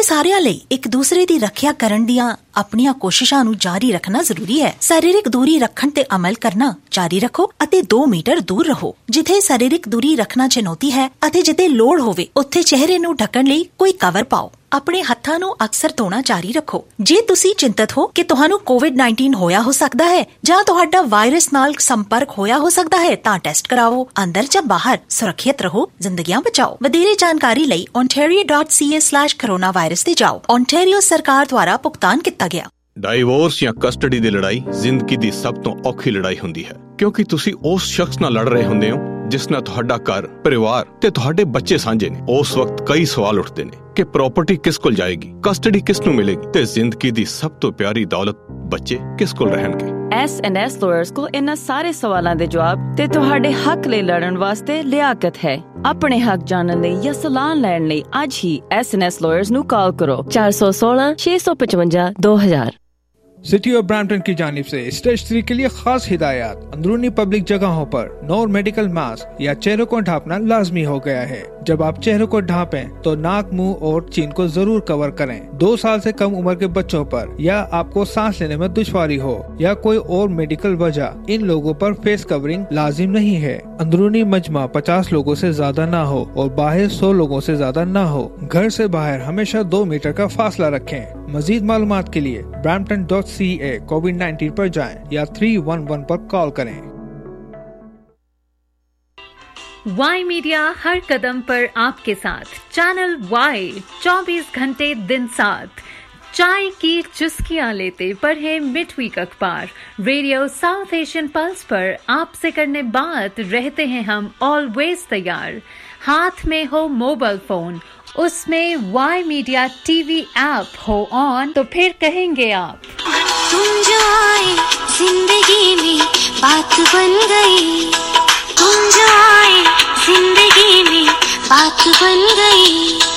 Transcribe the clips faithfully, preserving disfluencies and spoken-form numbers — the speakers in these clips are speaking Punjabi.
ਸਾਡੇ ਸਾਰਿਆਂ ਲਈ ਇੱਕ ਦੂਸਰੇ ਦੀ ਰੱਖਿਆ ਕਰਨ ਦੀਆਂ ਆਪਣੀਆਂ ਕੋਸ਼ਿਸ਼ਾਂ ਨੂੰ ਜਾਰੀ ਰੱਖਣਾ ਜ਼ਰੂਰੀ ਹੈ। ਸਰੀਰਕ ਦੂਰੀ ਰੱਖਣ ਤੇ ਅਮਲ ਕਰਨਾ ਜਾਰੀ ਰੱਖੋ ਅਤੇ ਦੋ ਮੀਟਰ ਦੂਰ ਰਹੋ। ਜਿੱਥੇ ਸਰੀਰਕ ਦੂਰੀ ਰੱਖਣਾ ਚੁਣੌਤੀ ਹੈ ਅਤੇ ਜਿੱਥੇ ਲੋੜ ਹੋਵੇ ਉੱਥੇ ਚਿਹਰੇ ਨੂੰ ਢੱਕਣ ਲਈ ਕੋਈ ਕਵਰ ਪਾਓ। ਆਪਣੇ ਹੱਥਾਂ ਨੂੰ ਅਕਸਰ ਧੋਣਾ ਜਾਰੀ ਰੱਖੋ। ਜੇ ਤੁਸੀਂ ਚਿੰਤਤ ਹੋ ਕਿ ਤੁਹਾਨੂੰ ਕੋਵਿਡ ਨਾਈਨਟੀਨ ਹੋਇਆ ਹੋ ਸਕਦਾ ਹੈ ਜਾਂ ਤੁਹਾਡਾ ਵਾਇਰਸ ਨਾਲ ਸੰਪਰਕ ਹੋਇਆ ਹੋ ਸਕਦਾ ਹੈ ਤਾਂ ਟੈਸਟ ਕਰਾਓ। ਅੰਦਰ ਜਾਂ ਬਾਹਰ ਸੁਰੱਖਿਅਤ ਰਹੋ, ਜ਼ਿੰਦਗੀਆਂ ਬਚਾਓ। ਵਧੇਰੇ ਜਾਣਕਾਰੀ ਲਈ ontario dot c a slash coronavirus ਤੇ ਜਾਓ। ontario ਸਰਕਾਰ ਦੁਆਰਾ ਭੁਗਤਾਨ ਕੀਤਾ ਗਿਆ। ਡਾਈਵੋਰਸ ਜਾਂ ਕਸਟਡੀ ਦੀ ਲੜਾਈ ਜ਼ਿੰਦਗੀ ਦੀ ਸਭ ਤੋਂ ਔਖੀ ਲੜਾਈ ਹੁੰਦੀ ਹੈ, ਕਿਉਂਕਿ ਤੁਸੀਂ ਉਸ ਸ਼ਖਸ ਨਾਲ ਲੜ ਰਹੇ ਹੁੰਦੇ ਹੋ ਜਿਸ ਨਾਲ ਤੁਹਾਡਾ ਘਰ, ਪਰਿਵਾਰ ਤੇ ਤੁਹਾਡੇ ਬੱਚੇ ਸਾਂਝੇ ਨੇ। ਉਸ ਵਕਤ ਕਈ ਸਵਾਲ ਉੱਠਦੇ ਨੇ ਕਿ ਪ੍ਰਾਪਰਟੀ ਕਿਸ ਕੋਲ ਜਾਏਗੀ, ਕਸਟਡੀ ਕਿਸ ਨੂੰ ਮਿਲੇਗੀ ਤੇ ਜ਼ਿੰਦਗੀ ਦੀ ਸਭ ਤੋਂ ਪਿਆਰੀ ਦੌਲਤ ਬੱਚੇ ਕਿਸ ਕੋਲ ਰਹਿਣਗੇ। ਐਸ ਐਂਡ ਐਸ ਲਾਇਰਸ ਕੋਲ ਇਹਨਾਂ ਸਾਰੇ ਸਵਾਲਾਂ ਦੇ ਜਵਾਬ ਤੇ ਤੁਹਾਡੇ ਹੱਕ ਲਈ ਲੜਨ ਵਾਸਤੇ ਲਿਆਕਤ ਹੈ। ਆਪਣੇ ਹੱਕ ਜਾਣਨ ਲਈ ਜਾਂ ਸਲਾਹ ਲੈਣ ਲਈ ਅੱਜ ਹੀ ਐਸ ਐਂਡ ਐਸ ਲਾਇਰਸ ਨੂੰ ਕਾਲ ਕਰੋ ਚਾਰ ਸੌ सोलह छह सौ पचवंजा दो हजार। सिटी ऑफ ब्रैम्पटन की जानिब से स्टेज थ्री के लिए खास हिदायत। अंदरूनी पब्लिक जगहों पर नो मेडिकल मास्क या चेहरे को ढांपना लाजमी हो गया है। जब आप चेहरे को ढांपें तो नाक, मुंह और चीन को जरूर कवर करें। दो साल से कम उम्र के बच्चों पर या आपको सांस लेने में दुश्वारी हो या कोई और मेडिकल वजह, इन लोगों पर फेस कवरिंग लाजिम नहीं है। अंदरूनी मजमा पचास लोगों से ज्यादा न हो और बाहर सौ लोगों से ज्यादा न हो। घर से बाहर हमेशा दो मीटर का फासला रखें। मजीद मालूमात के लिए Brampton dot C A covid nineteen पर जाएं या तीन सौ ग्यारह पर कॉल करें। वाई मीडिया हर कदम पर आपके साथ। चैनल वाई चौबीस घंटे दिन साथ। चाय की चुस्कियां लेते पढ़े मिड वीक अखबार। रेडियो साउथ एशियन पल्स पर आपसे करने बात रहते हैं हम ऑलवेज तैयार। हाथ में हो मोबाइल फोन, उसमें वाई मीडिया टीवी ऐप हो ऑन तो फिर कहेंगे आप तुम जो आए जिंदगी में बात बन गई। तुम जो आए जिंदगी में बात बन गई।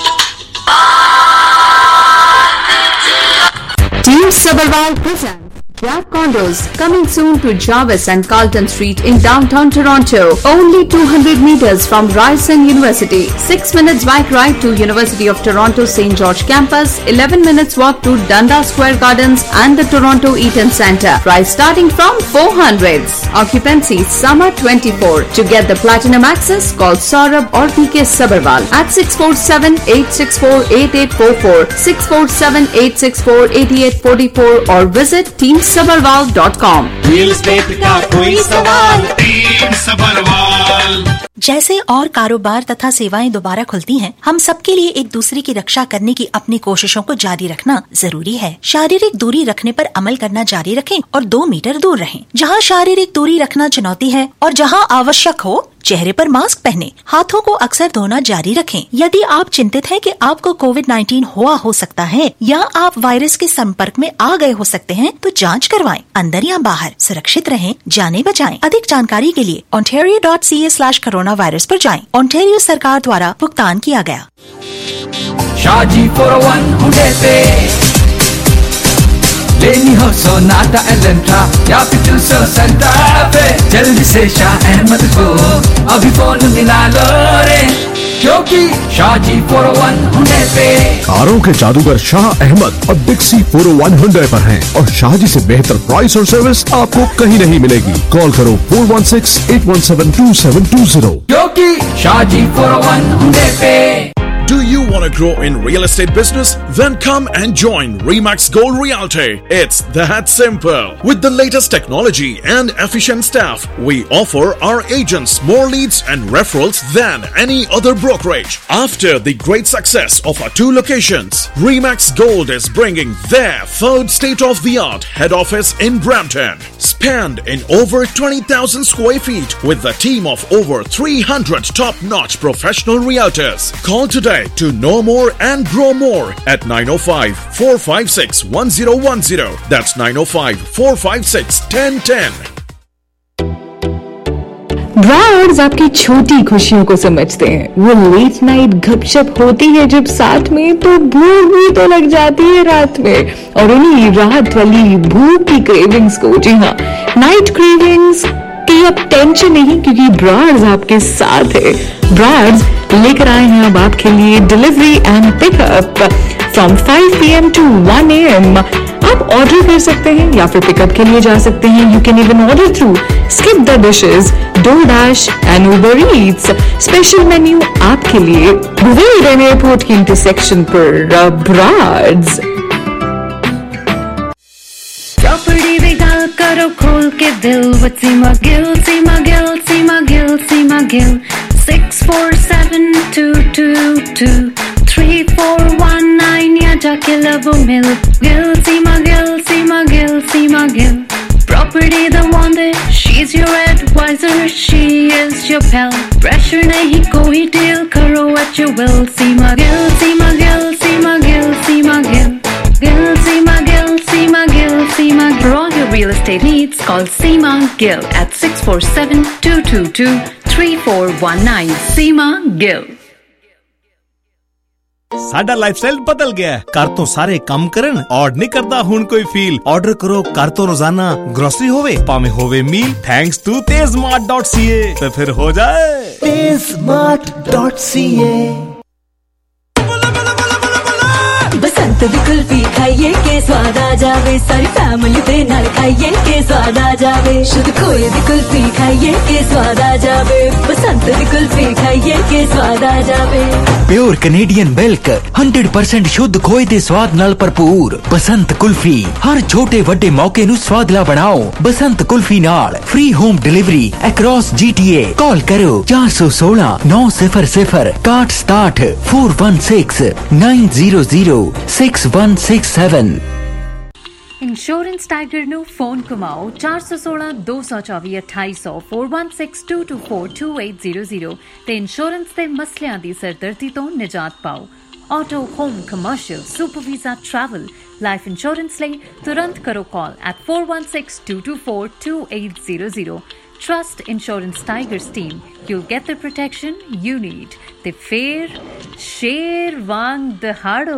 Team Sabharwal presents Black Condos coming soon to Jarvis and Carlton Street in downtown Toronto. Only two hundred meters from Ryerson University. six minutes bike ride to University of Toronto Saint George campus. eleven minutes walk to Dundas Square Gardens and the Toronto Eaton Centre. Price starting from four hundreds. Occupancy summer twenty-four. To get the platinum access, call Saurabh or P K Sabharwal at six four seven, eight six four, eight eight four four, six four seven, eight six four, eight eight four four or visit team sabharwal dot com। Real estate का कोई सवाल, टीम सबरवाल। जैसे और कारोबार तथा सेवाएं दोबारा खुलती हैं, हम सबके लिए एक दूसरे की रक्षा करने की अपनी कोशिशों को जारी रखना जरूरी है। शारीरिक दूरी रखने पर अमल करना जारी रखें और दो मीटर दूर रहें। जहां शारीरिक दूरी रखना चुनौती है और जहां आवश्यक हो चेहरे पर मास्क पहने। हाथों को अक्सर धोना जारी रखें। यदि आप चिंतित हैं कि आपको कोविड नाइनटीन हुआ हो सकता है या आप वायरस के संपर्क में आ गए हो सकते हैं तो जांच करवाएं। अंदर या बाहर सुरक्षित रहें, जाने बचाएं। अधिक जानकारी के लिए ontario dot c a slash coronavirus पर जाएं। ontario सरकार द्वारा भुगतान किया गया। Shahji four oh one Hyundai पे लेनी हो सोनाटा एलेंट्रा या फिर टूसो सेंटा पे, जल्दी से शाह अहमद को अभी फोन मिला लो रे, क्योंकि Shahji four oh one Hyundai पे कारों के जादूगर शाह अहमद और Dixie four oh one Hyundai पर हैं और शाहजी से बेहतर प्राइस और सर्विस आपको कहीं नहीं मिलेगी। कॉल करो four one six eight one seven two seven two zero, क्योंकि Shahji four oh one Hyundai पे। Do you want to grow in real estate business? Then come and join Remax Gold Realty. It's that simple. With the latest technology and efficient staff, we offer our agents more leads and referrals than any other brokerage. After the great success of our two locations, Remax Gold is bringing their third state-of-the-art head office in Brampton. Spanned in over twenty thousand square feet with a team of over three hundred top-notch professional realtors. Call today to know more and grow more at nine oh five, four five six, one oh one oh. That's nine oh five, four five six, one oh one oh. Dryers आपकी छोटी खुशियों को समझते हैं। वो लेट नाइट गपशप होती है जब साथ में, तो भूख भी तो लग जाती है रात में। और उन्हीं रात वाली भूख की क्रेविंग्स को, जी हाँ, नाइट क्रेविंग्स तो अब टेंशन नहीं, क्योंकि ब्राड्स आपके साथ है। ब्राड्स लेकर आए हैं अब आपके लिए delivery and pickup from five P M to one A M. आप ऑर्डर कर सकते हैं या फिर पिकअप के लिए जा सकते हैं। You can even order through Skip the Dishes, DoorDash and Uber Eats. Special menu आपके लिए गुवेरन एयरपोर्ट के इंटरसेक्शन पर। ब्राड्स प्रॉपर्टी में गाल करो खोल के दिल with Seema Gill, Seema Gill, Seema Gill, Seema Gill. Six four seven two two two three four one nine या जाके लवो मिल। Gill Seema Gill, Seema Gill, Seema Gill. Property the wanted, she's your advisor, she is your pal. Pressure नहीं कोई deal, करो what you will। Seema Gill, Seema Gill, Seema Gill, Seema Gill. Gil, Seema Gill, Seema Gill, Seema Gill. For all your real estate needs, call Seema Gill at six four seven two two two three four one nine. Seema Gill. ਸਾਡਾ ਲਾਈਫਸਟਾਈਲ ਬਦਲ ਗਿਆ। ਘਰ ਤੋਂ ਸਾਰੇ ਕੰਮ ਕਰਨ ਔਰ ਨਹੀਂ ਕਰਦਾ ਹੁਣ ਕੋਈ ਫੀਲ। ਆਰਡਰ ਕਰੋ ਘਰ ਤੋਂ ਰੋਜ਼ਾਨਾ, ਗਰੋਸਰੀ ਹੋਵੇ ਭਾਵੇਂ ਹੋਵੇ meal, thanks to Tezmart dot C A. ਤੇ ਫਿਰ ਹੋ ਜਾਏ ਤੇਜ਼ਮਾਰਟ ਡਾਟ ਸੀ ਏ। बसंत दी कुल्फी खाइए के स्वाद आ जावे, सारी फैमिली दे नाल खाइए के स्वाद आ जावे। शुद्ध खोए दी कुल्फी खाइए के स्वाद आ जावे, बसंत दी कुल्फी खाइए के स्वाद आ जावे। Pure Canadian milk hundred percent शुद्ध खोए दे स्वाद नाल भरपूर बसंत कुल्फी। हर छोटे वड्डे मौके नू स्वादला बनाओ बसंत कुल्फी नाल। Free home delivery across G T A. Call करो चार सौ सोलह नौ सिफर सिफर काट सताठ four one six nine zero zero six one six seven. Insurance Tiger ਨੂੰ ਫੋਨ ਕਮਾਓ ਚਾਰ ਸੌ ਸੋਲਾਂ ਦੋ ਸੌ ਚੌਵੀ ਅਠਾਈ ਸੌ four one six two two four two eight zero zero ਤੇ ਇੰਸ਼ੋਰੈਂਸ ਦੇ ਮਸਲਿਆਂ ਦੀ ਸਰਦਰਦੀ ਤੋਂ ਨਿਜਾਤ ਪਾਓ। Auto, home, commercial, super visa, travel, life insurance ਲਈ ਤੁਰੰਤ ਕਰੋ ਕਾਲ at four one six two two four two eight zero zero। Trust Insurance Tigers team. You'll get the protection you need. ਤੇ ਫੇਰ ਸ਼ੇਰ ਵਾਂਗ ਦਹਾੜੋ।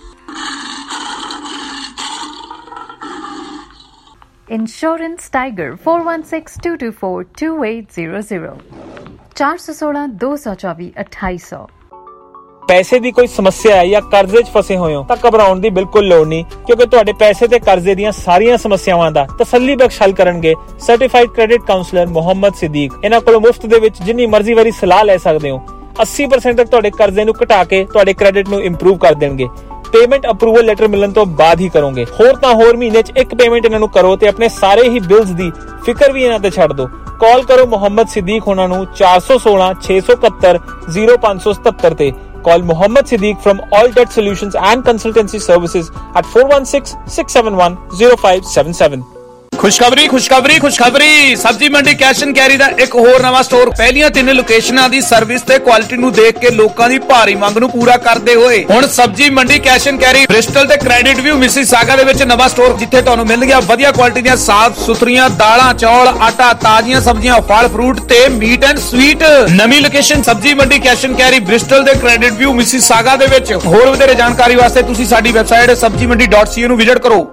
Insurance Tiger four one six two two four two eight zero zero ਚਾਰ ਸੌ ਸੋਲਾਂ ਦੋ ਸੌ ਚੌਵੀ ਅਠਾਈ ਸੌ। ਪੈਸੇ ਦੀ ਕੋਈ ਸਮੱਸਿਆ ਹੈ ਜਾਂ ਕਰਜ਼ੇ 'ਚ ਫਸੇ ਹੋਏ ਹੋ ਤਾਂ ਘਬਰਾਉਣ ਦੀ ਬਿਲਕੁਲ ਲੋੜ ਨਹੀਂ, ਕਿਉਂਕਿ ਤੁਹਾਡੇ ਪੈਸੇ ਤੇ ਕਰਜ਼ੇ ਦੀਆਂ ਸਾਰੀਆਂ ਸਮੱਸਿਆਵਾਂ ਦਾ ਤਸੱਲੀ ਬਖਸ਼ ਹੱਲ ਕਰਨਗੇ certified credit counsellor Muhammad Siddique. ਇਹਨਾਂ ਕੋਲੋਂ ਮੁਫਤ ਦੇ ਵਿੱਚ ਜਿੰਨੀ ਮਰਜ਼ੀ ਵਾਰੀ ਸਲਾਹ ਲੈ ਸਕਦੇ ਹੋ। अस्सी परसेंट ਤੱਕ ਤੁਹਾਡੇ ਕਰਜ਼ੇ ਨੂੰ ਘਟਾ ਕੇ ਤੁਹਾਡੇ ਕ੍ਰੈਡਿਟ ਨੂੰ ਇੰਪਰੂਵ ਕਰ ਦੇਣਗੇ। ਪੇਮੈਂਟ ਅਪਰੂਵਲ ਲੈਟਰ ਮਿਲਣ ਤੋਂ ਬਾਅਦ ਹੀ ਕਰੋਗੇ। ਹੋਰ ਤਾਂ ਹੋਰ ਮਹੀਨੇ 'ਚ ਇੱਕ ਪੇਮੈਂਟ ਇਹਨਾਂ ਨੂੰ ਕਰੋ ਤੇ ਆਪਣੇ ਸਾਰੇ ਹੀ ਬਿਲਸ ਦੀ ਫਿਕਰ ਵੀ ਇਹਨਾਂ ਤੇ ਛੱਡ ਦਿਓ। ਕਾਲ ਕਰੋ ਮੁਹੰਮਦ ਸਿੱਦੀਕ ਉਹਨਾਂ ਨੂੰ ਚਾਰ ਸੌ ਸੋਲਾਂ ਛੇ ਸੌ ਇਕਹੱਤਰ ਜ਼ੀਰੋ ਪੰਜ ਸੌ ਸਤੱਤਰ ਤੇ। Call Mohammed Siddiq from All Debt Solutions and Consultancy Services at four one six six seven one zero five seven seven। ਖੁਸ਼ਖਬਰੀ ਖੁਸ਼ਖਬਰੀ ਖੁਸ਼ਖਬਰੀ ਸਬਜ਼ੀ ਮੰਡੀ ਕੈਸ਼ ਐਂਡ ਕੈਰੀ ਦਾ ਇੱਕ ਹੋਰ ਨਵਾਂ ਸਟੋਰ ਪਹਿਲੀਆਂ ਤਿੰਨ ਲੋਕੇਸ਼ਨਾਂ ਦੀ ਸਰਵਿਸ ਤੇ ਕੁਆਲਿਟੀ ਨੂੰ ਦੇਖ ਕੇ ਲੋਕਾਂ ਦੀ ਭਾਰੀ ਮੰਗ ਨੂੰ ਪੂਰਾ ਕਰਦੇ ਹੋਏ ਹੁਣ Sabzi Mandi cash and carry Bristol ਤੇ ਕ੍ਰੈਡਿਟ ਵਿਊ ਮਿਸੀਸਾਗਾ ਦੇ ਵਿੱਚ ਨਵਾਂ ਸਟੋਰ, ਜਿੱਥੇ ਤੁਹਾਨੂੰ ਮਿਲਣਗੀਆਂ ਵਧੀਆ ਕੁਆਲਿਟੀ ਦੀਆਂ ਸਾਫ਼ ਸੁਥਰੀਆਂ ਦਾਲਾਂ, ਚੌਲ, ਆਟਾ, ਤਾਜ਼ੀਆਂ ਸਬਜ਼ੀਆਂ, ਫਲ ਫਰੂਟ ਤੇ ਮੀਟ ਐਂਡ ਸਵੀਟ। ਨਵੀਂ location Sabzi Mandi cash and carry Bristol ਦੇ ਕ੍ਰੈਡਿਟ ਵਿਊ ਮਿਸੀਸਾਗਾ ਦੇ ਵਿੱਚ। ਹੋਰ ਵਧੇਰੇ ਜਾਣਕਾਰੀ ਵਾਸਤੇ ਤੁਸੀਂ ਸਾਡੀ ਵੈਬਸਾਈਟ ਸਬਜ਼ੀ ਮੰਡੀ ਡਾਟ ਸੀ ਏ ਨੂੰ ਵਿਜ਼ਿਟ ਕਰੋ।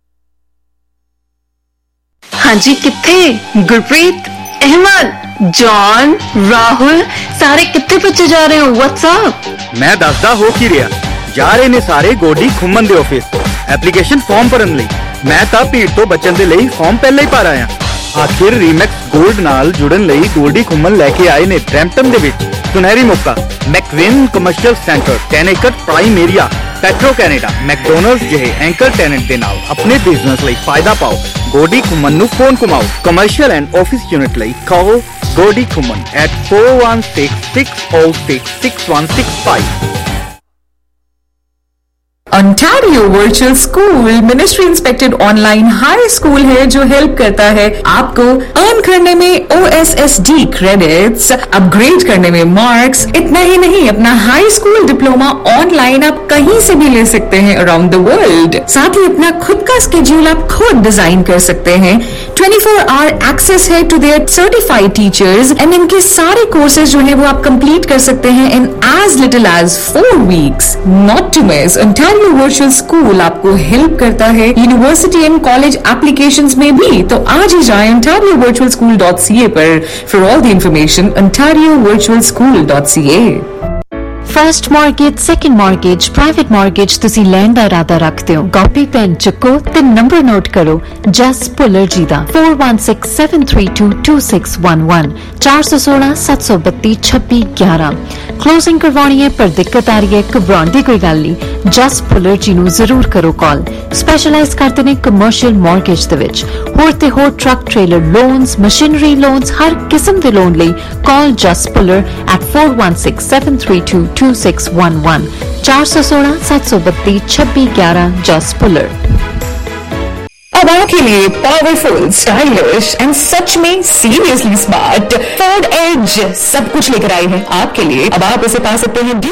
ਹਾਂਜੀ ਕਿੱਥੇ? ਗੁਰਪ੍ਰੀਤ, ਅਹਿਮਦ, ਜੌਨ, ਰਾਹੁਲ ਸਾਰੇ ਕਿੱਥੇ ਪਿੱਛੇ ਜਾ ਰਹੇ ਹੋ? WhatsApp ਮੈਂ ਦੱਸਦਾ ਹੋ ਕੀ ਰਿਹਾ। ਜਾ ਰਹੇ ਨੇ ਸਾਰੇ ਗੋਡੀ ਖੁੰਮਨ ਦੇ ਆਫਿਸ ਤੋਂ ਐਪਲੀਕੇਸ਼ਨ ਫਾਰਮ ਭਰਨ ਲਈ। ਮੈਂ ਤਾਂ ਭੀੜ ਤੋਂ ਬਚਣ ਦੇ ਲਈ ਫਾਰਮ ਪਹਿਲਾਂ ਹੀ ਭਰ ਆਇਆ। ਆਖਿਰ ਰੀਮੈਕਸ ਗੋਲਡ ਨਾਲ ਜੁੜਨ ਲਈ ਗੋਲਡੀ ਖੁੰਮਨ ਲੈ ਕੇ ਆਏ ਨੇ ਬਰੈਂਪਟਨ ਦੇ ਵਿੱਚ ਸੁਨਹਿਰੀ ਮੌਕਾ। ਮੈਕਵਿਨ ਕਮਰਸ਼ੀਅਲ ਸੈਂਟਰ, ten ਏਕੜ prime area, Petro Canada, McDonald's ਜਿਹੇ ਐਂਕਰ ਟੈਨੈਂਟ ਦੇ ਨਾਲ ਆਪਣੇ ਬਿਜ਼ਨਸ ਲਈ ਫਾਇਦਾ ਪਾਓ। ਗੋਡੀ ਖੁੰਮਨ ਨੂੰ ਫੋਨ ਘੁਮਾਓ। ਕਮਰਸ਼ੀਅਲ ਐਂਡ ਆਫਿਸ ਯੂਨਿਟ ਲਈ call Godi Khumman at four one six six zero six six one six five। Ontario Virtual School ministry inspected online high school है जो हेल्प करता है आपको अर्न करने में O S S D credits, upgrade करने में मार्क्स। इतना ही नहीं, अपना हाई स्कूल डिप्लोमा ऑनलाइन आप कहीं से भी ले सकते हैं अराउंड द वर्ल्ड। साथ ही अपना खुद का स्केड्यूल आप खुद डिजाइन कर सकते हैं। ट्वेंटी फोर आवर एक्सेस है to their certified teachers and इनके सारे कोर्सेज जो है वो आप कंप्लीट कर सकते हैं in as little as four weeks. Not to miss, Ontario virtual school आपको हेल्प करता है यूनिवर्सिटी एंड कॉलेज एप्लीकेशंस में भी। तो आज ही जाएं ontario virtual school dot c a पर for all the information ontario virtual school dot c a। First mortgage, second mortgage, private mortgage तुसी लैण दा इरादा रखते हो, कॉपी पेन चुको ते नंबर नोट करो। जस भुल्लर जी दा four one six seven three two two six one one चार सौ सोलह सत्त सौ बत्ती छब्बी ग्यारह। क्लोजिंग करवानी है पर दिक्कत आ रही है, घबराने की कोई गल नहीं। जस भुल्लर जी नू जरूर करो कॉल। स्पेशलाइज करते ने कमर्शियल मॉर्गेज दे विच होर ते होर truck trailer loans, machinery loans, हर किस्म दे लोन लई call Jas Bhullar at four one six seven three two two six one one चार सौ सोलह सत्त सौ बत्ती छब्बी ग्यारह। जस भुल्लर। अब आपके लिए पावरफुल, स्टाइलिश एंड सच में सीरियसली स्मार्ट फोर्ड एज सब कुछ लेकर आई है आपके लिए। अब आप इसे पा सकते हैं डी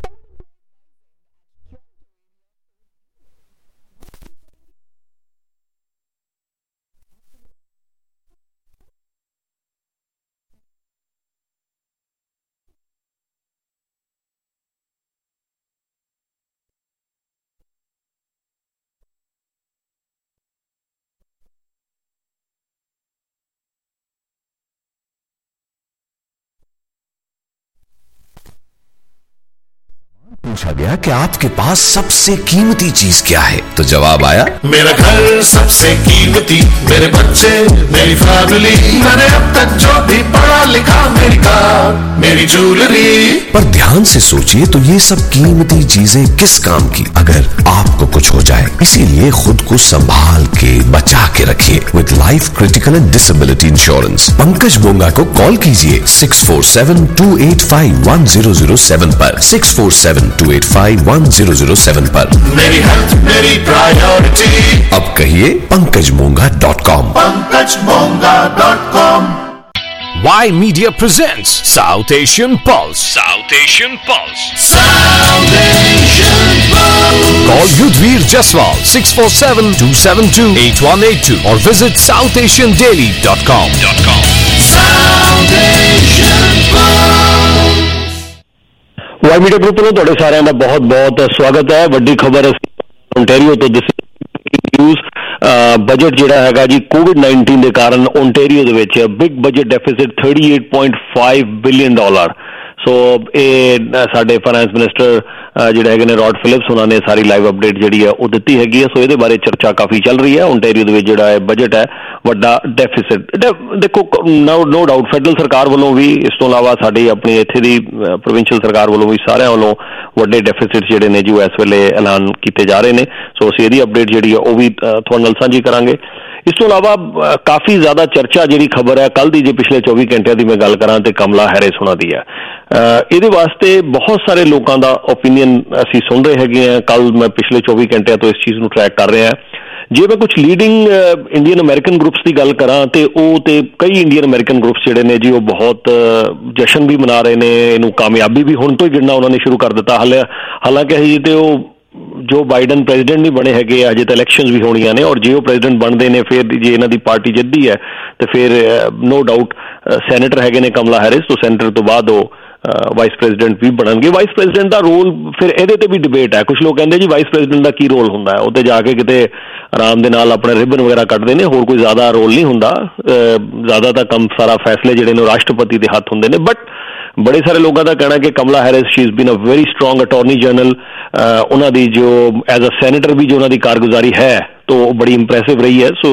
पूछा गया कि आपके पास सबसे कीमती चीज क्या है, तो जवाब आया मेरा घर सबसे कीमती, मेरे बच्चे, मेरी फैमिली, मैंने अब तक जो भी पढ़ा लिखा, मेरी कार, मेरी ज्वेलरी। पर ध्यान से सोचिए तो ये सब कीमती चीजें किस काम की अगर आपको कुछ हो जाए। इसीलिए खुद को संभाल के बचा के रखिए with life critical and disability insurance. Pankaj Bonga को कॉल कीजिए six four seven two eight five one zero zero seven पर six four seven two eight five one zero zero seven पर। मेरी हेल्थ मेरी प्रायोरिटी। अब कहिए Pankaj Monga dot com. Pankaj Monga dot com. Y Media presents South Asian Pulse. South Asian Pulse. South Asian Pulse. Call Yudhvir Jaswal six four seven two seven two eight one eight two or visit south asian daily dot com. South Asian Pulse. Y media group ਨੂੰ ਤੁਹਾਡੇ ਸਾਰਿਆਂ ਦਾ ਬਹੁਤ ਬਹੁਤ ਸਵਾਗਤ ਹੈ। ਵੱਡੀ ਖਬਰ ਓਨਟਾਰੀਓ ਤੋਂ ਦਿਸ ਨਿਊਜ਼ ਬਜਟ ਜਿਹੜਾ ਹੈਗਾ ਜੀ ਕੋਵਿਡ ਨਾਈਨਟੀਨ ਦੇ ਕਾਰਨ ਓਨਟਾਰੀਓ ਦੇ ਵਿੱਚ big budget deficit thirty eight point five billion dollar. So ਇਹ ਸਾਡੇ ਫਾਈਨੈਂਸ ਮਿਨਿਸਟਰ ਜਿਹੜੇ ਹੈਗੇ ਨੇ ਰੌਡ ਫਿਲਿਪਸ ਉਹਨਾਂ ਨੇ ਸਾਰੀ ਲਾਈਵ ਅਪਡੇਟ ਜਿਹੜੀ ਹੈ ਉਹ ਦਿੱਤੀ ਹੈਗੀ ਹੈ। ਸੋ ਇਹਦੇ ਬਾਰੇ ਚਰਚਾ ਕਾਫੀ ਚੱਲ ਰਹੀ ਹੈ। ਓਨਟਾਰੀਓ ਦੇ ਵਿੱਚ ਜਿਹੜਾ ਹੈ ਬਜਟ ਹੈ ਵੱਡਾ ਡੈਫਿਸਿਟ ਦੇਖੋ ਨੋ ਨੋ ਡਾਊਟ ਫੈਡਰਲ ਸਰਕਾਰ ਵੱਲੋਂ ਵੀ, ਇਸ ਤੋਂ ਇਲਾਵਾ ਸਾਡੀ ਆਪਣੀ ਇੱਥੇ ਦੀ ਪ੍ਰੋਵਿੰਸ਼ੀਅਲ ਸਰਕਾਰ ਵੱਲੋਂ ਵੀ ਸਾਰਿਆਂ ਵੱਲੋਂ ਵੱਡੇ ਡੈਫਿਸਿਟ ਜਿਹੜੇ ਨੇ ਜੋ ਇਸ ਵੇਲੇ ਐਲਾਨ ਕੀਤੇ ਜਾ ਰਹੇ ਨੇ। ਸੋ ਅਸੀਂ ਇਹਦੀ ਅਪਡੇਟ ਜਿਹੜੀ ਹੈ ਉਹ ਵੀ ਤੁਹਾਡੇ ਨਾਲ ਸਾਂਝੀ ਕਰਾਂਗੇ। ਇਸ ਤੋਂ ਇਲਾਵਾ ਕਾਫੀ ਜ਼ਿਆਦਾ ਚਰਚਾ ਜਿਹੜੀ ਖਬਰ ਹੈ ਕੱਲ੍ਹ ਦੀ, ਜੇ ਪਿਛਲੇ ਚੌਵੀ ਘੰਟਿਆਂ ਦੀ ਮੈਂ ਗੱਲ ਕਰਾਂ ਤੇ ਕਮਲਾ ਹੈਰਿਸ ਉਹਨਾਂ ਦੀ ਹੈ। ਇਹਦੇ ਵਾਸਤੇ ਬਹੁਤ ਸਾਰੇ ਲੋਕਾਂ ਦਾ ਓਪੀਨੀਅਨ ਅਸੀਂ ਸੁਣ ਰਹੇ ਹੈਗੇ ਹਾਂ। ਕੱਲ੍ਹ ਮੈਂ ਪਿਛਲੇ ਚੌਵੀ ਘੰਟਿਆਂ ਤੋਂ ਇਸ ਚੀਜ਼ ਨੂੰ ਟਰੈਕ ਕਰ ਰਿਹਾ। ਜੇ ਮੈਂ ਕੁਝ ਲੀਡਿੰਗ ਇੰਡੀਅਨ ਅਮਰੀਕਨ ਗਰੁੱਪਸ ਦੀ ਗੱਲ ਕਰਾਂ ਤੇ ਉਹ ਤੇ ਕਈ ਇੰਡੀਅਨ ਅਮਰੀਕਨ ਗਰੁੱਪਸ ਜਿਹੜੇ ਨੇ ਜੀ ਉਹ ਬਹੁਤ ਜਸ਼ਨ ਵੀ ਮਨਾ ਰਹੇ ਨੇ, ਇਹਨੂੰ ਕਾਮਯਾਬੀ ਵੀ ਹੁਣ ਤੋਂ ਹੀ ਗਿਣਨਾ ਉਹਨਾਂ ਨੇ ਸ਼ੁਰੂ ਕਰ ਦਿੱਤਾ। ਹਾਲੇ ਹਾਲਾਂਕਿ ਅਜੇ ਤੇ ਉਹ ਜੋ ਬਾਈਡਨ ਪ੍ਰੈਜ਼ੀਡੈਂਟ ਨਹੀਂ ਬਣੇ ਹੈਗੇ, ਅਜੇ ਤਾਂ ਇਲੈਕਸ਼ਨਸ ਵੀ ਹੋਣੀਆਂ ਨੇ, ਔਰ ਜੇ ਉਹ ਪ੍ਰੈਜ਼ੀਡੈਂਟ ਬਣਦੇ ਨੇ ਫਿਰ ਜੇ ਇਹਨਾਂ ਦੀ ਪਾਰਟੀ ਜਿੱਤਦੀ ਹੈ ਤੇ ਫਿਰ ਨੋ ਡਾਊਟ ਸੈਨੇਟਰ ਹੈਗੇ ਨੇ ਕਮਲਾ ਹੈਰਿਸ, ਤੋਂ ਸੈਨੇਟਰ ਤੋਂ ਬਾਅਦ ਉਹ ਵਾਈਸ ਪ੍ਰੈਜ਼ੀਡੈਂਟ ਵੀ ਬਣਨਗੇ। ਵਾਈਸ ਪ੍ਰੈਜ਼ੀਡੈਂਟ ਦਾ ਰੋਲ ਫਿਰ ਇਹਦੇ ਤੇ ਵੀ ਡਿਬੇਟ ਹੈ। ਕੁਛ ਲੋਕ ਕਹਿੰਦੇ ਜੀ ਵਾਈਸ ਪ੍ਰੈਜ਼ੀਡੈਂਟ ਦਾ ਕੀ ਰੋਲ ਹੁੰਦਾ ਹੈ, ਉੱਤੇ ਜਾ ਕੇ ਕਿਤੇ ਆਰਾਮ ਦੇ ਨਾਲ ਆਪਣੇ ਰਿਬਨ ਵਗੈਰਾ ਕੱਟਦੇ ਨੇ, ਹੋਰ ਕੋਈ ਜ਼ਿਆਦਾ ਰੋਲ ਨਹੀਂ ਹੁੰਦਾ। ਜ਼ਿਆਦਾ ਤਾਂ ਕੰਮ ਸਾਰਾ ਫੈਸਲੇ ਜਿਹੜੇ ਨੇ ਉਹ ਰਾਸ਼ਟਰਪਤੀ ਦੇ ਹੱਥ ਹੁੰਦੇ ਨੇ। ਬਟ ਬੜੇ ਸਾਰੇ ਲੋਕਾਂ ਦਾ ਕਹਿਣਾ ਕਿ Kamala Harris she is been a very strong attorney general. ਉਹਨਾਂ ਦੀ ਜੋ ਐਜ਼ ਅ ਸੈਨੇਟਰ ਵੀ ਜੋ ਉਹਨਾਂ ਦੀ ਕਾਰਗੁਜ਼ਾਰੀ ਹੈ ਤਾਂ ਉਹ ਬੜੀ ਇੰਪ੍ਰੈਸਿਵ ਰਹੀ ਹੈ। ਸੋ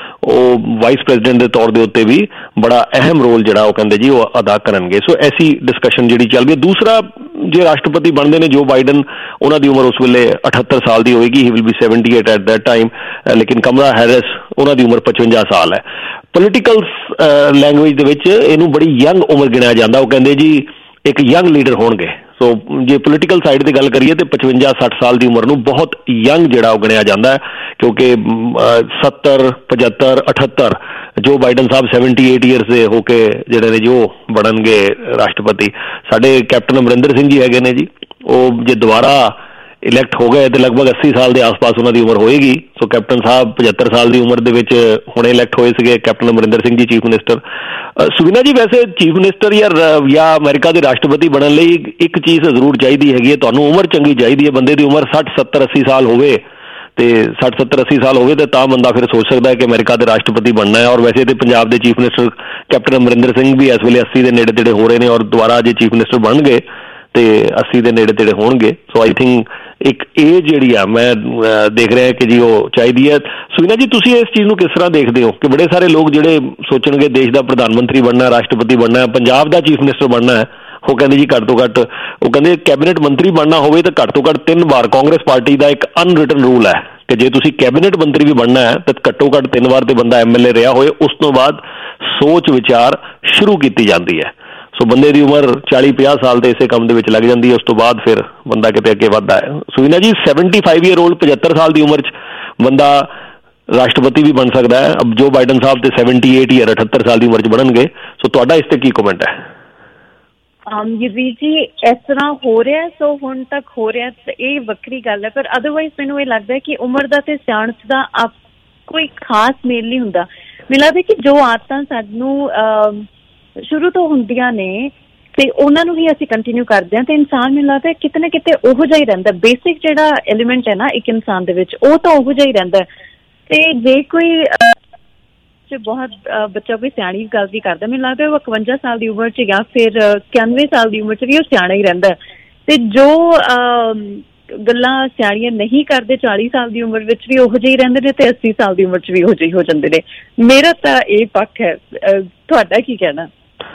ਉਹ ਵਾਈਸ ਪ੍ਰੈਜ਼ੀਡੈਂਟ ਦੇ ਤੌਰ ਦੇ ਉੱਤੇ ਵੀ ਬੜਾ ਅਹਿਮ ਰੋਲ ਜਿਹੜਾ ਉਹ ਕਹਿੰਦੇ ਜੀ ਉਹ ਅਦਾ ਕਰਨਗੇ। ਸੋ ਐਸੀ ਡਿਸਕਸ਼ਨ ਜਿਹੜੀ ਚੱਲ ਰਹੀ ਹੈ। ਦੂਸਰਾ, ਜੇ ਰਾਸ਼ਟਰਪਤੀ ਬਣਦੇ ਨੇ ਜੋ ਬਾਈਡਨ, ਉਹਨਾਂ ਦੀ ਉਮਰ ਉਸ ਵੇਲੇ ਅਠੱਤਰ ਸਾਲ ਦੀ ਹੋਏਗੀ, he will be seventy eight at that time. ਲੇਕਿਨ ਕਮਲਾ ਹੈਰਿਸ ਉਹਨਾਂ ਦੀ ਉਮਰ ਪਚਵੰਜਾ ਸਾਲ ਹੈ। ਪੋਲੀਟੀਕਲ ਲੈਂਗੁਏਜ ਦੇ ਵਿੱਚ ਇਹਨੂੰ ਬੜੀ ਯੰਗ ਉਮਰ ਗਿਣਿਆ ਜਾਂਦਾ। ਉਹ ਕਹਿੰਦੇ ਜੀ ਇੱਕ ਯੰਗ ਲੀਡਰ ਹੋਣਗੇ। ਸੋ ਜੇ ਪੋਲੀਟੀਕਲ ਸਾਈਡ ਦੀ ਗੱਲ ਕਰੀਏ ਤੇ ਪਚਵੰਜਾ ਸੱਠ ਸਾਲ ਦੀ ਉਮਰ ਨੂੰ ਬਹੁਤ ਯੰਗ ਜਿਹੜਾ ਉਹ ਗਿਣਿਆ ਜਾਂਦਾ ਹੈ, ਕਿਉਂਕਿ ਸੱਤਰ ਪਝੱਤਰ ਅਠੱਤਰ ਜੋ ਬਾਈਡਨ ਸਾਹਿਬ ਸੈਵਨਟੀ ਏਟ ਈਅਰਸ ਦੇ ਹੋ ਕੇ ਜਿਹੜੇ ਨੇ ਜੋ ਬਣਨਗੇ ਰਾਸ਼ਟਰਪਤੀ। ਸਾਡੇ ਕੈਪਟਨ ਅਮਰਿੰਦਰ ਸਿੰਘ ਜੀ ਹੈਗੇ ਨੇ ਜੀ, ਉਹ ਜੇ ਦੁਬਾਰਾ ਇਲੈਕਟ ਹੋ ਗਏ ਤੇ ਲਗਭਗ ਅੱਸੀ ਸਾਲ ਦੇ ਆਸ-ਪਾਸ ਉਹਨਾਂ ਦੀ ਉਮਰ ਹੋਏਗੀ। ਸੋ ਕੈਪਟਨ ਸਾਹਿਬ ਪਝੱਤਰ ਸਾਲ ਦੀ ਉਮਰ ਦੇ ਵਿੱਚ ਹੁਣੇ ਇਲੈਕਟ ਹੋਏ ਸੀਗੇ, captain Amarinder Singh ji chief minister. ਸੁਵੀਨਾ ਜੀ, ਵੈਸੇ ਚੀਫ ਮਿਨਿਸਟਰ ਜਾਂ ਜਾਂ ਅਮਰੀਕਾ ਦੇ ਰਾਸ਼ਟਰਪਤੀ ਬਣਨ ਲਈ ਇੱਕ ਚੀਜ਼ ਜ਼ਰੂਰ ਚਾਹੀਦੀ ਹੈਗੀ ਹੈ, ਤੁਹਾਨੂੰ ਉਮਰ ਚੰਗੀ ਚਾਹੀਦੀ ਹੈ। ਬੰਦੇ ਦੀ ਉਮਰ ਸੱਠ ਸੱਤਰ ਅੱਸੀ ਸਾਲ ਹੋਵੇ ਤੇ ਸੱਠ ਸੱਤਰ ਅੱਸੀ ਸਾਲ ਹੋਵੇ ਤੇ ਤਾਂ ਬੰਦਾ ਫਿਰ ਸੋਚ ਸਕਦਾ ਹੈ ਕਿ ਅਮਰੀਕਾ ਦੇ ਰਾਸ਼ਟਰਪਤੀ ਬਣਨਾ ਹੈ। ਔਰ ਵੈਸੇ ਤੇ ਪੰਜਾਬ ਦੇ chief minister captain Amarinder Singh ਵੀ ਇਸ ਵੇਲੇ ਅੱਸੀ ਦੇ ਨੇੜੇ ਤੇੜੇ ਹੋ ਰਹੇ ਨੇ, ਔਰ ਦੁਬਾਰਾ ਜੇ ਚੀਫ ਮਿਨਿਸਟਰ ਬਣਨਗੇ ਤੇ ਅੱਸੀ ਦੇ ਨੇੜੇ ਤੇੜੇ ਹੋਣਗੇ। ਸੋ ਆਈ ਥਿੰਕ ਇੱਕ ਏਜ ਜਿਹੜੀ ਆ ਮੈਂ ਦੇਖ ਰਿਹਾ ਕਿ ਜੀ ਉਹ ਚਾਹੀਦੀ ਹੈ। ਸੁਵੀਨਾ ਜੀ, ਤੁਸੀਂ ਇਸ ਚੀਜ਼ ਨੂੰ ਕਿਸ ਤਰ੍ਹਾਂ ਦੇਖਦੇ ਹੋ ਕਿ ਬੜੇ ਸਾਰੇ ਲੋਕ ਜਿਹੜੇ ਸੋਚਣਗੇ ਦੇਸ਼ ਦਾ ਪ੍ਰਧਾਨ ਮੰਤਰੀ ਬਣਨਾ, ਰਾਸ਼ਟਰਪਤੀ ਬਣਨਾ, ਪੰਜਾਬ ਦਾ ਚੀਫ ਮਿਨਿਸਟਰ ਬਣਨਾ ਹੈ, ਉਹ ਕਹਿੰਦੇ ਜੀ ਘੱਟ ਤੋਂ ਘੱਟ ਉਹ ਕਹਿੰਦੇ ਕੈਬਨਿਟ ਮੰਤਰੀ ਬਣਨਾ ਹੋਵੇ ਤਾਂ ਘੱਟ ਤੋਂ ਘੱਟ ਤਿੰਨ ਵਾਰ, ਕਾਂਗਰਸ ਪਾਰਟੀ ਦਾ ਇੱਕ ਅਨਰਿਟਨ ਰੂਲ ਹੈ ਕਿ ਜੇ ਤੁਸੀਂ ਕੈਬਨਿਟ ਮੰਤਰੀ ਵੀ ਬਣਨਾ ਹੈ ਤਾਂ ਘੱਟੋ ਘੱਟ ਤਿੰਨ ਵਾਰ ਤੇ ਬੰਦਾ ਐਮ ਐਲ ਏ ਰਿਹਾ ਹੋਏ, ਉਸ ਤੋਂ ਬਾਅਦ ਸੋਚ ਵਿਚਾਰ ਸ਼ੁਰੂ ਕੀਤੀ ਜਾਂਦੀ ਹੈ। ਸੋ ਬੰਦੇ ਦੀ ਉਮਰ ਚਾਲੀ ਪੰਜਾਹ ਸਾਲ ਦੇ ਇਸੇ ਕੰਮ ਦੇ ਵਿੱਚ ਲੱਗ ਜਾਂਦੀ ਹੈ, ਉਸ ਤੋਂ ਬਾਅਦ ਫਿਰ ਬੰਦਾ ਕਿਤੇ ਅੱਗੇ ਵੱਧਦਾ ਹੈ। ਸੁਵੀਨਾ ਜੀ, ਸੈਵਨਟੀ ਫਾਈਵ ਈਅਰ ਓਲਡ ਪਝੱਤਰ ਸਾਲ ਦੀ ਉਮਰ 'ਚ ਬੰਦਾ ਰਾਸ਼ਟਰਪਤੀ ਵੀ ਬਣ ਸਕਦਾ ਹੈ। ਅਬ ਜੋ ਬਾਈਡਨ ਸਾਹਿਬ ਤੇ ਸੈਵਨਟੀ ਏਟ ਈਅਰ ਅਠੱਤਰ ਸਾਲ ਦੀ ਉਮਰ 'ਚ ਬਣਨਗੇ। ਸੋ ਤੁਹਾਡਾ ਇਸ ਤੇ ਕੀ ਕਮੈਂਟ ਹੈ? ਯੁਵੀਰ ਜੀ, ਇਸ ਤਰ੍ਹਾਂ ਹੋ ਰਿਹਾ, ਸੋ ਹੁਣ ਤੱਕ ਹੋ ਰਿਹਾ ਤੇ ਇਹ ਵੱਖਰੀ ਗੱਲ ਹੈ, ਪਰ ਅਦਰਵਾਈਜ਼ ਮੈਨੂੰ ਇਹ ਲੱਗਦਾ ਕਿ ਉਮਰ ਦਾ ਤੇ ਸਿਆਣਪ ਦਾ ਆਪ ਕੋਈ ਖਾਸ ਮੇਲ ਨਹੀਂ ਹੁੰਦਾ। ਮੈਨੂੰ ਲੱਗਦਾ ਕਿ ਜੋ ਆਦਤਾਂ ਸਾਨੂੰ ਸ਼ੁਰੂ ਤੋਂ ਹੁੰਦੀਆਂ ਨੇ ਤੇ ਉਹਨਾਂ ਨੂੰ ਹੀ ਅਸੀਂ ਕੰਟੀਨਿਊ ਕਰਦੇ ਹਾਂ ਤੇ ਇਨਸਾਨ ਮੈਨੂੰ ਲੱਗਦਾ ਕਿਤੇ ਨਾ ਕਿਤੇ ਉਹੋ ਜਿਹਾ ਹੀ ਰਹਿੰਦਾ। ਬੇਸਿਕ ਜਿਹੜਾ ਐਲੀਮੈਂਟ ਹੈ ਨਾ ਇੱਕ ਇਨਸਾਨ ਦੇ ਵਿੱਚ, ਉਹ ਤਾਂ ਉਹੋ ਜਿਹਾ ਹੀ ਰਹਿੰਦਾ। ਤੇ ਜੇ ਕੋਈ ਬਹੁਤ ਬੱਚਾ ਕੋਈ ਸਿਆਣੀ ਗੱਲ ਵੀ ਕਰਦਾ, ਮੈਨੂੰ ਲੱਗਦਾ ਉਹ ਇਕਵੰਜਾ ਸਾਲ ਦੀ ਉਮਰ 'ਚ ਜਾਂ ਫਿਰ ਇਕਾਨਵੇਂ ਸਾਲ ਦੀ ਉਮਰ 'ਚ ਵੀ ਉਹ ਸਿਆਣਾ ਹੀ ਰਹਿੰਦਾ। ਤੇ ਜੋ ਗੱਲਾਂ ਸਿਆਣੀਆਂ ਨਹੀਂ ਕਰਦੇ ਚਾਲੀ ਸਾਲ ਦੀ ਉਮਰ ਵਿੱਚ ਵੀ ਉਹੋ ਜਿਹੇ ਹੀ ਰਹਿੰਦੇ ਨੇ ਤੇ ਅੱਸੀ ਸਾਲ ਦੀ ਉਮਰ 'ਚ ਵੀ ਉਹੋ ਜਿਹੇ ਹੋ ਜਾਂਦੇ ਨੇ। ਮੇਰਾ ਤਾਂ ਇਹ ਪੱਖ ਹੈ, ਤੁਹਾਡਾ ਕੀ ਕਹਿਣਾ?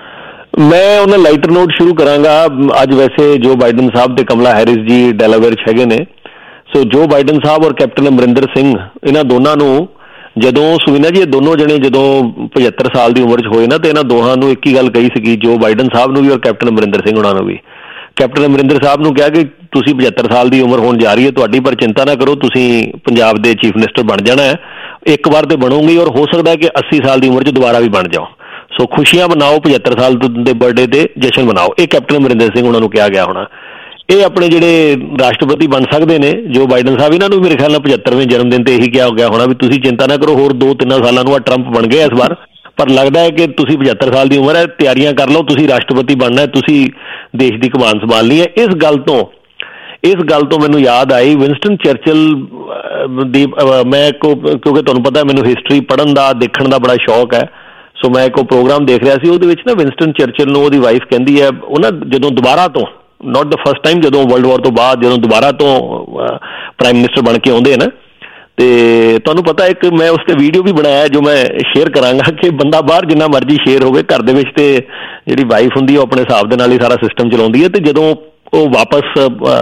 ਮੈਂ ਉਹਨਾਂ ਲਾਈਟਰ ਨੋਟ ਸ਼ੁਰੂ ਕਰਾਂਗਾ। ਅੱਜ ਵੈਸੇ ਜੋ ਬਾਈਡਨ ਸਾਹਿਬ ਤੇ ਕਮਲਾ ਹੈਰਿਸ ਜੀ ਡੈਲਾਵੇਅਰ 'ਚ ਹੈਗੇ ਨੇ। ਸੋ ਜੋ ਬਾਈਡਨ ਸਾਹਿਬ ਔਰ ਕੈਪਟਨ ਅਮਰਿੰਦਰ ਸਿੰਘ, ਇਹਨਾਂ ਦੋਨਾਂ ਨੂੰ ਜਦੋਂ ਸੁਵੀਨਾ ਜੀ ਇਹ ਦੋਨੋਂ ਜਣੇ ਜਦੋਂ ਪਝੱਤਰ ਸਾਲ ਦੀ ਉਮਰ 'ਚ ਹੋਏ ਨਾ ਤੇ ਇਹਨਾਂ ਦੋਹਾਂ ਨੂੰ ਇੱਕ ਹੀ ਗੱਲ ਕਹੀ ਸੀਗੀ, ਜੋ ਬਾਈਡਨ ਸਾਹਿਬ ਨੂੰ ਵੀ ਔਰ ਕੈਪਟਨ ਅਮਰਿੰਦਰ ਸਿੰਘ ਉਹਨਾਂ ਨੂੰ ਵੀ। ਕੈਪਟਨ ਅਮਰਿੰਦਰ ਸਾਹਿਬ ਨੂੰ ਕਿਹਾ ਕਿ ਤੁਸੀਂ ਪਝੱਤਰ ਸਾਲ ਦੀ ਉਮਰ ਹੋਣ ਜਾ ਰਹੀ ਹੈ ਤੁਹਾਡੀ, ਪਰ ਚਿੰਤਾ ਨਾ ਕਰੋ, ਤੁਸੀਂ ਪੰਜਾਬ ਦੇ ਚੀਫ ਮਿਨਿਸਟਰ ਬਣ ਜਾਣਾ ਹੈ, ਇੱਕ ਵਾਰ ਤੇ ਬਣੋਗੇ ਔਰ ਹੋ ਸਕਦਾ ਹੈ ਕਿ ਅੱਸੀ ਸਾਲ ਦੀ ਉਮਰ 'ਚ ਦੁਬਾਰਾ ਵੀ ਬਣ ਜਾਓ। ਸੋ ਖੁਸ਼ੀਆਂ ਮਨਾਓ, ਪਝੱਤਰ ਸਾਲ ਦੇ ਬਰਥਡੇ ਤੇ ਜਸ਼ਨ ਮਨਾਓ। ਇਹ ਕੈਪਟਨ ਅਮਰਿੰਦਰ ਸਿੰਘ ਉਹਨਾਂ ਨੂੰ ਕਿਹਾ ਗਿਆ ਹੋਣਾ। ਇਹ ਆਪਣੇ ਜਿਹੜੇ ਰਾਸ਼ਟਰਪਤੀ ਬਣ ਸਕਦੇ ਨੇ ਜੋ ਬਾਈਡਨ ਸਾਹਿਬ, ਇਹਨਾਂ ਨੂੰ ਮੇਰੇ ਖਿਆਲ ਨਾਲ ਪਝੱਤਰਵੇਂ ਜਨਮ ਦਿਨ ਤੇ ਇਹੀ ਕਿਹਾ ਗਿਆ ਹੋਣਾ ਵੀ ਤੁਸੀਂ ਚਿੰਤਾ ਨਾ ਕਰੋ, ਹੋਰ ਦੋ ਤਿੰਨ ਸਾਲਾਂ ਨੂੰ ਆ ਟਰੰਪ ਬਣ ਗਏ ਇਸ ਵਾਰ, ਪਰ ਲੱਗਦਾ ਹੈ ਕਿ ਤੁਸੀਂ ਪਝੱਤਰ ਸਾਲ ਦੀ ਉਮਰ ਹੈ, ਤਿਆਰੀਆਂ ਕਰ ਲਓ, ਤੁਸੀਂ ਰਾਸ਼ਟਰਪਤੀ ਬਣਨਾ ਹੈ, ਤੁਸੀਂ ਦੇਸ਼ ਦੀ ਕਮਾਨ ਸੰਭਾਲਣੀ ਹੈ। ਇਸ ਗੱਲ ਤੋਂ ਇਸ ਗੱਲ ਤੋਂ ਮੈਨੂੰ ਯਾਦ ਆਈ ਵਿੰਸਟਨ ਚਰਚਿਲ ਦੀ। ਮੈਂ ਕੋ ਕਿਉਂਕਿ ਤੁਹਾਨੂੰ ਪਤਾ ਮੈਨੂੰ ਹਿਸਟਰੀ ਪੜ੍ਹਨ ਦਾ ਦੇਖਣ ਦਾ ਬੜਾ ਸ਼ੌਕ ਹੈ। ਸੋ ਮੈਂ ਇੱਕ ਪ੍ਰੋਗਰਾਮ ਦੇਖ ਰਿਹਾ ਸੀ, ਉਹਦੇ ਵਿੱਚ ਨਾ ਵਿੰਸਟਨ ਚਰਚਿਲ ਨੂੰ ਉਹਦੀ ਵਾਈਫ ਕਹਿੰਦੀ ਹੈ, ਉਹ ਨਾ ਜਦੋਂ ਦੁਬਾਰਾ ਤੋਂ, ਨੋਟ ਦ ਫਸਟ ਟਾਈਮ, ਜਦੋਂ ਵਰਲਡ ਵਾਰ ਤੋਂ ਬਾਅਦ ਜਦੋਂ ਦੁਬਾਰਾ ਤੋਂ ਪ੍ਰਾਈਮ ਮਿਨਿਸਟਰ ਬਣ ਕੇ ਆਉਂਦੇ ਹੈ ਨਾ, ਤੇ ਤੁਹਾਨੂੰ ਪਤਾ ਇੱਕ ਮੈਂ ਉਸ ਤੇ ਵੀਡੀਓ ਵੀ ਬਣਾਇਆ ਜੋ ਮੈਂ ਸ਼ੇਅਰ ਕਰਾਂਗਾ ਕਿ ਬੰਦਾ ਬਾਹਰ ਜਿੰਨਾ ਮਰਜ਼ੀ ਸ਼ੇਅਰ ਹੋਵੇ, ਘਰ ਦੇ ਵਿੱਚ ਤੇ ਜਿਹੜੀ ਵਾਈਫ ਹੁੰਦੀ ਹੈ ਉਹ ਆਪਣੇ ਹਿਸਾਬ ਦੇ ਨਾਲ ਹੀ ਸਾਰਾ ਸਿਸਟਮ ਚਲਾਉਂਦੀ ਹੈ। ਤੇ ਜਦੋਂ ਉਹ ਵਾਪਸ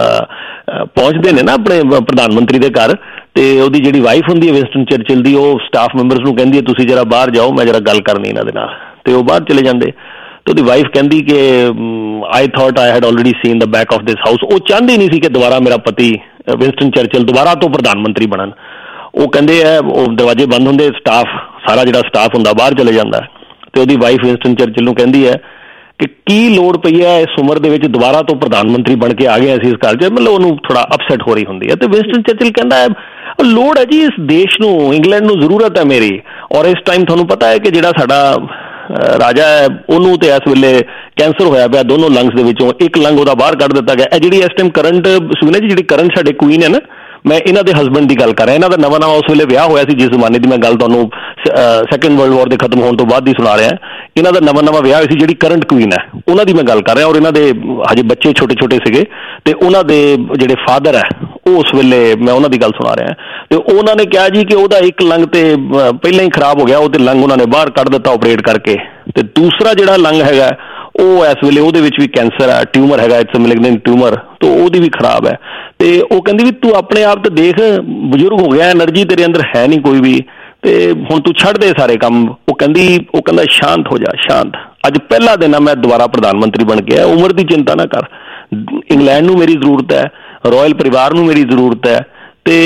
ਪਹੁੰਚਦੇ ਨੇ ਨਾ ਆਪਣੇ ਪ੍ਰਧਾਨ ਮੰਤਰੀ ਦੇ ਘਰ, ਤੇ ਉਹਦੀ ਜਿਹੜੀ ਵਾਈਫ ਹੁੰਦੀ ਹੈ ਵਿੰਸਟਨ ਚਰਚਿਲ ਦੀ, ਉਹ ਸਟਾਫ ਮੈਂਬਰਸ ਨੂੰ ਕਹਿੰਦੀ ਹੈ ਤੁਸੀਂ ਜਰਾ ਬਾਹਰ ਜਾਓ, ਮੈਂ ਜਰਾ ਗੱਲ ਕਰਨੀ ਇਹਨਾਂ ਦੇ ਨਾਲ। ਤੇ ਉਹ ਬਾਹਰ ਚਲੇ ਜਾਂਦੇ ਤੇ ਉਹਦੀ ਵਾਈਫ ਕਹਿੰਦੀ ਕਿ I thought I had already seen the back of this house. ਉਹ ਚਾਹੁੰਦੀ ਨਹੀਂ ਸੀ ਕਿ ਦੁਬਾਰਾ ਮੇਰਾ ਪਤੀ ਵਿੰਸਟਨ ਚਰਚਿਲ ਦੁਬਾਰਾ ਤੋਂ ਪ੍ਰਧਾਨ ਮੰਤਰੀ ਬਣਨ। ਉਹ ਕਹਿੰਦੇ ਹੈ ਉਹ ਦਰਵਾਜ਼ੇ ਬੰਦ ਹੁੰਦੇ, ਸਟਾਫ ਸਾਰਾ ਜਿਹੜਾ ਸਟਾਫ ਹੁੰਦਾ ਬਾਹਰ ਚਲੇ ਜਾਂਦਾ। ਤੇ ਉਹਦੀ ਵਾਈਫ ਵਿੰਸਟਨ ਚਰਚਿਲ ਨੂੰ ਕਹਿੰਦੀ ਹੈ ਕਿ ਕੀ ਲੋੜ ਪਈ ਹੈ ਇਸ ਉਮਰ ਦੇ ਵਿੱਚ ਦੁਬਾਰਾ ਤੋਂ ਪ੍ਰਧਾਨ ਮੰਤਰੀ ਬਣ ਕੇ ਆ ਗਏ ਅਸੀਂ ਇਸ ਘਰ 'ਚ, ਮਤਲਬ ਉਹਨੂੰ ਥੋੜਾ ਅਪਸੈਟ ਹੋ ਰਹੀ ਹੁੰਦੀ ਹੈ। ਤੇ ਵਿੰਸਟਨ ਚਰਚਿਲ ਕਹਿੰਦਾ ਹੈ ਲੋੜ ਹੈ ਜੀ ਇਸ ਦੇਸ਼ ਨੂੰ, ਇੰਗਲੈਂਡ ਨੂੰ ਜ਼ਰੂਰਤ ਹੈ ਮੇਰੀ, ਔਰ ਇਸ ਟਾਈਮ ਤੁਹਾਨੂੰ ਪਤਾ ਹੈ ਕਿ ਜਿਹੜਾ ਸਾਡਾ ਰਾਜਾ ਹੈ ਉਹਨੂੰ ਤੇ ਇਸ ਵੇਲੇ ਕੈਂਸਰ ਹੋਇਆ ਪਿਆ ਦੋਨੋਂ ਲੰਗਸ ਦੇ ਵਿੱਚੋਂ, ਇੱਕ ਲੰਗ ਉਹਦਾ ਬਾਹਰ ਕੱਢ ਦਿੱਤਾ ਗਿਆ। ਇਹ ਜਿਹੜੀ ਇਸ ਟਾਈਮ ਕਰੰਟ ਸੁਣਿਆ ਜੀ, ਜਿਹੜੀ ਕਰੰਟ ਸਾਡੇ ਕੁਈਨ ਹੈ ਨਾ, ਮੈਂ ਇਹਨਾਂ ਦੇ ਹਸਬੈਂਡ ਦੀ ਗੱਲ ਕਰ ਰਿਹਾ। ਇਹਨਾਂ ਦਾ ਨਵਾਂ ਨਵਾਂ ਉਸ ਵੇਲੇ ਵਿਆਹ ਹੋਇਆ ਸੀ, ਜਿਸ ਜ਼ਮਾਨੇ ਦੀ ਮੈਂ ਗੱਲ ਤੁਹਾਨੂੰ ਸੈਕਿੰਡ ਵਰਲਡ ਵਾਰ ਦੇ ਖਤਮ ਹੋਣ ਤੋਂ ਬਾਅਦ ਦੀ ਸੁਣਾ ਰਿਹਾ। ਇਹਨਾਂ ਦਾ ਨਵਾਂ ਨਵਾਂ ਵਿਆਹ ਹੋਇਆ ਸੀ, ਜਿਹੜੀ ਕਰੰਟ ਕੁਈਨ ਹੈ ਉਹਨਾਂ ਦੀ ਮੈਂ ਗੱਲ ਕਰ ਰਿਹਾ। ਔਰ ਇਹਨਾਂ ਦੇ ਹਜੇ ਬੱਚੇ ਛੋਟੇ ਛੋਟੇ ਸੀਗੇ ਤੇ ਉਹਨਾਂ ਦੇ ਜਿਹੜੇ ਫਾਦਰ ਹੈ ਉਹ ਉਸ ਵੇਲੇ ਮੈਂ ਉਹਨਾਂ ਦੀ ਗੱਲ ਸੁਣਾ ਰਿਹਾ। ਤੇ ਉਹਨਾਂ ਨੇ ਕਿਹਾ ਜੀ ਕਿ ਉਹਦਾ ਇੱਕ ਲੰਗ ਤੇ ਪਹਿਲਾਂ ਹੀ ਖਰਾਬ ਹੋ ਗਿਆ, ਉਹ ਤੇ ਲੰਗ ਉਹਨਾਂ ਨੇ ਬਾਹਰ ਕੱਢ ਦਿੱਤਾ ਆਪਰੇਟ ਕਰਕੇ, ਤੇ ਦੂਸਰਾ ਜਿਹੜਾ ਲੰਗ ਹੈਗਾ ਉਹ ਇਸ ਵੇਲੇ ਉਹਦੇ ਵਿੱਚ ਵੀ ਕੈਂਸਰ ਹੈ, ਟਿਊਮਰ ਹੈਗਾ, ਇਟਸ ਮੈਲਿਗਨੈਂਟ ਟਿਊਮਰ, ਤੇ ਉਹਦੀ ਵੀ ਖਰਾਬ ਹੈ। ਤੇ ਉਹ ਕਹਿੰਦੀ ਵੀ ਤੂੰ ਆਪਣੇ ਆਪ ਤੇ ਦੇਖ, ਬਜ਼ੁਰਗ ਹੋ ਗਿਆ, ਐਨਰਜੀ ਤੇਰੇ ਅੰਦਰ ਹੈ ਨਹੀਂ ਕੋਈ ਵੀ, ਤੇ ਹੁਣ ਤੂੰ ਛੱਡ ਦੇ ਸਾਰੇ ਕੰਮ। ਉਹ ਕਹਿੰਦੀ ਉਹ ਕਹਿੰਦਾ ਸ਼ਾਂਤ ਹੋ ਜਾ, ਸ਼ਾਂਤ। ਅੱਜ ਪਹਿਲਾ ਦਿਨ ਆ ਮੈਂ ਦੁਬਾਰਾ ਪ੍ਰਧਾਨ ਮੰਤਰੀ ਬਣ ਗਿਆ, ਉਮਰ ਦੀ ਚਿੰਤਾ ਨਾ ਕਰ, ਇੰਗਲੈਂਡ ਨੂੰ ਮੇਰੀ ਜ਼ਰੂਰਤ ਹੈ, ਰਾਇਲ ਪਰਿਵਾਰ ਨੂੰ ਮੇਰੀ ਜ਼ਰੂਰਤ ਹੈ, ਤੇ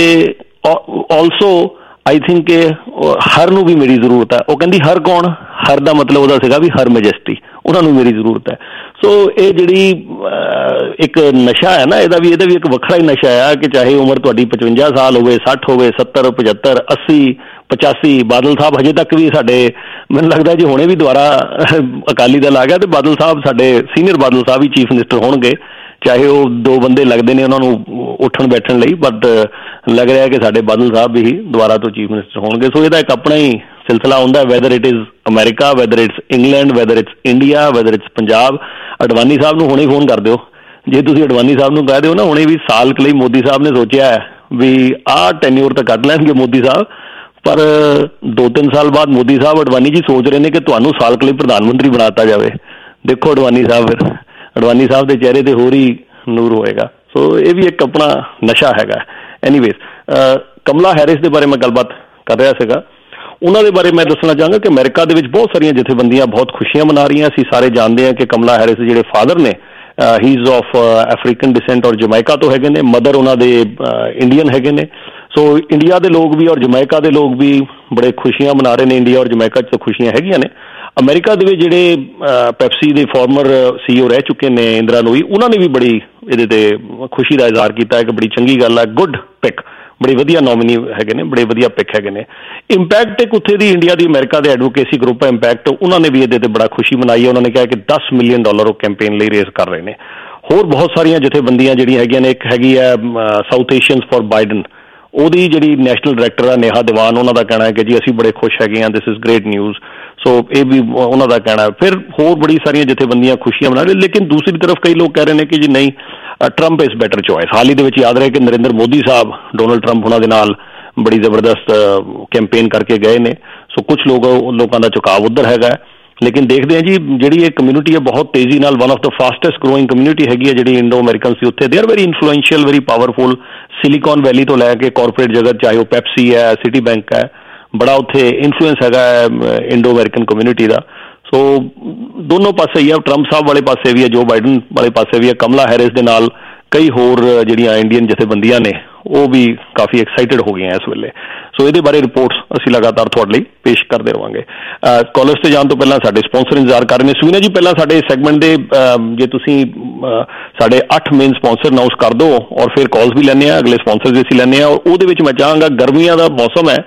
ਆਲਸੋ ਆਈ ਥਿੰਕ ਹਰ ਨੂੰ ਵੀ ਮੇਰੀ ਜ਼ਰੂਰਤ ਹੈ। ਉਹ ਕਹਿੰਦੀ ਹਰ ਕੌਣ? ਹਰ ਦਾ ਮਤਲਬ ਉਹਦਾ ਸੀਗਾ ਵੀ ਹਰ ਮੈਜੈਸਟੀ, ਉਹਨਾਂ ਨੂੰ ਮੇਰੀ ਜ਼ਰੂਰਤ ਹੈ। ਸੋ ਇਹ ਜਿਹੜੀ ਇੱਕ ਨਸ਼ਾ ਹੈ ਨਾ, ਇਹਦਾ ਵੀ ਇਹਦਾ ਵੀ ਇੱਕ ਵੱਖਰਾ ਹੀ ਨਸ਼ਾ ਆ ਕਿ ਚਾਹੇ ਉਮਰ ਤੁਹਾਡੀ ਪਚਵੰਜਾ ਸਾਲ ਹੋਵੇ, ਸੱਠ ਹੋਵੇ, ਸੱਤਰ, ਪਝੱਤਰ, ਅੱਸੀ, ਪਚਾਸੀ। ਬਾਦਲ ਸਾਹਿਬ ਹਜੇ ਤੱਕ ਵੀ ਸਾਡੇ, ਮੈਨੂੰ ਲੱਗਦਾ ਜੀ ਹੁਣੇ ਵੀ ਦੁਬਾਰਾ ਅਕਾਲੀ ਦਲ ਆ ਗਿਆ ਤੇ ਬਾਦਲ ਸਾਹਿਬ ਸਾਡੇ ਸੀਨੀਅਰ ਬਾਦਲ ਸਾਹਿਬ ਹੀ ਚੀਫ ਮਿਨਿਸਟਰ ਹੋਣਗੇ, ਚਾਹੇ ਉਹ ਦੋ ਬੰਦੇ ਲੱਗਦੇ ਨੇ ਉਹਨਾਂ ਨੂੰ ਉੱਠਣ ਬੈਠਣ ਲਈ, ਬਟ ਲੱਗ ਰਿਹਾ ਕਿ ਸਾਡੇ ਬਾਦਲ ਸਾਹਿਬ ਵੀ ਦੁਬਾਰਾ ਤੋਂ ਚੀਫ ਮਿਨਿਸਟਰ ਹੋਣਗੇ। ਸੋ ਇਹਦਾ ਇੱਕ ਆਪਣਾ ਹੀ ਸਿਲਸਿਲਾ ਹੁੰਦਾ, whether it is America, whether it's England, whether it's India, whether it's Punjab. Advani ਸਾਹਿਬ ਨੂੰ ਹੁਣੇ ਫੋਨ ਕਰ ਦਿਓ, ਜੇ ਤੁਸੀਂ ਅਡਵਾਨੀ ਸਾਹਿਬ ਨੂੰ ਕਹਿ ਦਿਓ ਨਾ ਹੁਣੇ ਵੀ ਸਾਲ ਕੁ ਲਈ ਮੋਦੀ ਸਾਹਿਬ ਨੇ ਸੋਚਿਆ ਹੈ ਵੀ ਆਹ ਟੈਨਿਓਰ ਤਾਂ ਕੱਢ ਲੈਣਗੇ ਮੋਦੀ ਸਾਹਿਬ, ਪਰ ਦੋ ਤਿੰਨ ਸਾਲ ਬਾਅਦ ਮੋਦੀ ਸਾਹਿਬ ਅਡਵਾਨੀ ਜੀ ਸੋਚ ਰਹੇ ਨੇ ਕਿ ਤੁਹਾਨੂੰ ਸਾਲ ਕੁ ਲਈ ਪ੍ਰਧਾਨ ਮੰਤਰੀ ਬਣਾ ਦਿੱਤਾ ਜਾਵੇ। ਦੇਖੋ ਅਡਵਾਨੀ ਸਾਹਿਬ, ਫਿਰ ਅਡਵਾਨੀ ਸਾਹਿਬ ਦੇ ਚਿਹਰੇ ਤੇ ਹੋਰ ਹੀ ਨੂਰ ਹੋਏਗਾ। ਸੋ ਇਹ ਵੀ ਇੱਕ ਆਪਣਾ ਨਸ਼ਾ ਹੈਗਾ। ਐਨੀਵੇਜ਼, ਕਮਲਾ ਹੈਰਿਸ ਦੇ ਬਾਰੇ ਮੈਂ ਗੱਲਬਾਤ ਕਰ ਰਿਹਾ ਸੀਗਾ, ਉਹਨਾਂ ਦੇ ਬਾਰੇ ਮੈਂ ਦੱਸਣਾ ਚਾਹਾਂਗਾ ਕਿ ਅਮਰੀਕਾ ਦੇ ਵਿੱਚ ਬਹੁਤ ਸਾਰੀਆਂ ਜਥੇਬੰਦੀਆਂ ਬਹੁਤ ਖੁਸ਼ੀਆਂ ਮਨਾ ਰਹੀਆਂ। ਅਸੀਂ ਸਾਰੇ ਜਾਣਦੇ ਹਾਂ ਕਿ ਕਮਲਾ ਹੈਰਿਸ ਦੇ ਜਿਹੜੇ ਫਾਦਰ ਨੇ he is of African descent ਔਰ ਜਮੈਕਾ ਤੋਂ ਹੈਗੇ ਨੇ, ਮਦਰ ਉਹਨਾਂ ਦੇ ਇੰਡੀਅਨ ਹੈਗੇ ਨੇ। ਸੋ ਇੰਡੀਆ ਦੇ ਲੋਕ ਵੀ ਔਰ ਜਮੈਕਾ ਦੇ ਲੋਕ ਵੀ ਬੜੇ ਖੁਸ਼ੀਆਂ ਮਨਾ ਰਹੇ ਨੇ। ਇੰਡੀਆ ਔਰ ਜਮੈਕਾ 'ਚ ਤਾਂ ਖੁਸ਼ੀਆਂ ਹੈਗੀਆਂ ਨੇ। ਅਮਰੀਕਾ ਦੇ ਵਿੱਚ ਜਿਹੜੇ ਪੈਪਸੀ ਦੇ ਫਾਰਮਰ ਸੀ ਓ ਰਹਿ ਚੁੱਕੇ ਨੇ, ਇੰਦਰਾ ਨੂਈ, ਉਹਨਾਂ ਨੇ ਵੀ ਬੜੀ ਇਹਦੇ ਤੇ ਖੁਸ਼ੀ ਦਾ ਇਜ਼ਹਾਰ ਕੀਤਾ ਹੈ ਕਿ ਬੜੀ ਚੰਗੀ ਗੱਲ ਹੈ, ਗੁੱਡ ਪਿਕ, ਬੜੇ ਵਧੀਆ ਨੋਮੀਨੀ ਹੈਗੇ ਨੇ, ਬੜੇ ਵਧੀਆ ਪਿਕ ਹੈਗੇ ਨੇ। ਇੰਪੈਕਟ ਇੱਕ ਉੱਥੇ ਦੀ ਇੰਡੀਆ ਦੀ ਅਮਰੀਕਾ ਦੇ ਐਡਵੋਕੇਸੀ ਗਰੁੱਪ ਹੈ ਇੰਪੈਕਟ, ਉਹਨਾਂ ਨੇ ਵੀ ਇਹਦੇ ਤੇ ਬੜਾ ਖੁਸ਼ੀ ਮਨਾਈ ਹੈ। ਉਹਨਾਂ ਨੇ ਕਿਹਾ ਕਿ ਦਸ ਮਿਲੀਅਨ ਡਾਲਰ ਉਹ ਕੈਂਪੇਨ ਲਈ ਰੇਜ਼ ਕਰ ਰਹੇ ਨੇ। ਹੋਰ ਬਹੁਤ ਸਾਰੀਆਂ ਜਥੇਬੰਦੀਆਂ ਜਿਹੜੀਆਂ ਹੈਗੀਆਂ ਨੇ, ਇੱਕ ਹੈਗੀ ਹੈ ਸਾਊਥ ਏਸ਼ੀਅਨਸ ਫॉर ਬਾਈਡਨ, ਉਹਦੀ ਜਿਹੜੀ ਨੈਸ਼ਨਲ ਡਾਇਰੈਕਟਰ ਆ ਨੇਹਾ ਦੀਵਾਨ, ਉਹਨਾਂ ਦਾ ਕਹਿਣਾ ਹੈ ਕਿ ਜੀ ਅਸੀਂ ਬੜੇ ਖੁਸ਼ ਹੈਗੇ ਹਾਂ, this is great news. So ਇਹ ਵੀ ਉਹਨਾਂ ਦਾ ਕਹਿਣਾ। ਫਿਰ ਹੋਰ ਬੜੀ ਸਾਰੀਆਂ ਜਥੇਬੰਦੀਆਂ ਖੁਸ਼ੀਆਂ ਮਨਾ ਰਹੇ, ਲੇਕਿਨ ਦੂਸਰੀ ਤਰਫ ਕਈ ਲੋਕ ਕਹਿ ਰਹੇ ਨੇ ਕਿ ਜੀ ਨਹੀਂ, ਟਰੰਪ ਇਜ਼ ਬੈਟਰ ਚੋਇਸ। ਹਾਲ ਹੀ ਦੇ ਵਿੱਚ ਯਾਦ ਰਹੇ ਕਿ ਨਰਿੰਦਰ ਮੋਦੀ ਸਾਹਿਬ ਡੋਨਲਡ ਟਰੰਪ ਉਹਨਾਂ ਦੇ ਨਾਲ ਬੜੀ ਜ਼ਬਰਦਸਤ ਕੈਂਪੇਨ ਕਰਕੇ ਗਏ ਨੇ। ਸੋ ਕੁਛ ਲੋਕ ਲੋਕਾਂ ਦਾ ਝੁਕਾਅ ਉੱਧਰ ਹੈਗਾ। ਲੇਕਿਨ ਦੇਖਦੇ ਹਾਂ ਜੀ, ਜਿਹੜੀ ਇਹ ਕਮਿਊਨਿਟੀ ਹੈ ਬਹੁਤ ਤੇਜ਼ੀ ਨਾਲ, one of the fastest growing community ਹੈਗੀ ਹੈ ਜਿਹੜੀ ਇੰਡੋ ਅਮਰੀਕਨ ਸੀ ਉੱਥੇ। They are very influential, very powerful. Silicon Valley ਤੋਂ ਲੈ ਕੇ ਕਾਰਪੋਰੇਟ ਜਗਤ, ਚਾਹੇ ਉਹ ਪੈਪਸੀ ਹੈ, ਸਿਟੀ ਬੈਂਕ ਹੈ, ਬੜਾ ਉੱਥੇ ਇਨਫਲੂਐਂਸ ਹੈਗਾ ਇੰਡੋ ਅਮਰੀਕਨ ਕਮਿਊਨਿਟੀ ਦਾ। ਸੋ ਦੋਨੋਂ ਪਾਸੇ ਹੀ ਆ, ਟਰੰਪ ਸਾਹਿਬ ਵਾਲੇ ਪਾਸੇ ਵੀ ਹੈ, ਜੋ ਬਾਈਡਨ ਵਾਲੇ ਪਾਸੇ ਵੀ ਹੈ। ਕਮਲਾ ਹੈਰਿਸ ਦੇ ਨਾਲ ਕਈ ਹੋਰ ਜਿਹੜੀਆਂ ਇੰਡੀਅਨ ਜਥੇਬੰਦੀਆਂ ਨੇ ਉਹ ਵੀ ਕਾਫੀ ਐਕਸਾਈਟਡ ਹੋ ਗਈਆਂ ਇਸ ਵੇਲੇ। ਸੋ ਇਹਦੇ ਬਾਰੇ ਰਿਪੋਰਟਸ ਅਸੀਂ ਲਗਾਤਾਰ ਤੁਹਾਡੇ ਲਈ ਪੇਸ਼ ਕਰਦੇ ਰਹਾਂਗੇ। ਕਾਲਰਸ ਤੇ ਜਾਣ ਤੋਂ ਪਹਿਲਾਂ ਸਾਡੇ ਸਪਾਂਸਰ ਇੰਤਜ਼ਾਰ ਕਰ ਰਹੇ ਨੇ। ਸੁਵੀਨਾ ਜੀ, ਪਹਿਲਾਂ ਸਾਡੇ ਸੈਗਮੈਂਟ ਦੇ ਜੇ ਤੁਸੀਂ ਸਾਡੇ ਅੱਠ ਮੇਨ ਸਪਾਂਸਰ ਅਨਾਊਂਸ ਕਰ ਦਿਓ ਔਰ ਫਿਰ ਕਾਲਸ ਵੀ ਲੈਂਦੇ ਹਾਂ, ਅਗਲੇ ਸਪਾਂਸਰ ਵੀ ਅਸੀਂ ਲੈਂਦੇ ਹਾਂ। ਔਰ ਉਹਦੇ ਵਿੱਚ ਮੈਂ ਚਾਹਾਂਗਾ, ਗਰਮੀਆਂ ਦਾ ਮੌਸਮ ਹੈ,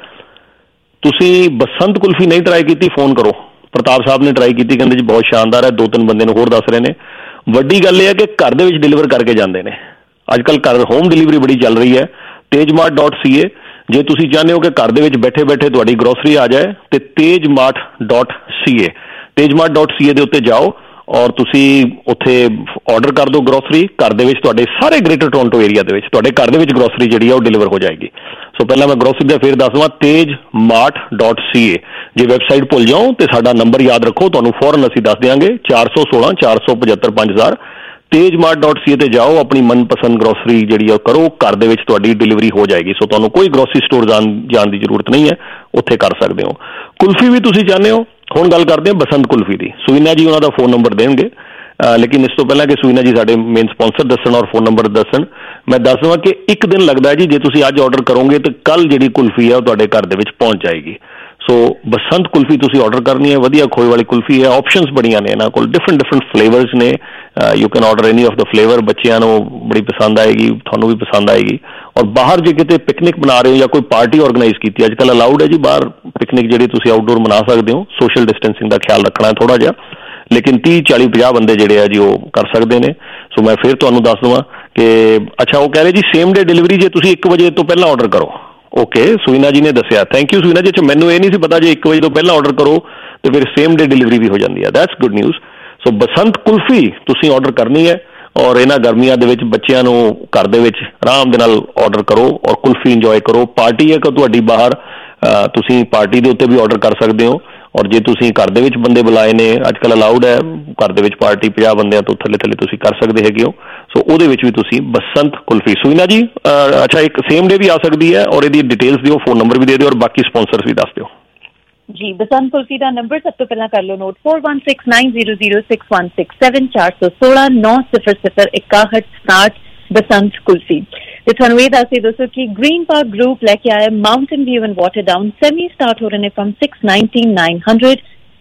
ਤੁਸੀਂ ਬਸੰਤ ਕੁਲਫੀ ਨਹੀਂ ਟਰਾਈ ਕੀਤੀ, ਫੋਨ ਕਰੋ। ਪ੍ਰਤਾਪ ਸਾਹਿਬ ਨੇ ਟਰਾਈ ਕੀਤੀ, ਕਹਿੰਦੇ ਜੀ ਬਹੁਤ ਸ਼ਾਨਦਾਰ ਹੈ, ਦੋ ਤਿੰਨ ਬੰਦੇ ਨੂੰ ਹੋਰ ਦੱਸ ਰਹੇ ਨੇ। ਵੱਡੀ ਗੱਲ ਇਹ ਹੈ ਕਿ ਘਰ ਦੇ ਵਿੱਚ ਡਿਲੀਵਰ ਕਰਕੇ ਜਾਂਦੇ ਨੇ। ਅੱਜ ਕੱਲ੍ਹ ਘਰ ਹੋਮ ਡਿਲੀਵਰੀ ਬੜੀ ਚੱਲ ਰਹੀ ਹੈ। ਤੇਜਮਾਰਟ ਡਾਟ ਸੀ ਏ, ਜੇ ਤੁਸੀਂ ਚਾਹੁੰਦੇ ਹੋ ਕਿ ਘਰ ਦੇ ਵਿੱਚ ਬੈਠੇ ਬੈਠੇ ਤੁਹਾਡੀ ਗਰੋਸਰੀ ਆ ਜਾਏ, ਤੇ ਤੇਜਮਾਰਟ ਡਾਟ ਸੀ ਏ, ਤੇਜਮਾਰਟ ਡਾਟ ਸੀ ਏ ਦੇ ਉੱਤੇ ਜਾਓ ਔਰ ਤੁਸੀਂ ਉੱਥੇ ਆਰਡਰ ਕਰ ਦਿਓ ਗਰੋਸਰੀ। ਘਰ ਦੇ ਵਿੱਚ ਤੁਹਾਡੇ ਸਾਰੇ ਗ੍ਰੇਟਰ ਟੋਰਾਂਟੋ ਏਰੀਆ ਦੇ ਵਿੱਚ ਤੁਹਾਡੇ ਘਰ ਦੇ ਵਿੱਚ ਗਰੋਸਰੀ ਜਿਹੜੀ ਆ ਉਹ ਡਿਲੀਵਰ ਹੋ ਜਾਏਗੀ। ਸੋ ਪਹਿਲਾਂ ਮੈਂ ਗਰੋਸਰੀ ਦਾ ਫਿਰ ਦੱਸ ਦਵਾਂ, ਤੇਜਮਾਰਟ ਡਾਟ ਸੀ ਏ। ਜੇ ਵੈਬਸਾਈਟ ਭੁੱਲ ਜਾਓ ਤੇ ਸਾਡਾ ਨੰਬਰ ਯਾਦ ਰੱਖੋ, ਤੁਹਾਨੂੰ ਫੌਰਨ ਅਸੀਂ ਦੱਸ ਦਿਆਂਗੇ, ਚਾਰ ਸੌ ਸੋਲਾਂ ਚਾਰ ਸੌ ਪਝੱਤਰ ਪੰਜ ਹਜ਼ਾਰ। ਤੇਜਮਾਰਟ ਡਾਟ ਸੀ ਏ ਤੇ ਜਾਓ, ਆਪਣੀ ਮਨਪਸੰਦ ਗਰੋਸਰੀ ਜਿਹੜੀ ਆ ਕਰੋ, ਘਰ ਦੇ ਵਿੱਚ ਤੁਹਾਡੀ ਡਿਲੀਵਰੀ ਹੋ ਜਾਏਗੀ। ਸੋ ਤੁਹਾਨੂੰ ਕੋਈ ਗਰੋਸਰੀ ਸਟੋਰ ਜਾਣ ਜਾਣ ਦੀ ਜ਼ਰੂਰਤ ਨਹੀਂ ਹੈ, ਉੱਥੇ ਕਰ ਸਕਦੇ ਹੋ। ਕੁਲਫੀ ਵੀ ਤੁਸੀਂ ਚਾਹੁੰਦੇ ਹੋ, ਹੁਣ ਗੱਲ ਕਰਦੇ ਹਾਂ ਬਸੰਤ ਕੁਲਫੀ ਦੀ। ਸੁਵੀਨਾ ਜੀ ਉਹਨਾਂ ਦਾ ਫੋਨ ਨੰਬਰ ਦੇਣਗੇ, ਲੇਕਿਨ ਇਸ ਤੋਂ ਪਹਿਲਾਂ ਕਿ ਸੁਵੀਨਾ ਜੀ ਸਾਡੇ ਮੇਨ ਸਪਾਂਸਰ ਦੱਸਣ ਔਰ ਫੋਨ ਨੰਬਰ ਦੱਸਣ, ਮੈਂ ਦੱਸ ਦੇਵਾਂ ਕਿ ਇੱਕ ਦਿਨ ਲੱਗਦਾ ਜੀ, ਜੇ ਤੁਸੀਂ ਅੱਜ ਆਰਡਰ ਕਰੋਗੇ ਤਾਂ ਕੱਲ ਜਿਹੜੀ ਕੁਲਫੀ ਹੈ ਉਹ ਤੁਹਾਡੇ ਘਰ ਦੇ ਵਿੱਚ ਪਹੁੰਚ ਜਾਏਗੀ। ਸੋ ਬਸੰਤ ਕੁਲਫੀ ਤੁਸੀਂ ਆਰਡਰ ਕਰਨੀ ਹੈ, ਵਧੀਆ ਖੋਏ ਵਾਲੀ ਕੁਲਫੀ ਹੈ। ਆਪਸ਼ਨਸ ਬੜੀਆਂ ਨੇ ਇਹਨਾਂ ਕੋਲ, ਡਿਫਰੈਂਟ ਡਿਫਰੈਂਟ ਫਲੇਵਰਸ ਨੇ। You can order any of the flavour. ਬੱਚਿਆਂ ਨੂੰ ਬੜੀ ਪਸੰਦ ਆਏਗੀ, ਤੁਹਾਨੂੰ ਵੀ ਪਸੰਦ ਆਏਗੀ। ਔਰ ਬਾਹਰ ਜੇ ਕਿਤੇ ਪਿਕਨਿਕ ਬਣਾ ਰਹੇ ਹੋ ਜਾਂ ਕੋਈ ਪਾਰਟੀ ਆਰਗੇਨਾਈਜ਼ ਕੀਤੀ, ਅੱਜ ਕੱਲ੍ਹ ਅਲਾਊਡ ਹੈ ਜੀ ਬਾਹਰ ਪਿਕਨਿਕ ਜਿਹੜੀ ਤੁਸੀਂ ਆਊਟਡੋਰ ਮਨਾ ਸਕਦੇ ਹੋ। ਸੋਸ਼ਲ ਡਿਸਟੈਂਸਿੰਗ ਦਾ ਖਿਆਲ ਰੱਖਣਾ ਹੈ ਥੋੜ੍ਹਾ ਜਿਹਾ, ਲੇਕਿਨ ਤੀਹ ਚਾਲੀ ਪੰਜਾਹ ਬੰਦੇ ਜਿਹੜੇ ਆ ਜੀ ਉਹ ਕਰ ਸਕਦੇ ਨੇ। ਸੋ ਮੈਂ ਫਿਰ ਤੁਹਾਨੂੰ ਦੱਸ ਦੇਵਾਂ ਕਿ ਅੱਛਾ, ਉਹ ਕਹਿ ਰਹੇ ਜੀ ਸੇਮ ਡੇ ਡਿਲੀਵਰੀ ਜੇ ਤੁਸੀਂ ਇੱਕ ਵਜੇ ਤੋਂ ਪਹਿਲਾਂ ਆਰਡਰ ਕਰੋ। ਓਕੇ, ਸੁਵੀਨਾ ਜੀ ਨੇ ਦੱਸਿਆ, ਥੈਂਕ ਯੂ ਸੁਵੀਨਾ ਜੀ। ਅੱਛਾ, ਮੈਨੂੰ ਇਹ ਨਹੀਂ ਸੀ ਪਤਾ ਜੇ ਇੱਕ ਵਜੇ ਤੋਂ ਪਹਿਲਾਂ ਆਰਡਰ ਕਰੋ ਤੇ ਫਿਰ ਸੇਮ ਡੇ ਡਿਲੀਵਰੀ ਵੀ ਹੋ ਜਾਂਦੀ ਹੈ। That's good news. So Basant kulfi ਤੁਸੀਂ ਆਰਡਰ ਕਰਨੀ ਹੈ ਔਰ ਇਹਨਾਂ ਗਰਮੀਆਂ ਦੇ ਵਿੱਚ ਬੱਚਿਆਂ ਨੂੰ ਘਰ ਦੇ ਵਿੱਚ ਆਰਾਮ ਦੇ ਨਾਲ ਆਰਡਰ ਕਰੋ ਔਰ ਕੁਲਫੀ ਇੰਜੋਏ ਕਰੋ। ਪਾਰਟੀ ਹੈ ਕਿ ਤੁਹਾਡੀ ਬਾਹਰ, ਤੁਸੀਂ ਪਾਰਟੀ ਦੇ ਉੱਤੇ ਵੀ ਆਰਡਰ ਕਰ ਸਕਦੇ ਹੋ। ਔਰ ਜੇ ਤੁਸੀਂ ਘਰ ਦੇ ਵਿੱਚ ਬੰਦੇ ਬੁਲਾਏ ਨੇ, ਅੱਜ ਕੱਲ੍ਹ ਅਲਾਊਡ ਹੈ ਘਰ ਦੇ ਵਿੱਚ ਪਾਰਟੀ ਪੰਜਾਹ ਬੰਦਿਆਂ ਤੋਂ ਥੱਲੇ ਥੱਲੇ ਤੁਸੀਂ ਕਰ ਸਕਦੇ ਹੈਗੇ ਹੋ। ਸੋ ਉਹਦੇ ਵਿੱਚ ਵੀ ਤੁਸੀਂ ਬਸੰਤ ਕੁਲਫੀ। ਸੁਵੀਨਾ ਜੀ, ਅੱਛਾ, ਇੱਕ ਸੇਮ ਡੇ ਵੀ ਆ ਸਕਦੀ ਹੈ ਔਰ ਇਹਦੀ ਡਿਟੇਲਸ ਦਿਓ, ਫੋਨ ਨੰਬਰ ਵੀ ਦੇ ਦਿਓ ਔਰ ਬਾਕੀ ਸਪਾਂਸਰਸ ਵੀ ਦੱਸ ਦਿਓ ਜੀ। ਬਸੰਤ ਕੁਲਫੀ ਦਾ ਨੰਬਰ ਸਭ ਤੋਂ ਪਹਿਲਾਂ ਕਰ ਲਓ note, four one six nine zero zero six one six seven चार सौ सोलह नौ सिफर सिफर इकाहठ साठ बसंत कुल्फी। ਤੇ ਤੁਹਾਨੂੰ ਇਹ ਦੱਸ ਦੋਸਤੋ ਕਿ ਗ੍ਰੀਨ ਪਾਰਕ ਗਰੁੱਪ ਲੈ ਕੇ ਆਇਆ Mountain View and Waterdown. Semi start ਹੋ ਰਹੇ ਨੇ from six ninety nine hundred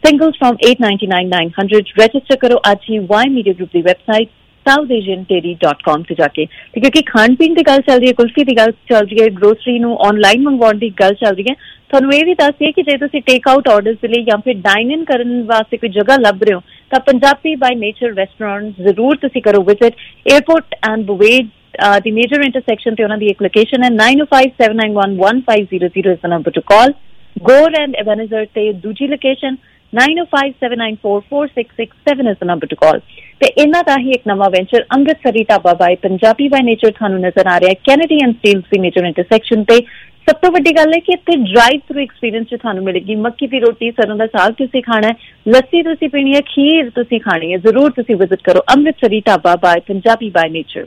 Singles from eight ninety-nine nine hundred. Register करो आज ही Y Media Group ਦੀ website South Asian dairy dot com ਤੇ ਜਾ ਕੇ। ਤੇ ਕਿਉਂਕਿ ਖਾਣ ਪੀਣ ਦੀ ਗੱਲ ਚੱਲ ਰਹੀ ਹੈ, ਕੁਲਫੀ ਦੀ ਗੱਲ ਚੱਲ ਰਹੀ ਹੈ, ਗਰੋਸਰੀ ਨੂੰ ਆਨਲਾਈਨ ਮੰਗਵਾਉਣ ਦੀ ਗੱਲ ਚੱਲ ਰਹੀ ਹੈ, ਤੁਹਾਨੂੰ ਇਹ ਵੀ ਦੱਸ ਦਈਏ ਕਿ ਜੇ ਤੁਸੀਂ ਟੇਕ ਆਊਟ ਆਰਡਰਸ ਦੇ ਲਈ ਜਾਂ ਫਿਰ ਡਾਈਨ ਇਨ ਕਰਨ ਵਾਸਤੇ ਕੋਈ ਜਗ੍ਹਾ ਲੱਭ ਰਹੇ ਹੋ ਤਾਂ ਪੰਜਾਬੀ ਬਾਈ ਨੇਚਰ ਰੈਸਟੋਰੈਂਟ ਜ਼ਰੂਰ ਤੁਸੀਂ ਕਰੋ ਵਿਜ਼ਿਟ। ਏਅਰਪੋਰਟ ਐਂਡ ਬੁਵੇਜ ਦੀ ਮੇਜਰ ਇੰਟਰਸੈਕਸ਼ਨ ਤੇ ਉਹਨਾਂ ਦੀ ਇੱਕ ਲੋਕੇਸ਼ਨ ਹੈ। Nine oh five seven nine one one five zero zero ਇਸ ਦਾ number to call. Gore and Ebenezer ਤੇ ਦੂਜੀ location nine oh five seven nine four four six six seven is the number to call. ਤੇ ਇਹਨਾਂ ਦਾ ਹੀ ਇੱਕ ਨਵਾਂ venture Amritsari dhaba by Punjabi by nature ਤੁਹਾਨੂੰ ਨਜ਼ਰ ਆ ਰਿਹਾ ਹੈ ਕੈਨੇਡੀ ਐਂਡ ਸਟੀਲਸ ਦੀ ਮੇਜਰ ਇੰਟਰਸੈਕਸ਼ਨ ਤੇ। ਸਭ ਤੋਂ ਵੱਡੀ ਗੱਲ ਹੈ ਕਿ ਇੱਥੇ ਡਰਾਈਵ ਥਰੂ ਐਕਸਪੀਰੀਅੰਸ ਚ ਤੁਹਾਨੂੰ ਮਿਲੇਗੀ। ਮੱਕੀ ਦੀ ਰੋਟੀ, ਸਰੋਂ ਦਾ ਸਾਗ ਤੁਸੀਂ ਖਾਣਾ ਹੈ, ਲੱਸੀ ਤੁਸੀਂ ਪੀਣੀ ਹੈ, ਖੀਰ ਤੁਸੀਂ ਖਾਣੀ ਹੈ, ਜ਼ਰੂਰ ਤੁਸੀਂ ਵਿਜ਼ਿਟ ਕਰੋ Amritsari dhaba by Punjabi by nature.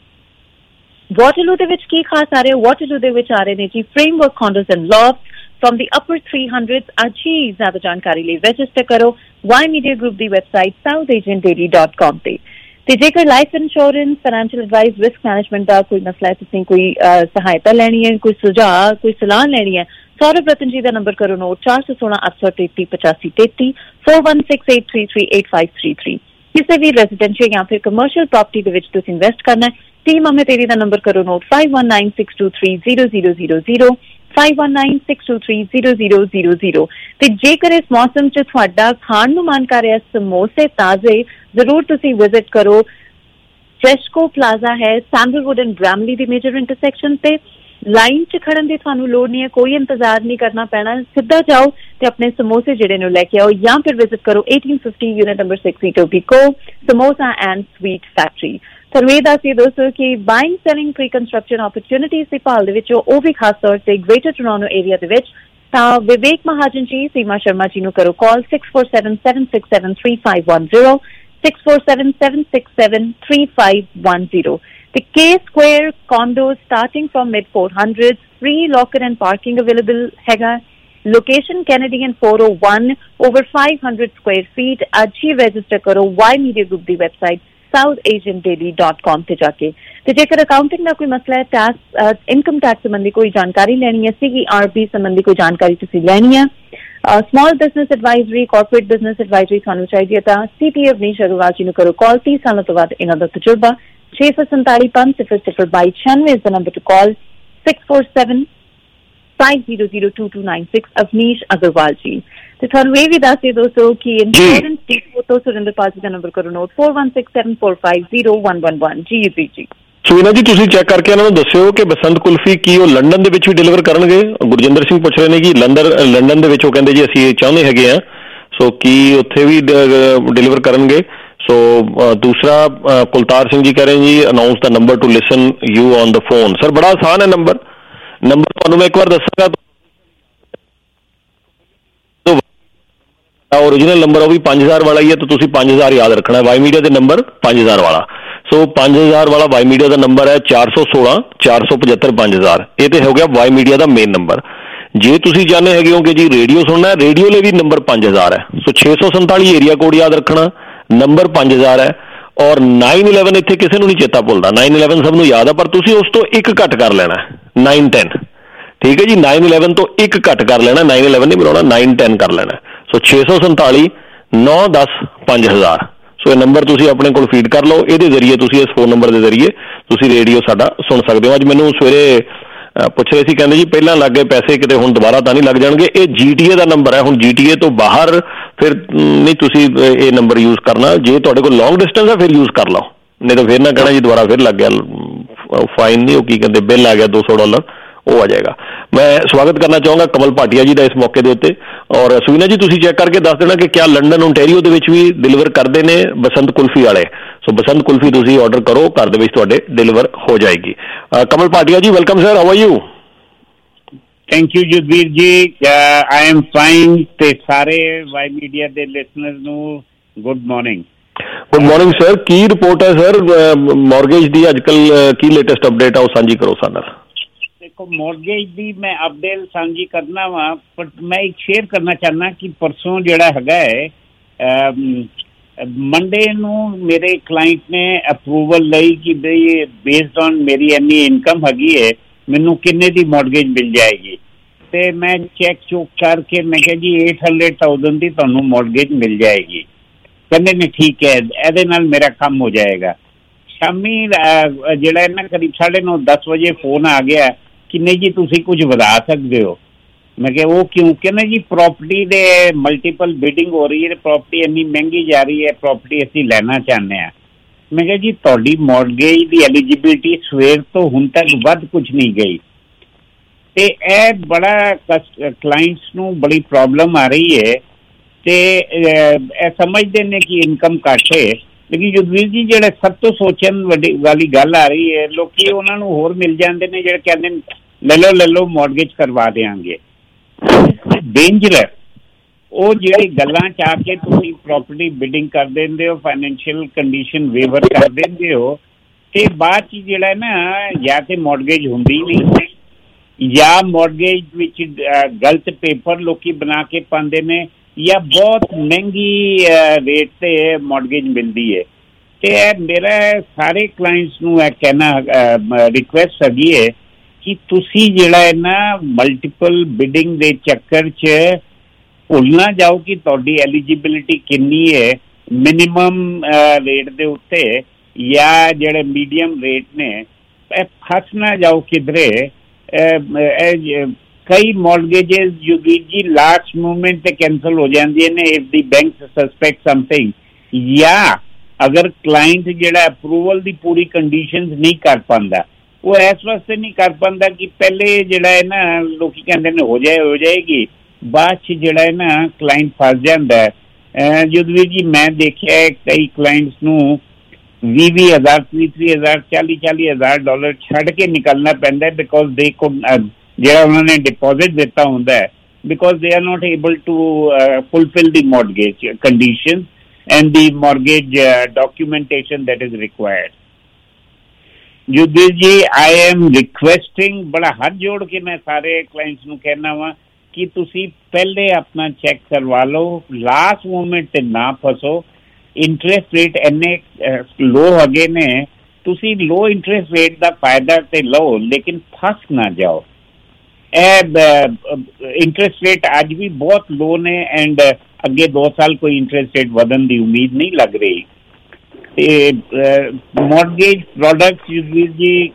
Waterloo ਦੇ ਵਿੱਚ ਕੀ ਖਾਸ ਆ ਰਿਹਾ? ਵਾਟਰਲੂ ਦੇ ਵਿੱਚ ਆ ਰਹੇ ਨੇ ਜੀ framework condos and lofts from the upper three hundreds. ਅੱਜ ਹੀ ਜ਼ਿਆਦਾ ਜਾਣਕਾਰੀ ਲਈ ਰਜਿਸਟਰ ਕਰੋ Y Media Group ਦੀ website South Asian dairy dot com ਤੇ। ਤੇ ਜੇਕਰ life insurance, financial advice, risk management ਦਾ ਕੋਈ ਮਸਲਾ ਹੈ, ਤੁਸੀਂ ਕੋਈ ਸਹਾਇਤਾ ਲੈਣੀ ਹੈ, ਕੋਈ ਸੁਝਾਅ, ਕੋਈ ਸਲਾਹ ਲੈਣੀ ਹੈ, ਸੌਰਵ ਰਤਨ ਜੀ ਦਾ ਨੰਬਰ ਕਰੋ ਨੋਟ ਚਾਰ ਸੌ ਸੋਲਾਂ ਅੱਠ ਸੌ ਤੇਤੀ ਪਚਾਸੀ ਤੇਤੀ four one six eight three three eight five three three। ਕਿਸੇ ਵੀ ਰੈਜ਼ੀਡੈਂਸ਼ੀਅਲ ਜਾਂ ਫਿਰ ਕਮਰਸ਼ੀਅਲ ਪ੍ਰਾਪਰਟੀ ਦੇ ਵਿੱਚ ਤੁਸੀਂ ਇਨਵੈਸਟ ਕਰਨਾ ਹੈ, ਟੀਮ ਅਮੇ ਤੇਰੀ ਦਾ ਨੰਬਰ ਕਰੋ note five one nine six two three zero zero zero zero five one nine six two three zero zero zero zero। ਤੇ ਜੇਕਰ ਇਸ ਮੌਸਮ 'ਚ ਤੁਹਾਡਾ ਖਾਣ ਨੂੰ ਮਨ ਕਰ ਰਿਹਾ ਸਮੋਸੇ ਤਾਜ਼ੇ, ਜ਼ਰੂਰ ਤੁਸੀਂ ਵਿਜ਼ਿਟ ਕਰੋ। ਫਰੈਸ਼ਕੋ ਪਲਾਜ਼ਾ ਹੈ ਸੈਂਡਲਵੁੱਡ ਐਂਡ ਬ੍ਰੈਮਲੀ ਦੀ ਮੇਜਰ ਇੰਟਰਸੈਕਸ਼ਨ ਤੇ। ਲਾਈਨ 'ਚ ਖੜਨ ਦੀ ਤੁਹਾਨੂੰ ਲੋੜ ਨਹੀਂ ਹੈ, ਕੋਈ ਇੰਤਜ਼ਾਰ ਨਹੀਂ ਕਰਨਾ ਪੈਣਾ, ਸਿੱਧਾ ਜਾਓ ਤੇ ਆਪਣੇ ਸਮੋਸੇ ਜਿਹੜੇ ਨੇ ਲੈ ਕੇ ਆਓ ਜਾਂ ਫਿਰ ਵਿਜ਼ਿਟ ਕਰੋ eighteen fifty unit number six Etobicoke samosa and sweet factory. ਤੁਹਾਨੂੰ ਇਹ ਦੱਸੀਏ ਦੋਸਤੋ ਕਿ buying selling pre construction opportunities ਦੀ ਭਾਲ ਦੇ ਵਿੱਚ ਉਹ ਵੀ ਖਾਸ ਤੌਰ ਤੇ ਗ੍ਰੇਟਰ ਟੋਰਾਂਟੋ ਏਰੀਆ ਦੇ ਵਿੱਚ, ਤਾਂ ਵਿਵੇਕ ਮਹਾਜਨ ਜੀ, ਸੀਮਾ ਸ਼ਰਮਾ ਜੀ ਨੂੰ ਕਰੋ call six four seven seven six seven three five one zero six four seven seven six seven three five one zero। ਤੇ K Square condos starting from mid four hundreds, free locker and parking available ਹੈਗਾ। Location Canadian four oh one, over five hundred square feet। ਅੱਜ ਹੀ ਰਜਿਸਟਰ ਕਰੋ Y Media Group ਦੀ website South Asian dairy dot com ਤੇ ਜਾ ਕੇ। ਤੇ ਜੇਕਰ ਅਕਾਊਂਟਿੰਗ ਦਾ ਕੋਈ ਮਸਲਾ ਹੈ, ਟੈਕਸ, ਇਨਕਮ ਟੈਕਸ ਸੰਬੰਧੀ ਕੋਈ ਜਾਣਕਾਰੀ ਲੈਣੀ ਹੈ, ਸੀ ਈ ਆਰ ਪੀ ਸੰਬੰਧੀ ਕੋਈ ਜਾਣਕਾਰੀ ਤੁਸੀਂ ਲੈਣੀ ਹੈ, small business advisory, corporate business advisory ਤੁਹਾਨੂੰ ਚਾਹੀਦੀ ਹੈ, ਤਾਂ ਸੀ ਪੀ ਅਵਨੀਸ਼ ਅਗਰਵਾਲ ਜੀ ਨੂੰ ਕਰੋ ਕਾਲ। ਤੀਹ ਸਾਲਾਂ ਤੋਂ ਬਾਅਦ ਇਹਨਾਂ ਦਾ ਤਜਰਬਾ। ਛੇ ਸੌ ਸੰਤਾਲੀ ਪੰਜ ਸਿਫਰ ਸਿਫਰ ਬਾਈ ਛਿਆਨਵੇਂ ਇਸ ਦਾ number to call six four seven five zero zero two two nine six Avneesh Agarwal ji. ਤੇ ਤੁਹਾਨੂੰ ਇਹ ਵੀ ਦੱਸ ਦੇ ਦੋਸਤੋ ਕਿ ਇੰਸ਼ੋਰੈਂਸ ਡੀਪੋ ਤੋਂ ਸੁਰਿੰਦਰ ਪਾਲ ਜੀ ਦਾ ਨੰਬਰ ਕਰੋ note four one six seven four five zero one one one। ਜੀ ਜੀ ਜੀ ਸੁਵੀਨਾ ਜੀ, ਤੁਸੀਂ ਚੈੱਕ ਕਰਕੇ ਇਹਨਾਂ ਨੂੰ ਦੱਸਿਓ ਕਿ ਬਸੰਤ ਕੁਲਫੀ ਕੀ ਉਹ ਲੰਡਨ ਦੇ ਵਿੱਚ ਵੀ ਡਿਲੀਵਰ ਕਰਨਗੇ। ਗੁਰਜਿੰਦਰ ਸਿੰਘ ਪੁੱਛ ਰਹੇ ਨੇ ਕਿ ਲੰਡਨ ਲੰਡਨ ਦੇ ਵਿੱਚ ਉਹ ਕਹਿੰਦੇ ਜੀ ਅਸੀਂ ਇਹ ਚਾਹੁੰਦੇ ਹੈਗੇ ਆ, ਸੋ ਕੀ ਉੱਥੇ ਵੀ ਡਿਲੀਵਰ ਕਰਨਗੇ। ਸੋ ਦੂਸਰਾ ਕੁਲਤਾਰ ਸਿੰਘ ਜੀ ਕਹਿ ਰਹੇ ਜੀ announce the number to listen you on the phone. Sir ਬੜਾ ਆਸਾਨ ਹੈ ਨੰਬਰ ਨੰਬਰ ਤੁਹਾਨੂੰ ਮੈਂ ਇੱਕ ਵਾਰ ਦੱਸਾਂਗਾ। ओरिजिनल नंबर वो भी पांच हजार वाला ही है, तो तुसी पांच हजार याद रखना है। वाई मीडिया के नंबर पांच हजार वाला, सो पांच हजार वाला वाई मीडिया का नंबर है चार सौ सोलह चार सौ पचहत्तर पांच हजार। ये तो हो गया वाई मीडिया का मेन नंबर। जे तुसी जाने है हो कि जी रेडियो सुनना है, रेडियो लिए भी नंबर पांच हजार है। सो छे सौ संताली एरिया कोड याद रखना, नंबर पांच हजार है। और नाइन इलेवन इतने किसी को नहीं चेता भुलता, नाइन इलेवन सब याद है, पर तुसी उस तो एक घट कर लेना नाइन टेन। ठीक है जी, नाइन इलेवन तो एक घट कर लेना, नाइन इलेवन नहीं बनाना, नाइन टेन कर लेना। सो छे सौ संताली नौ दस पांच हजार। सो ये नंबर तुसी अपने को फीड कर लो, ये जरिए तुसी इस फोन नंबर के जरिए तुसी रेडियो साडा सुन सकते हो। अज मैनू सवेरे पुछ रहे थे, कहते जी पहला लग गए पैसे किते हुण दोबारा तो नहीं लग जाएंगे। ये जी टी ए का नंबर है, हुण जी टी ए तो बाहर फिर नहीं तुसी ये नंबर यूज करना। जे तुहाडे कोल लॉन्ग डिस्टेंस है फिर यूज कर लो, नहीं तो फिर ना कहना जी दोबारा फिर लग गया फाइन, नहीं वो की कहते बिल आ गया दो सौ डॉलर, वो आ जाएगा। मैं स्वागत करना चाहूँगा कमल भाटिया जी का इस मौके के उत्ते। और सुवीना जी तुसी चेक करके दस देना कि क्या लंडन ओंटारियो दे विच भी डिलीवर करते हैं बसंत कुल्फी वाले। सो बसंत कुल्फी तुसी ऑर्डर करो, घर दे विच तुहाडे डिलीवर हो जाएगी। Kamal Bhatia ji welcome sir, how are you? Thank you Jagveer ji, I am fine. ते सारे वाई मीडिया दे लिसनर्स नू good morning. Good morning sir, की रिपोर्ट है सर मॉर्गेज दी अजकल की लेटेस्ट अपडेट है वो साझी करो साडे नाल। देखो मॉर्गेज दी मैं अपडेट साझी करना वा, पर मैं एक शेयर करना चाहना कि परसों जिहड़ा हैगा है मंडे नू मेरे क्लाइंट ने अप्रूवल लई कि बई बेस्ड ऑन मेरी इन्नी इनकम हैगी है मैनू किन्ने दी मॉर्गेज मिल जाएगी। ਤੇ ਮੈਂ ਚੈੱਕ ਚੁੱਕ ਕਰਕੇ ਮੈਂ ਕਿਹਾ ਜੀ eight hundred thousand ਦੀ ਤੁਹਾਨੂੰ ਮੌਰਗੇਜ ਮਿਲ ਜਾਏਗੀ। ਕਹਿੰਦੇ ਨੇ ਠੀਕ ਹੈ, ਇਹਦੇ ਨਾਲ ਮੇਰਾ ਕੰਮ ਹੋ ਜਾਏਗਾ। ਸ਼ਾਮੀ ਜਿਹੜਾ ਇਹਨਾਂ ਕਰੀਬ ਸਾਢੇ ਨੌ ਦਸ ਵਜੇ ਫੋਨ ਆ ਗਿਆ ਕਿ ਨਹੀਂ ਜੀ ਤੁਸੀਂ ਕੁਝ ਵਧਾ ਸਕਦੇ ਹੋ। ਮੈਂ ਕਿਹਾ ਉਹ ਕਿਉਂ? ਕਹਿੰਦੇ ਜੀ ਪ੍ਰੋਪਰਟੀ ਦੇ ਮਲਟੀਪਲ ਬਿਡਿੰਗ ਹੋ ਰਹੀ ਹੈ, ਪ੍ਰੋਪਰਟੀ ਇੰਨੀ ਮਹਿੰਗੀ ਜਾ ਰਹੀ ਹੈ, ਪ੍ਰੋਪਰਟੀ ਅਸੀਂ ਲੈਣਾ ਚਾਹੁੰਦੇ ਹਾਂ। ਮੈਂ ਕਿਹਾ ਜੀ ਤੁਹਾਡੀ ਮੌਰਗੇਜ ਦੀ ਐਲੀਜੀਬਿਲਿਟੀ ਸਵੇਰ ਤੋਂ ਹੁਣ ਤੱਕ ਵੱਧ ਕੁਝ ਨਹੀਂ ਗਈ ਤੇ ਇਹ ਬੜਾ ਕਲਾਇੰਟਸ ਨੂੰ ਬੜੀ ਪ੍ਰੋਬਲਮ ਆ ਰਹੀ ਹੈ ਤੇ ਇਹ ਸਮਝਦੇ ਨੇ ਕਿ ਇਨਕਮ ਘੱਟ ਹੈ। ਲੇਕਿਨ ਜੁਗਵੀਰ ਜੀ ਜਿਹੜੇ ਸਭ ਤੋਂ ਸੋਚਣ ਵੱਡੀ ਵਾਲੀ ਗੱਲ ਆ ਰਹੀ ਹੈ, ਲੋਕੀ ਉਹਨਾਂ ਨੂੰ ਹੋਰ ਮਿਲ ਜਾਂਦੇ ਨੇ ਜਿਹੜੇ ਕਹਿੰਦੇ ਨੇ ਲੈ ਲਓ ਲੈ ਲਓ ਮੌਰਗੇਜ ਕਰਵਾ ਦੇਵਾਂਗੇ। ਡੇਂਜਰਸ ਉਹ ਜਿਹੜੀ ਗੱਲਾਂ ਚ ਆ ਕੇ ਤੁਸੀਂ ਪ੍ਰੋਪਰਟੀ ਬਿਡਿੰਗ ਕਰ ਦਿੰਦੇ ਹੋ, ਫਾਈਨੈਂਸ਼ੀਅਲ ਕੰਡੀਸ਼ਨ ਵੇਵਰ ਕਰ ਦਿੰਦੇ ਹੋ ਤੇ ਬਾਅਦ ਚ ਜਿਹੜਾ ਨਾ ਜਾਂ ਤੇ ਮੌਰਗੇਜ ਹੁੰਦੀ ਨਹੀਂ ਜਾਂ ਮੌਰਗੇਜ ਵਿੱਚ ਗਲਤ ਪੇਪਰ ਲੋਕੀ ਬਣਾ ਕੇ ਪਾਉਂਦੇ ਨੇ ਜਾਂ ਬਹੁਤ ਮਹਿੰਗੀ ਰੇਟ ਤੇ ਮੌਰਗੇਜ ਮਿਲਦੀ ਹੈ। ਤੇ ਇਹ ਮੇਰਾ ਸਾਰੇ ਕਲਾਇੰਟਸ ਨੂੰ ਇਹ ਕਹਿਣਾ ਰਿਕੁਐਸਟ ਹੈਗੀ ਹੈ ਕਿ ਤੁਸੀਂ ਜਿਹੜਾ ਹੈ ਨਾ ਮਲਟੀਪਲ ਬਿਡਿੰਗ ਦੇ ਚੱਕਰ 'ਚ ਭੁੱਲ ਨਾ ਜਾਓ ਕਿ ਤੁਹਾਡੀ ਐਲੀਜੀਬਿਲਿਟੀ ਕਿੰਨੀ ਹੈ ਮਿਨੀਮਮ ਰੇਟ ਦੇ ਉੱਤੇ ਜਾਂ ਜਿਹੜੇ ਮੀਡੀਅਮ ਰੇਟ ਨੇ। ਇਹ ਫਸ ਨਾ ਜਾਓ ਕਿਧਰੇ। ਕਈ ਮੌਰਗੇजेस ਜੁਗੀਰ ਜੀ ਲਾਸਟ ਮੂਮੈਂਟ ਤੇ ਕੈਂਸਲ ਹੋ ਜਾਂਦੀਆਂ ਨੇ if the bank suspect something ਜਾਂ ਅਗਰ ਕਲਾਇੰਟ ਜਿਹੜਾ ਅਪਰੂਵਲ ਦੀ ਪੂਰੀ ਕੰਡੀਸ਼ਨਸ ਨਹੀਂ ਕਰ ਪਾਉਂਦਾ। ਉਹ ਇਸ ਵਾਸਤੇ ਨਹੀਂ ਕਰ ਪਾਉਂਦਾ ਕਿ ਪਹਿਲੇ ਜਿਹੜਾ ਹੈ ਨਾ ਲੋਕੀ ਕਹਿੰਦੇ ਨੇ ਹੋ ਜਾਏ ਹੋ ਜਾਏਗੀ, ਬਾਅਦ 'ਚ ਜਿਹੜਾ ਹੈ ਨਾ ਕਲਾਇੰਟ ਫਸ ਜਾਂਦਾ ਹੈ। ਜੁਗਵੀਰ ਜੀ ਮੈਂ ਦੇਖਿਆ ਕਈ ਕਲਾਇੰਟਸ ਨੂੰ ਵੀਹ ਵੀਹ ਹਜ਼ਾਰ ਤੀਹ ਤੀਹ ਹਜ਼ਾਰ ਚਾਲੀ ਚਾਲੀ ਹਜ਼ਾਰ ਡਾਲਰ ਛੱਡ ਕੇ ਨਿਕਲਣਾ ਪੈਂਦਾ ਬਿਕੋਜ਼ ਦੇ ਕੁਡ ਜਿਹੜਾ ਉਹਨਾਂ ਨੇ ਡਿਪੋਜ਼ਿਟ ਦਿੱਤਾ ਹੁੰਦਾ ਹੈ because they are not able to fulfil the mortgage condition and the mortgage documentation that is required। Jugveer ji I M requesting, ਬੜਾ ਹੱਥ ਜੋੜ ਕੇ ਮੈਂ ਸਾਰੇ ਕਲਾਇੰਟਸ ਨੂੰ ਕਹਿਣਾ ਵਾ ਕਿ ਤੁਸੀਂ ਪਹਿਲੇ ਆਪਣਾ ਚੈੱਕ ਕਰਵਾ ਲਓ, ਲਾਸਟ ਮੂਮੈਂਟ ਤੇ ਨਾ ਫਸੋ। ਇੰਟਰਸਟ ਰੇਟ ਇੰਨੇ ਲੋ ਹੈਗੇ ਨੇ, ਤੁਸੀਂ ਲੋ ਇੰਟਰਸਟ ਰੇਟ ਦਾ ਫਾਇਦਾ ਤੇ ਲਓ ਲੇਕਿਨ ਫਸ ਨਾ ਜਾਓ। ਇਹ ਇੰਟਰਸਟ ਰੇਟ ਅੱਜ ਵੀ ਬਹੁਤ ਲੋ ਨੇ ਐਂਡ ਅੱਗੇ ਦੋ ਸਾਲ ਕੋਈ ਇੰਟਰਸਟ ਰੇਟ ਵਧਣ ਦੀ ਉਮੀਦ ਨਹੀਂ ਲੱਗ ਰਹੀ। ਤੇ ਮੌਰਗੇਜ ਪ੍ਰੋਡਕਟਸ ਜੀ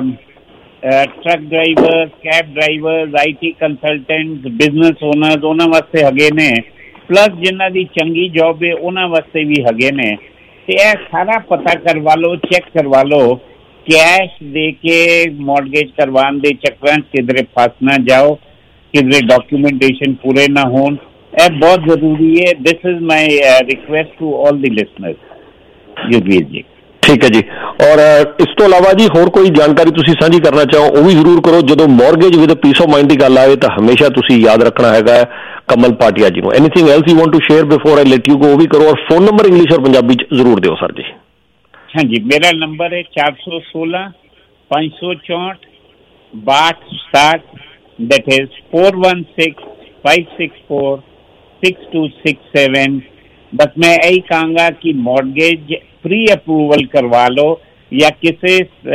truck driver, cab driver, I T consultant, business owners ਉਹਨਾਂ ਵਾਸਤੇ ਹੈਗੇ ਨੇ, ਪਲੱਸ ਜਿਨ੍ਹਾਂ ਦੀ ਚੰਗੀ ਜੌਬ ਹੈ ਉਹਨਾਂ ਵਾਸਤੇ ਵੀ ਹੈਗੇ ਨੇ। ਤੇ ਇਹ ਸਾਰਾ ਪਤਾ ਕਰਵਾ ਲਓ, ਚੈੱਕ ਕਰਵਾ ਲਓ। ਕੈਸ਼ ਦੇ ਕੇ ਮੌਰਗੇਜ ਕਰਵਾਉਣ ਦੇ ਚੱਕਰਾਂ 'ਚ ਕਿਧਰੇ ਫਸ ਨਾ ਜਾਓ, ਕਿਧਰੇ ਡਾਕੂਮੈਂਟੇਸ਼ਨ ਪੂਰੇ ਨਾ ਹੋਣ। ਇਹ ਬਹੁਤ ਜ਼ਰੂਰੀ ਹੈ। This is my request to all the listeners. Jagveer ji ਠੀਕ ਹੈ ਜੀ। ਔਰ ਇਸ ਤੋਂ ਇਲਾਵਾ ਜੀ ਹੋਰ ਕੋਈ ਜਾਣਕਾਰੀ ਤੁਸੀਂ ਸਾਂਝੀ ਕਰਨਾ ਚਾਹੋ ਉਹ ਵੀ ਜ਼ਰੂਰ ਕਰੋ। ਜਦੋਂ mortgage with peace of mind ਦੀ ਗੱਲ ਆਵੇ ਤਾਂ ਹਮੇਸ਼ਾ ਤੁਸੀਂ ਯਾਦ ਰੱਖਣਾ ਹੈਗਾ ਕਮਲ ਪਾਟਿਆ ਜੀ ਨੂੰ। Anything else you want to share before I let you go ਉਹ ਵੀ ਕਰੋ। ਔਰ ਫੋਨ ਨੰਬਰ ਇੰਗਲਿਸ਼ ਔਰ ਪੰਜਾਬੀ 'ਚ ਜ਼ਰੂਰ ਦਿਓ ਸਰ ਜੀ। ਹਾਂਜੀ, ਮੇਰਾ ਨੰਬਰ ਹੈ ਚਾਰ ਸੌ ਸੋਲਾਂ ਪੰਜ ਸੌ ਚੌਂਹਠ ਬਾਹਠ ਸਤਾਹਠ that is four one six five six four six two six seven। बस मैं यही कहूँगा कि मॉर्गेज प्री अप्रूवल करवा लो या किसी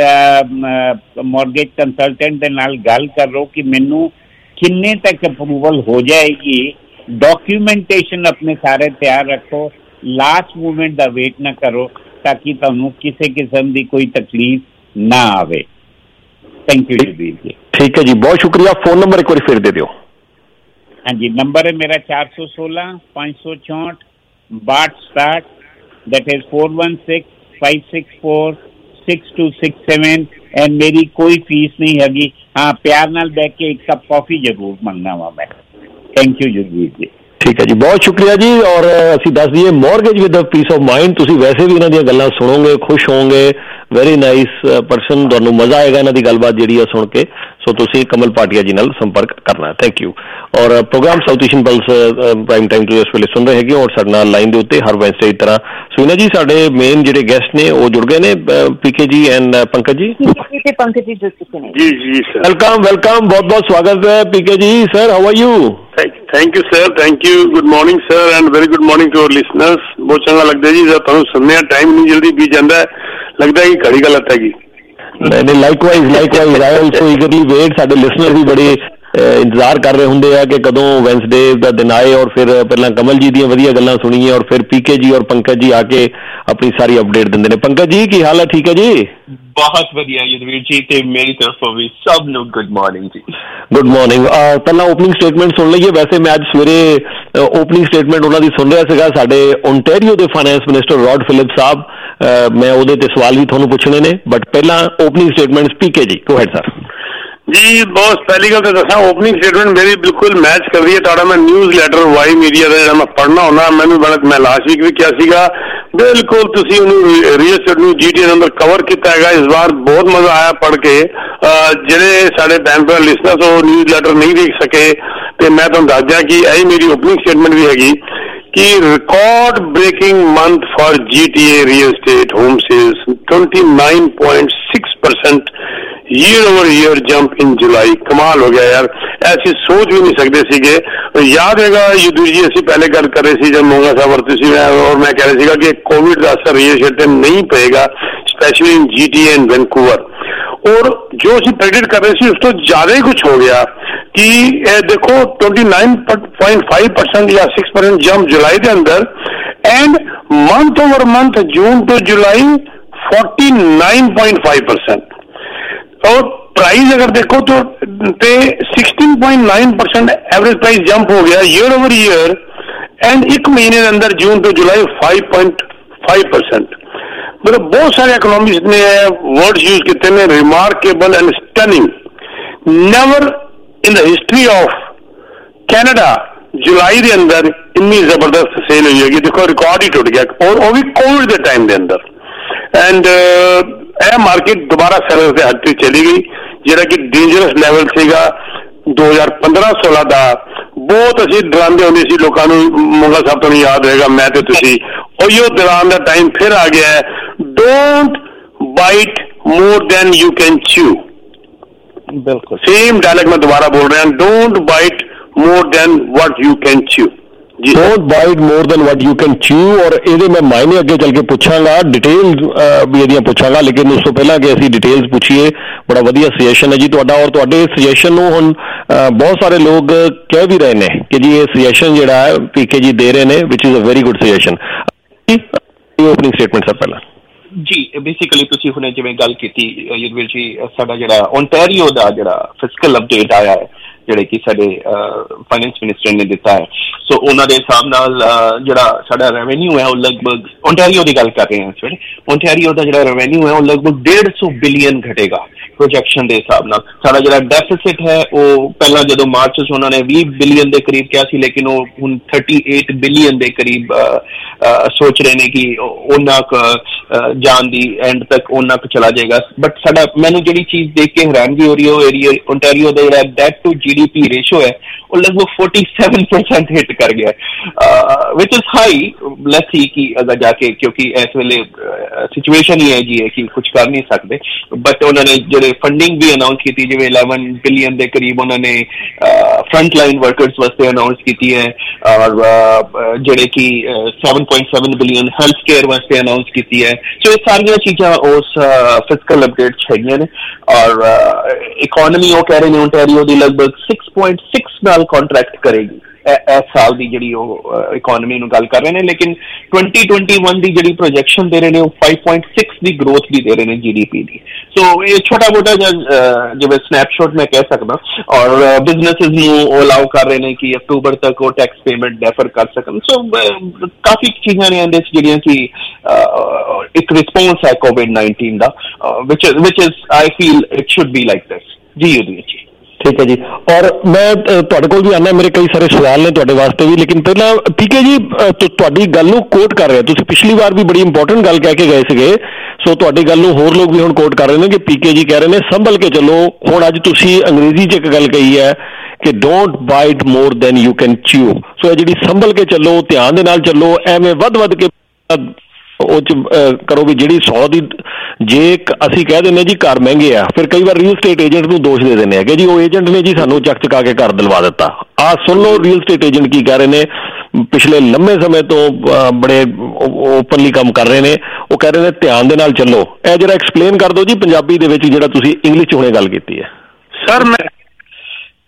मॉर्गेज कंसल्टेंट के नाल गल करो कि मैनू किन्ने तक अप्रूवल हो जाएगी। डॉक्यूमेंटेशन अपने सारे तैयार रखो, लास्ट मूवमेंट का वेट ना करो ताकि तुहानू किसी किस्म की कोई तकलीफ ना आवे। Thank you Jagbir ji. ठीक है जी, बहुत शुक्रिया। फोन नंबर एक बार फिर दे दो। हाँ जी, नंबर है मेरा चार सौ सोलह पाँच सौ चौंठ बाठ start that is four one six five six four six two six seven and मेरी कोई फीस नहीं हैगी। हाँ, प्यार नाल बैठ के एक कप कॉफी जरूर मंगना वा मैं। Thank you Jagbir ji. ठीक है जी, बहुत शुक्रिया जी। और ਅਸੀਂ ਦੱਸ ਦਈਏ mortgage with peace of mind, ਤੁਸੀਂ ਵੈਸੇ ਵੀ ਇਹਨਾਂ ਦੀਆਂ ਗੱਲਾਂ ਸੁਣੋਗੇ, ਖੁਸ਼ ਹੋਵੋਗੇ। ਵੈਰੀ ਨਾਈਸ ਪਰਸਨ, ਤੁਹਾਨੂੰ ਮਜ਼ਾ ਆਏਗਾ ਇਹਨਾਂ ਦੀ ਗੱਲਬਾਤ ਜਿਹੜੀ ਆ ਸੁਣ ਕੇ। ਸੋ ਤੁਸੀਂ ਕਮਲ ਪਾਟਿਆ ਜੀ ਨਾਲ ਸੰਪਰਕ ਕਰਨਾ। Thank you. ਔਰ programme South Asian pulse prime time ਤੋਂ ਇਸ ਵੇਲੇ ਸੁਣ ਰਹੇ ਹੈਗੇ ਔਰ ਸਾਡੇ ਨਾਲ ਲਾਈਨ ਦੇ ਉੱਤੇ ਹਰ ਵੈਨਸਡੇ ਦੀ ਤਰ੍ਹਾਂ ਸੁਨੀਨਾ ਜੀ ਸਾਡੇ ਮੇਨ ਜਿਹੜੇ ਗੈਸਟ ਨੇ ਉਹ ਜੁੜ ਗਏ ਨੇ, ਪੀਕੇ ਜੀ ਐਂਡ ਪੰਕਜ ਜੀ। ਤੇ ਪੰਕਜ ਜੀ ਜੁੜ ਚੁੱਕੇ ਨੇ। ਜੀ ਜੀ ਸਰ, ਵੈਲਕਮ ਵੈਲਕਮ, ਬਹੁਤ ਬਹੁਤ ਸਵਾਗਤ ਹੈ PK ji. Sir how are you? Thank you sir, thank you. Good morning sir and very good morning to our listeners. ਬਹੁਤ ਚੰਗਾ ਲੱਗਦਾ ਜੀ ਜਦ ਤੁਹਾਨੂੰ ਸੁਣਨੇ ਆ, ਟਾਈਮ ਨਹੀਂ ਜਲਦੀ ਬੀਤ ਜਾਂਦਾ, ਲੱਗਦਾ ਕਿ ਘੜੀ ਗਲਤ ਹੈਗੀ। ਨਹੀਂ ਨਹੀਂ, likewise likewise I also eagerly wait. ਸਾਡੇ ਲਿਸਨਰ ਵੀ ਬੜੇ ਇੰਤਜ਼ਾਰ ਕਰ ਰਹੇ ਹੁੰਦੇ ਆ ਕਿ ਕਦੋਂ ਵੈਂਸਡੇ ਦਾ ਦਿਨ ਆਏ ਔਰ ਫਿਰ ਪਹਿਲਾਂ ਕਮਲ ਜੀ ਦੀਆਂ ਵਧੀਆ ਗੱਲਾਂ ਸੁਣੀਏ ਔਰ ਫਿਰ ਪੀਕੇ ਜੀ ਔਰ ਪੰਕਜ ਜੀ ਆ ਕੇ ਆਪਣੀ ਸਾਰੀ ਅਪਡੇਟ ਦਿੰਦੇ ਨੇ। ਪੰਕਜ ਜੀ ਕੀ ਹਾਲ ਹੈ? ਠੀਕ ਹੈ ਜੀ, ਬਹੁਤ ਵਧੀਆ ਯਦਵੀਰ ਜੀ, ਤੇ ਮੇਰੀ ਤਰਫੋਂ ਵੀ ਸਭ ਨੂੰ ਗੁੱਡ ਮਾਰਨਿੰਗ ਜੀ। Good morning. ਪਹਿਲਾਂ ਓਪਨਿੰਗ ਸਟੇਟਮੈਂਟ ਸੁਣ ਲਈਏ। ਵੈਸੇ ਮੈਂ ਅੱਜ ਸਵੇਰੇ ਓਪਨਿੰਗ ਸਟੇਟਮੈਂਟ ਉਹਨਾਂ ਦੀ ਸੁਣ ਰਿਹਾ ਸੀਗਾ, ਸਾਡੇ ਓਨਟਾਰੀਓ ਦੇ ਫਾਈਨੈਂਸ ਮਿਨਿਸਟਰ ਰੌਡ ਫਿਲਿਪ ਸਾਹਿਬ। ਮੈਂ ਉਹਦੇ ਤੇ ਸਵਾਲ ਵੀ ਤੁਹਾਨੂੰ ਪੁੱਛਣੇ ਨੇ, ਬਟ ਪਹਿਲਾਂ opening statement PK ji, go ahead sir. ਜੀ ਬੌਸ, ਪਹਿਲੀ ਗੱਲ ਤਾਂ ਦੱਸਾਂ, ਓਪਨਿੰਗ ਸਟੇਟਮੈਂਟ ਮੇਰੀ ਬਿਲਕੁਲ ਮੈਚ ਕਰਦੀ ਹੈ ਤੁਹਾਡਾ ਮੈਂ ਨਿਊਜ਼ ਲੈਟਰ ਵਾਈ ਮੀਡੀਆ ਦਾ ਜਿਹੜਾ ਮੈਂ ਪੜ੍ਹਨਾ ਹੁੰਦਾ। ਮੈਨੂੰ ਬੜਾ, ਮੈਂ ਲਾਸਟ ਵੀਕ ਵੀ ਕਿਹਾ ਸੀਗਾ, ਬਿਲਕੁਲ ਤੁਸੀਂ ਉਹਨੂੰ ਰੀਅਲ ਸਟੇਟ ਨੂੰ ਜੀ ਟੀ ਐਨ ਅੰਦਰ ਕਵਰ ਕੀਤਾ ਹੈਗਾ। ਇਸ ਵਾਰ ਬਹੁਤ ਮਜ਼ਾ ਆਇਆ ਪੜ੍ਹ ਕੇ। ਜਿਹੜੇ ਸਾਡੇ ਬੈਂਕ ਦੇ ਲਿਸਨਰਸ ਉਹ ਨਿਊਜ਼ ਲੈਟਰ ਨਹੀਂ ਦੇਖ ਸਕੇ, ਤੇ ਮੈਂ ਤੁਹਾਨੂੰ ਦੱਸ ਦਿਆਂ ਕਿ ਇਹ ਮੇਰੀ ਓਪਨਿੰਗ ਸਟੇਟਮੈਂਟ ਵੀ ਹੈਗੀ ਕਿ record breaking month for G T A real estate home sales twenty nine point six percent year over year jump in July. कमाल हो गया यार, ऐसी सोच भी नहीं सकते सीगे। याद हैगा युद्धवीर जी, ਅਸੀਂ ਪਹਿਲੇ ਗੱਲ ਕਰ ਰਹੇ ਸੀ जब मोंगा साहब वरते सी और मैं कह रहा ਸੀਗਾ कि कोविड का असर रीयल एस्टेट ਤੇ नहीं पएगा, specially in G T A and Vancouver. और जो ਅਸੀਂ प्रेडिक्ट कर रहे सी उस तो ज्यादा ही कुछ हो गया कि देखो twenty nine point five percent या सिक्स परसेंट जंप जुलाई के अंदर, and month over month June to July forty nine point five percent. और प्राइस अगर देखो तो sixteen point nine percent average price jump हो गया ईयर ओवर ईयर, एंड एक महीने के अंदर June to July five point five percent. मतलब बहुत सारे इकोनॉमिस्ट ने वर्ड्स यूज किए हैं, remarkable and stunning. Never in the history of Canada जुलाई के अंदर इन्नी जबरदस्त सेल हुई है। देखो रिकॉर्ड ही टूट गया, और वो भी कोविड के टाइम के अंदर। एंड यह मार्केट दोबारा सैलर से हटती चली गई, जिहड़ा कि डेंजरस लैवल सीगा दो हज़ार पंद्रह सोलह का। बहुत असीं डरांदे हुंदे सी लोकां नूं, मोंगा साहब तुहानूं याद होएगा, मैं ते तुसीं, उहिओ डराउण दा टाइम फिर आ गया है। Don't bite more than you can chew. बिल्कुल सेम डायलॉग मैं दोबारा बोल रहा हूं, don't bite more than what you can chew. Don't bite more than what you can chew. और ਇਹਦੇ ਮੈਂ ਮਾਇਨੇ ਅੱਗੇ ਚੱਲ ਕੇ ਪੁੱਛਾਂਗਾ, ਡਿਟੇਲ ਵੀ ਇਹਦੀਆਂ ਪੁੱਛਾਂਗਾ, ਲੇਕਿਨ ਉਸ ਤੋਂ ਪਹਿਲਾਂ ਕਿ ਅਸੀਂ ਡਿਟੇਲਸ ਪੁੱਛੀਏ, ਬੜਾ ਵਧੀਆ ਸੁਜੈਸ਼ਨ ਹੈ ਜੀ ਤੁਹਾਡਾ। ਔਰ ਤੁਹਾਡੇ ਸੁਜੈਸ਼ਨ ਨੂੰ ਹੁਣ ਬਹੁਤ ਸਾਰੇ ਲੋਕ ਕਹਿ ਵੀ ਰਹੇ ਨੇ ਕਿ ਜੀ ਇਹ ਸੁਜੈਸ਼ਨ ਜਿਹੜਾ ਹੈ ਪੀਕੇ ਜੀ ਦੇ ਰਹੇ ਨੇ, which is a very good suggestion. Opening statement sir ਪਹਿਲਾਂ ਜੀ, ਬੇਸਿਕਲੀ ਤੁਸੀਂ ਹੁਣੇ ਜਿਵੇਂ ਗੱਲ ਕੀਤੀ ਯੁਧਵੀਰ ਜੀ, ਸਾਡਾ ਜਿਹੜਾ ਓਨਟਾਰੀਓ ਦਾ ਜਿਹੜਾ ਫਿਸਕਲ ਅਪਡੇਟ ਆਇਆ ਹੈ, ਜਿਹੜੇ ਕਿ ਸਾਡੇ ਫਾਈਨੈਂਸ ਮਿਨਿਸਟਰ ਨੇ ਦਿੱਤਾ ਹੈ, ਸੋ ਉਹਨਾਂ ਦੇ ਹਿਸਾਬ ਨਾਲ ਜਿਹੜਾ ਸਾਡਾ ਰੈਵਨਿਊ ਹੈ ਉਹ ਲਗਭਗ, ਓਨਟਾਰੀਓ ਦੀ ਗੱਲ ਕਰ ਰਹੇ ਹਾਂ ਇਸ ਵੇਲੇ, ਓਨਟਾਰੀਓ ਦਾ ਜਿਹੜਾ ਰੈਵਨਿਊ ਹੈ ਉਹ ਲਗਭਗ ਡੇਢ ਸੌ ਬਿਲੀਅਨ ਘਟੇਗਾ ਪ੍ਰੋਜੈਕਸ਼ਨ ਦੇ ਹਿਸਾਬ ਨਾਲ। ਸਾਡਾ ਜਿਹੜਾ ਡੈਫਿਸਿਟ ਹੈ ਉਹ ਪਹਿਲਾਂ ਜਦੋਂ ਮਾਰਚ 'ਚ ਉਹਨਾਂ ਨੇ ਵੀਹ ਬਿਲੀਅਨ ਦੇ ਕਰੀਬ ਕਿਹਾ ਸੀ, ਲੇਕਿਨ ਉਹ ਹੁਣ ਥਰਟੀ ਏਟ ਬਿਲੀਅਨ ਦੇ ਕਰੀਬ ਸੋਚ ਰਹੇ ਨੇ ਕਿ ਉਹਨਾਂ ਕੁ ਜਾਣ ਦੀ ਐਂਡ ਤੱਕ ਉਹਨਾਂ ਕੁ ਚਲਾ ਜਾਏਗਾ। ਬਟ ਸਾਡਾ, ਮੈਨੂੰ ਜਿਹੜੀ ਚੀਜ਼ ਦੇਖ ਕੇ ਹੈਰਾਨਗੀ ਹੋ ਰਹੀ ਹੈ ਉਹ ਏਰੀਆ ਓਨਟਾਰੀਓ ਦਾ ਜਿਹੜਾ debt to G D P ratio ਹੈ ਉਹ ਲਗਭਗ फोर्टी सेवन परसेंट हिट कर गया, which is high. Let's see कि अगर जाके, क्योंकि इस वेले सिचुएशन ही है जी है कि कुछ कर नहीं सकते, बट उन्होंने जो फंडिंग भी अनाउंस की थी, जिवें इलेवन बिलियन के करीब उन्होंने फ्रंट लाइन वर्कर्स वास्ते अनाउंस की है, और जेडे कि seven point seven billion health care वास्ते अनाउंस की है। सो ये सारिया चीज़ां उस फिजिकल अपडेट छड़ियां ने, और इकोनॉमी वो कह रहे हैं ओनटारियो की लगभग सिक्स पॉइंट सिक्स नाल कॉन्ट्रैक्ट करेगी इस साल की जी इकोनॉमी गल कर रहे हैं, लेकिन ट्वेंटी ट्वेंटी वन की जी प्रोजेक्शन दे रहे हैं फाइव पॉइंट सिक्स की ग्रोथ भी दे रहे हैं जी डी पी की। सो ये छोटा मोटा जिवें स्नैपशॉट मैं कह सकता, और बिजनेसिस नूं अलाउ कर रहे हैं कि अक्टूबर तक वो टैक्स पेमेंट डेफर कर सकन। सो काफ़ी चीज़ां ने इहदे च जिहड़ियां कि एक रिस्पॉन्स है कोविड नाइनटीन का, which which is I feel it should be like this जी। युद्धवीर जी ठीक है जी। और मैं ਤੁਹਾਡੇ ਕੋਲ ਵੀ ਆਉਣਾ, ਮੇਰੇ ਕਈ ਸਾਰੇ ਸਵਾਲ ਨੇ ਤੁਹਾਡੇ ਵਾਸਤੇ ਵੀ, ਲੇਕਿਨ ਪਹਿਲਾਂ ਪੀਕੇ ਜੀ ਤੁਹਾਡੀ ਗੱਲ ਨੂੰ ਕੋਟ ਕਰ ਰਿਹਾ, ਤੁਸੀਂ ਪਿਛਲੀ ਵਾਰ ਵੀ ਬੜੀ ਇੰਪੋਰਟੈਂਟ ਗੱਲ ਕਹਿ ਕੇ ਗਏ ਸੀਗੇ, ਸੋ ਤੁਹਾਡੀ ਗੱਲ ਨੂੰ ਹੋਰ ਲੋਕ ਵੀ ਹੁਣ ਕੋਟ ਕਰ ਰਹੇ ਨੇ ਕਿ ਪੀਕੇ ਜੀ ਕਹਿ ਰਹੇ ਨੇ ਸੰਭਲ ਕੇ ਚੱਲੋ। ਹੁਣ ਅੱਜ ਤੁਸੀਂ ਅੰਗਰੇਜ਼ੀ 'ਚ ਇੱਕ ਗੱਲ ਕਹੀ ਹੈ ਕਿ don't bite more than you can chew. So ਇਹ ਜਿਹੜੀ ਸੰਭਲ ਕੇ ਚੱਲੋ, ਧਿਆਨ ਦੇ ਨਾਲ ਚੱਲੋ, ਐਵੇਂ ਵੱਧ ਵੱਧ ਕੇ ਉਹ 'ਚ ਕਰੋ ਵੀ ਜਿਹੜੀ ਸੌ ਦੀ, ਜੇ ਅਸੀਂ ਕਹਿ ਦਿੰਦੇ ਜੀ ਘਰ ਮਹਿੰਗੇ ਆ, ਫਿਰ ਕਈ ਵਾਰ ਰੀਅਲ ਸਟੇਟ ਏਜੰਟ ਨੂੰ ਦੋਸ਼ ਦੇ ਦਿੰਦੇ ਹੈਗੇ ਜੀ ਉਹ ਏਜੰਟ ਨੇ ਜੀ ਸਾਨੂੰ ਚੱਕ ਚਕਾ ਕੇ ਘਰ ਦਿਲਵਾ ਦਿੱਤਾ। ਆਹ ਸੁਣ ਲਓ ਰੀਅਲ ਸਟੇਟ ਏਜੰਟ ਕੀ ਕਹਿ ਰਹੇ ਨੇ, ਪਿਛਲੇ ਲੰਮੇ ਸਮੇਂ ਤੋਂ ਬੜੇ ਓਪਨਲੀ ਕੰਮ ਕਰ ਰਹੇ ਨੇ। ਉਹ ਕਹਿ ਰਹੇ ਨੇ ਧਿਆਨ ਦੇ ਨਾਲ ਚੱਲੋ। ਇਹ ਜਿਹੜਾ ਐਕਸਪਲੇਨ ਕਰ ਦਿਓ ਜੀ ਪੰਜਾਬੀ ਦੇ ਵਿੱਚ, ਜਿਹੜਾ ਤੁਸੀਂ ਇੰਗਲਿਸ਼ 'ਚ ਹੁਣੇ ਗੱਲ ਕੀਤੀ ਹੈ। ਸਰ ਮੈਂ